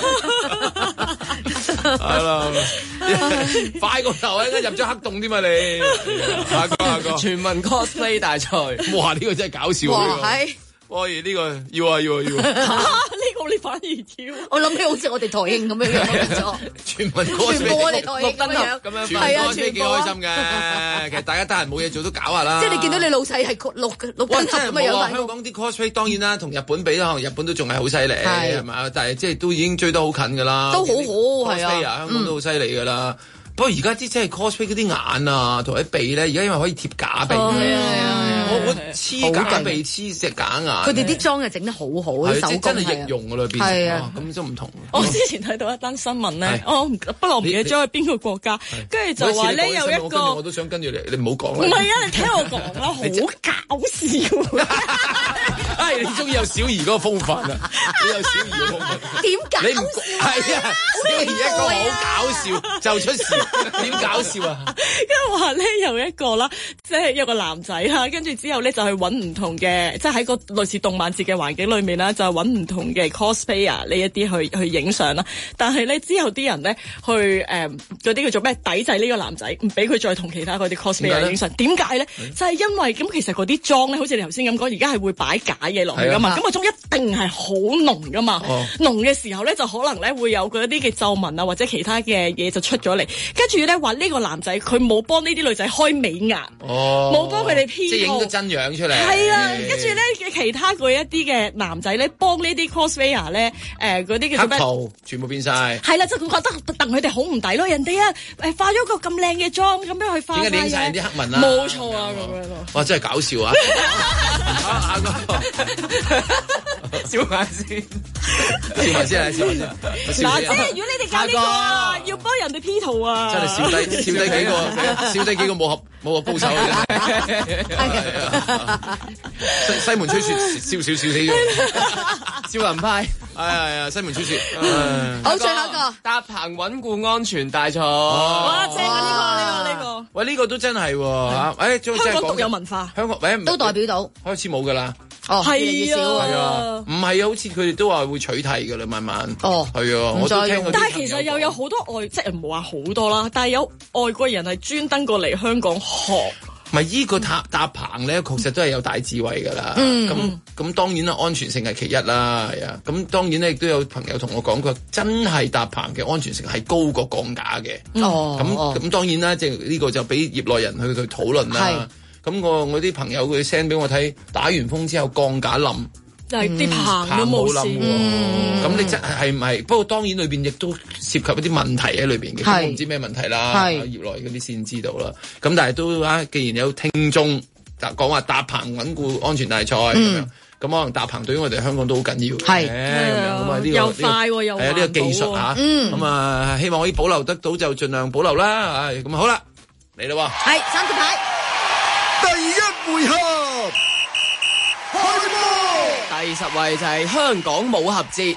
Speaker 2: 係啦，快過頭啊！應該入咗黑洞添嘛你，下個下個
Speaker 11: 全民 cosplay 大賽，
Speaker 2: 哇！呢個真係搞笑啊！
Speaker 4: 係。
Speaker 2: 哇！呢個要啊要啊要啊！
Speaker 8: 呢個你反而跳，
Speaker 4: 我諗起好似我哋台慶咁樣樣，
Speaker 2: 全民歌
Speaker 4: 全部我哋台慶咁樣，
Speaker 2: 咁樣係啊，全部幾開心嘅。其實大家得閒冇嘢做都搞下啦。
Speaker 4: 即係你見到你老細係六六燈盒咁樣樣。
Speaker 2: 香港啲 cosplay 當然啦，同日本比可能日本都仲係好犀利係嘛，但係即係都已經追得好近㗎啦。
Speaker 4: 都好好係啊，
Speaker 2: 香港都好犀利㗎啦。不過而家啲即係 cosplay 嗰啲眼啊，同埋鼻咧，而家因為可以貼假鼻，我我黐假鼻黐隻假眼。佢
Speaker 4: 哋啲妝又整得好好，啲手工
Speaker 2: 真係易用㗎啦，變係啊，咁都唔同。
Speaker 8: 我之前睇到一單新聞咧，我不過唔記得咗去邊個國家，跟住就話咧有一個，
Speaker 2: 我都想跟住你，你唔好講啦。
Speaker 8: 唔係啊，你聽我講啦，好搞笑。
Speaker 2: 唉，你終於有小儀嗰個風範啦，你有小儀嘅風範。
Speaker 4: 點搞？
Speaker 2: 你唔係啊，小儀一個好搞笑就出事。點搞笑啊！
Speaker 8: 因為話咧有一個啦，即係有個男仔啦，跟住之後咧就去揾唔同嘅，即係喺個類似動漫節嘅環境裏面啦，就揾唔同嘅 cosplayer 呢一啲去去影相啦。但係咧之後啲人咧去誒嗰啲叫做咩抵制呢個男仔，唔俾佢再同其他嗰啲 cosplayer 影相。點解咧？就係因為咁，其實嗰啲妝咧，好似你頭先咁講，而家係會擺假嘢落去噶嘛。咁個妝一定係好濃噶嘛。濃嘅時候咧，就可能咧會有嗰啲嘅皺紋啊，或者其他嘅嘢就出咗嚟。跟住咧話呢個男仔佢冇幫呢啲女仔開美顏，冇幫佢哋 P 圖，
Speaker 2: 即係影咗真樣出嚟。
Speaker 8: 係啊，跟住咧其他嗰一啲嘅男仔咧幫呢啲 cosplayer 咧誒嗰啲叫做咩？
Speaker 2: 黑圖全部變晒。
Speaker 8: 係啦，就覺得戥佢哋好唔抵咯。人哋啊誒化咗個咁靚嘅妝，咁樣去化。
Speaker 2: 點解影晒人啲黑紋啊？
Speaker 8: 冇錯啊，咁樣咯。
Speaker 2: 哇！真係搞笑啊！下個笑埋先，笑埋先啊！笑埋先。
Speaker 8: 嗱，即係如果你哋搞呢個啊，要幫人哋 P 圖啊，
Speaker 2: 真係笑低笑低幾個，笑低幾個武俠武俠高手西西門吹雪笑少少死咗，
Speaker 11: 少林派
Speaker 2: 係係啊！西門吹雪。
Speaker 4: 好，最後一個
Speaker 11: 搭棚穩固安全大賽。
Speaker 8: 哇！正啊！呢個呢個呢個。
Speaker 2: 喂，呢個都真係喎嚇！誒，
Speaker 8: 香港獨有文化，
Speaker 2: 香港誒
Speaker 4: 都代表到
Speaker 2: 開始冇㗎啦。
Speaker 4: 哦，
Speaker 8: 係
Speaker 4: 啊，
Speaker 2: 係啊，唔係啊，好似佢哋都話會取締㗎啦，慢慢。
Speaker 4: 哦，
Speaker 2: 係啊，我都聽過。
Speaker 8: 但係其實又有好多外，即係唔好話好多啦，但係有外國人係專登過嚟香港學。
Speaker 2: 唔係依個搭搭棚咧，確實都係有大智慧㗎啦。咁咁當然啦，安全性係其一啦，係啊。咁當然咧，亦都有朋友同我講過，真係搭棚嘅安全性係高過鋼架嘅。
Speaker 4: 哦，
Speaker 2: 咁咁當然啦，即係呢個就俾業內人去去討論啦。咁我我啲朋友佢 send 俾我睇，打完風之後鋼架冧，
Speaker 8: 就係啲棚都冇冧喎。
Speaker 2: 咁你真係唔係？不過當然裏邊亦都涉及一啲問題喺裏邊嘅，我唔知咩問題啦。業內嗰啲先知道啦。咁但係都啊，既然有聽眾講話搭棚穩固安全大賽咁樣， 咁可能搭棚對於我哋香港都好緊要。
Speaker 4: 係
Speaker 2: 咁啊呢個
Speaker 8: 又快又
Speaker 2: 係啊呢個技術嚇。咁啊希望可以保留得到就盡量保留啦。啊咁好啦，嚟啦喎。
Speaker 4: 係三張牌，
Speaker 10: 第一回合開波。
Speaker 11: 第十位就係香港武俠節。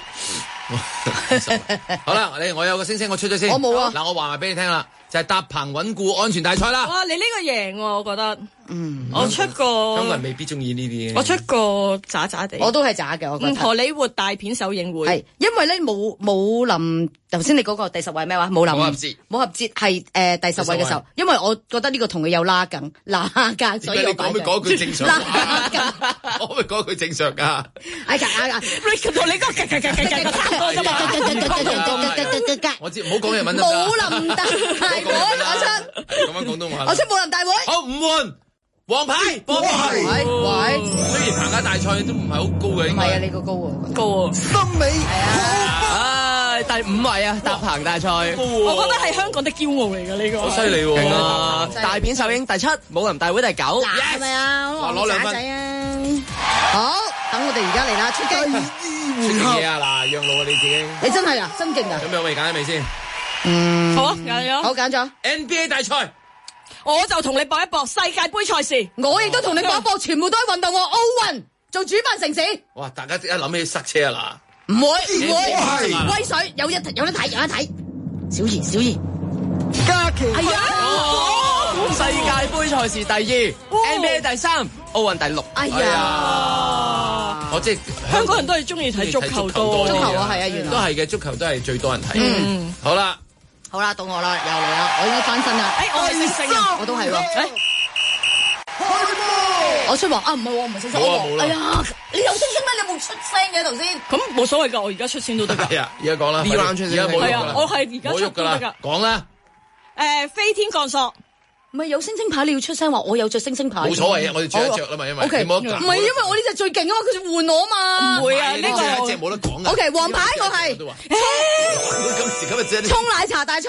Speaker 2: 好啦，你我有個星星，我出咗先。
Speaker 4: 我冇啊。
Speaker 2: 嗱，我話埋俾你聽啦，就係搭棚穩固安全大賽啦。
Speaker 8: 哇！你呢個贏喎，我覺得。
Speaker 4: 嗯，
Speaker 8: 我出過。
Speaker 2: 香港人未必中意呢啲。
Speaker 8: 我出過渣渣地。
Speaker 4: 我都係渣嘅，我覺得。
Speaker 8: 荷里活大片首映會。
Speaker 4: 係，因為咧武武林頭先你嗰個第十位咩話？武林。
Speaker 2: 武俠節。
Speaker 4: 武俠節係誒第十位嘅時候，因為我覺得呢個同佢有拉緊拉緊，所以我擺。
Speaker 2: 你講句正常。
Speaker 4: 拉緊。
Speaker 2: 我咪講句正常㗎。
Speaker 4: 哎呀哎呀
Speaker 8: Rick 同你講格格格格格差唔多啫嘛。
Speaker 2: 我知唔好講日文。
Speaker 4: 武林大會我出。
Speaker 2: 講翻廣東話。
Speaker 4: 我出武林大會。
Speaker 2: 好，五換。黃牌，波牌，
Speaker 4: 喂喂，
Speaker 2: 雖然棚架大賽都唔係好高嘅，應該。
Speaker 4: 唔係啊，你個高喎，
Speaker 8: 高喎。
Speaker 10: 森美，
Speaker 11: 唉，第五位啊，搭棚大賽。
Speaker 8: 我覺得係香港的驕傲嚟㗎呢個。
Speaker 2: 好犀利喎！
Speaker 11: 啊，大片首映第七，武林大會第九。
Speaker 4: 係咪啊？
Speaker 2: 話攞兩分。
Speaker 4: 好，等我哋而家嚟啦，出擊。
Speaker 2: 出嘢啊！嗱，讓路啊你自己。
Speaker 4: 你真係啊，真勁啊！
Speaker 2: 咁有未揀咗未先？
Speaker 4: 嗯。
Speaker 8: 好啊，揀咗。
Speaker 4: 好揀咗。
Speaker 2: N B A 大賽。
Speaker 8: 我就同你搏一搏世界盃賽事，
Speaker 4: 我亦都同你搏一搏，全部都係運動喎，奧運做主辦城市。
Speaker 2: 哇！大家即刻諗起塞車啊
Speaker 4: 嗱，唔會唔會，威水有一有得睇有得睇。小儀小儀，
Speaker 10: 嘉琪
Speaker 4: 係啊，
Speaker 11: 世界盃賽事第二 ，N B A 第三，奧運第六。
Speaker 4: 哎呀，
Speaker 2: 我即係
Speaker 8: 香港人都係中意睇足球多，
Speaker 4: 足球啊係啊，原來
Speaker 2: 都係嘅，足球都係最多人睇。嗯，好啦。
Speaker 4: 好啦，到我啦，又嚟啦，我應該翻身啦。
Speaker 8: 誒，我係星星啊，
Speaker 4: 我都係喎。
Speaker 10: 開波，
Speaker 4: 我出黃啊，唔係喎，唔係星星。
Speaker 2: 冇啊冇啦。
Speaker 4: 哎呀，你有星星咩？你有冇出聲嘅頭先？
Speaker 8: 咁冇所謂㗎，我而家出聲都得㗎。
Speaker 2: 係啊，而家講啦。
Speaker 11: 呢 round 出聲。
Speaker 2: 而家冇喐㗎啦。
Speaker 8: 我係而家出都得㗎。
Speaker 2: 講啦。
Speaker 8: 誒，飛天降索。
Speaker 4: 唔係有星星牌，你要出聲話我有着星星牌。
Speaker 2: 冇所謂啊，我哋着一着啦嘛，因為你冇得揀。
Speaker 4: 唔係因為我呢隻最勁啊嘛，佢就換我嘛。
Speaker 8: 唔會啊，呢個
Speaker 2: 一隻冇得講。
Speaker 4: O K，黃牌我係。
Speaker 2: 今時今日真係。
Speaker 4: 沖奶茶大賽。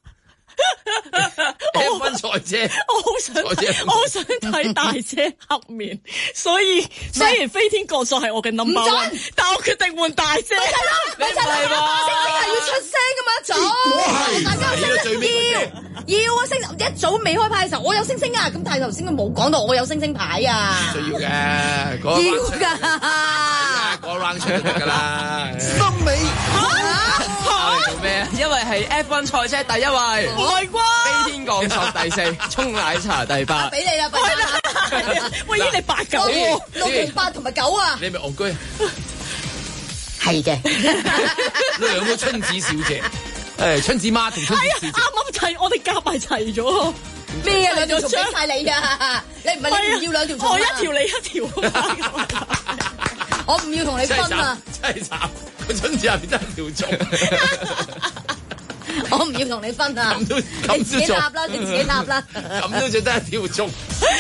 Speaker 2: F 一賽車，
Speaker 8: 我好想，我好想睇大車黑面，所以雖然飛天降索係我嘅 number one，但我決定換大車。
Speaker 4: 係咯，你唔係嘛？星星係要出聲噶嘛，一早大家有星星要要啊，星一早未開牌嘅時候，我有星星啊，咁但係頭先佢冇講到我有星星牌啊，
Speaker 2: 需要嘅，
Speaker 4: 要噶，
Speaker 2: 嗰 round 出就得噶啦。
Speaker 10: 森美，
Speaker 11: 做咩？因為係 F 一賽車第一位，
Speaker 8: 唔係啩？
Speaker 11: 飛天降索第四，沖奶茶第八。
Speaker 4: 俾你啦，俾你啦。
Speaker 8: 喂，依你八九喎，
Speaker 4: 六同八同埋九啊。
Speaker 2: 你係咪戇居？
Speaker 4: 係嘅，
Speaker 2: 兩個春子小姐，誒春子媽同春子小姐。
Speaker 8: 啱啱齊，我哋夾埋齊咗。
Speaker 4: 咩啊？兩條蟲俾晒你啊！你唔係你唔要兩條蟲啊？
Speaker 8: 我一條你一條。
Speaker 4: 我唔要同你分啊！
Speaker 2: 真係慘，個春子入邊真係條蟲。
Speaker 4: 我唔要同你分啊！
Speaker 2: 咁都
Speaker 4: 你自己答啦，你自己答啦。
Speaker 2: 咁都只得一條蟲。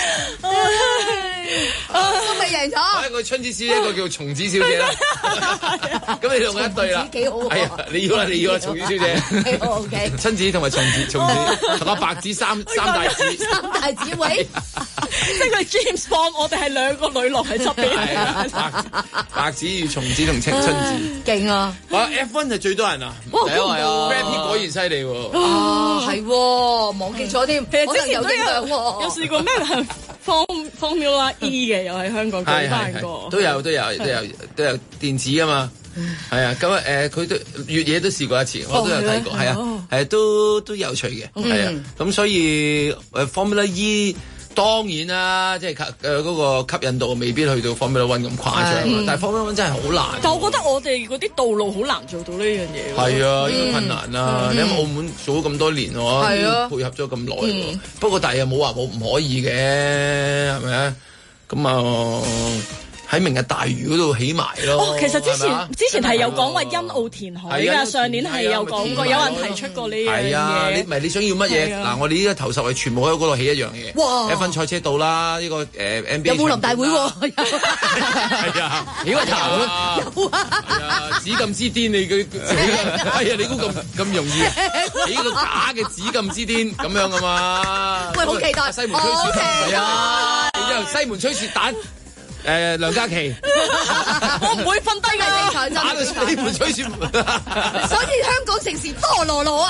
Speaker 4: 都未贏咗。
Speaker 2: 一個春子小姐，一個叫松子小姐啦。咁你同佢一對啦。
Speaker 4: 幾好。
Speaker 2: 係啊，你要啦，你要啦，松子小姐。
Speaker 4: 幾好 OK。
Speaker 2: 春子同埋松子，松子同阿白子三三大子。
Speaker 4: 三大子位。
Speaker 8: 即係佢 James Bond，我哋係兩個女落喺側邊。
Speaker 2: 白子與松子同青春子。
Speaker 4: 勁啊！
Speaker 2: 好 F 一係最多人啊。
Speaker 11: 第一位啊
Speaker 2: Brad Pitt 果然犀利喎。
Speaker 4: 啊，係，忘記咗添。
Speaker 8: 其實之前都
Speaker 4: 有
Speaker 8: 有試過咩係 Form Formula E 嘅，又喺香港舉辦過。
Speaker 2: 都有都有都有都有電子啊嘛。係啊，咁誒佢都越野都試過一次，我都有睇過。係啊，係都都有趣嘅。係啊，咁所以誒 Formula E。當然啦，即係誒嗰個吸引度未必去到 Formula One 咁誇張，嗯、但係 Formula One 真係好難。
Speaker 8: 但我覺得我哋嗰啲道路好難做到呢樣嘢。
Speaker 2: 係啊，應該困難啦。嗯、你喺澳門做咗咁多年喎，啊、配合咗咁耐。嗯、不過但係又冇話冇唔可以嘅，係咪啊？咁啊。喺明日大嶼嗰度起埋咯。
Speaker 8: 哦，其實之前之前係有講話欣澳填海㗎，上年係有講過，有人提出過呢樣嘢。係啊，
Speaker 2: 你唔係你想要乜嘢？嗱，我哋呢個頭十位全部喺嗰度起一樣嘢。哇！一分賽車道啦，呢個誒 N B A
Speaker 4: 有武林大會喎。
Speaker 2: 係啊，起個頭啦。有啊。係啊，紫禁之巔你佢，係啊，你估咁咁容易起個假嘅紫禁之巔咁樣㗎嘛？
Speaker 4: 喂，好期待。
Speaker 2: 西門吹雪，係啊，然之後西門吹雪蛋。 誒梁嘉琪，
Speaker 8: 我唔會瞓低㗎，
Speaker 2: 打到西門吹雪門，
Speaker 4: 所以香港城市多羅羅啊！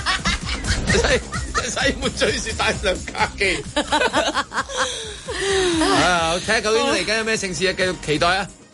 Speaker 2: 西西門吹雪打梁嘉琪，啊！睇下究竟嚟緊有咩盛事啊，繼續期待啊！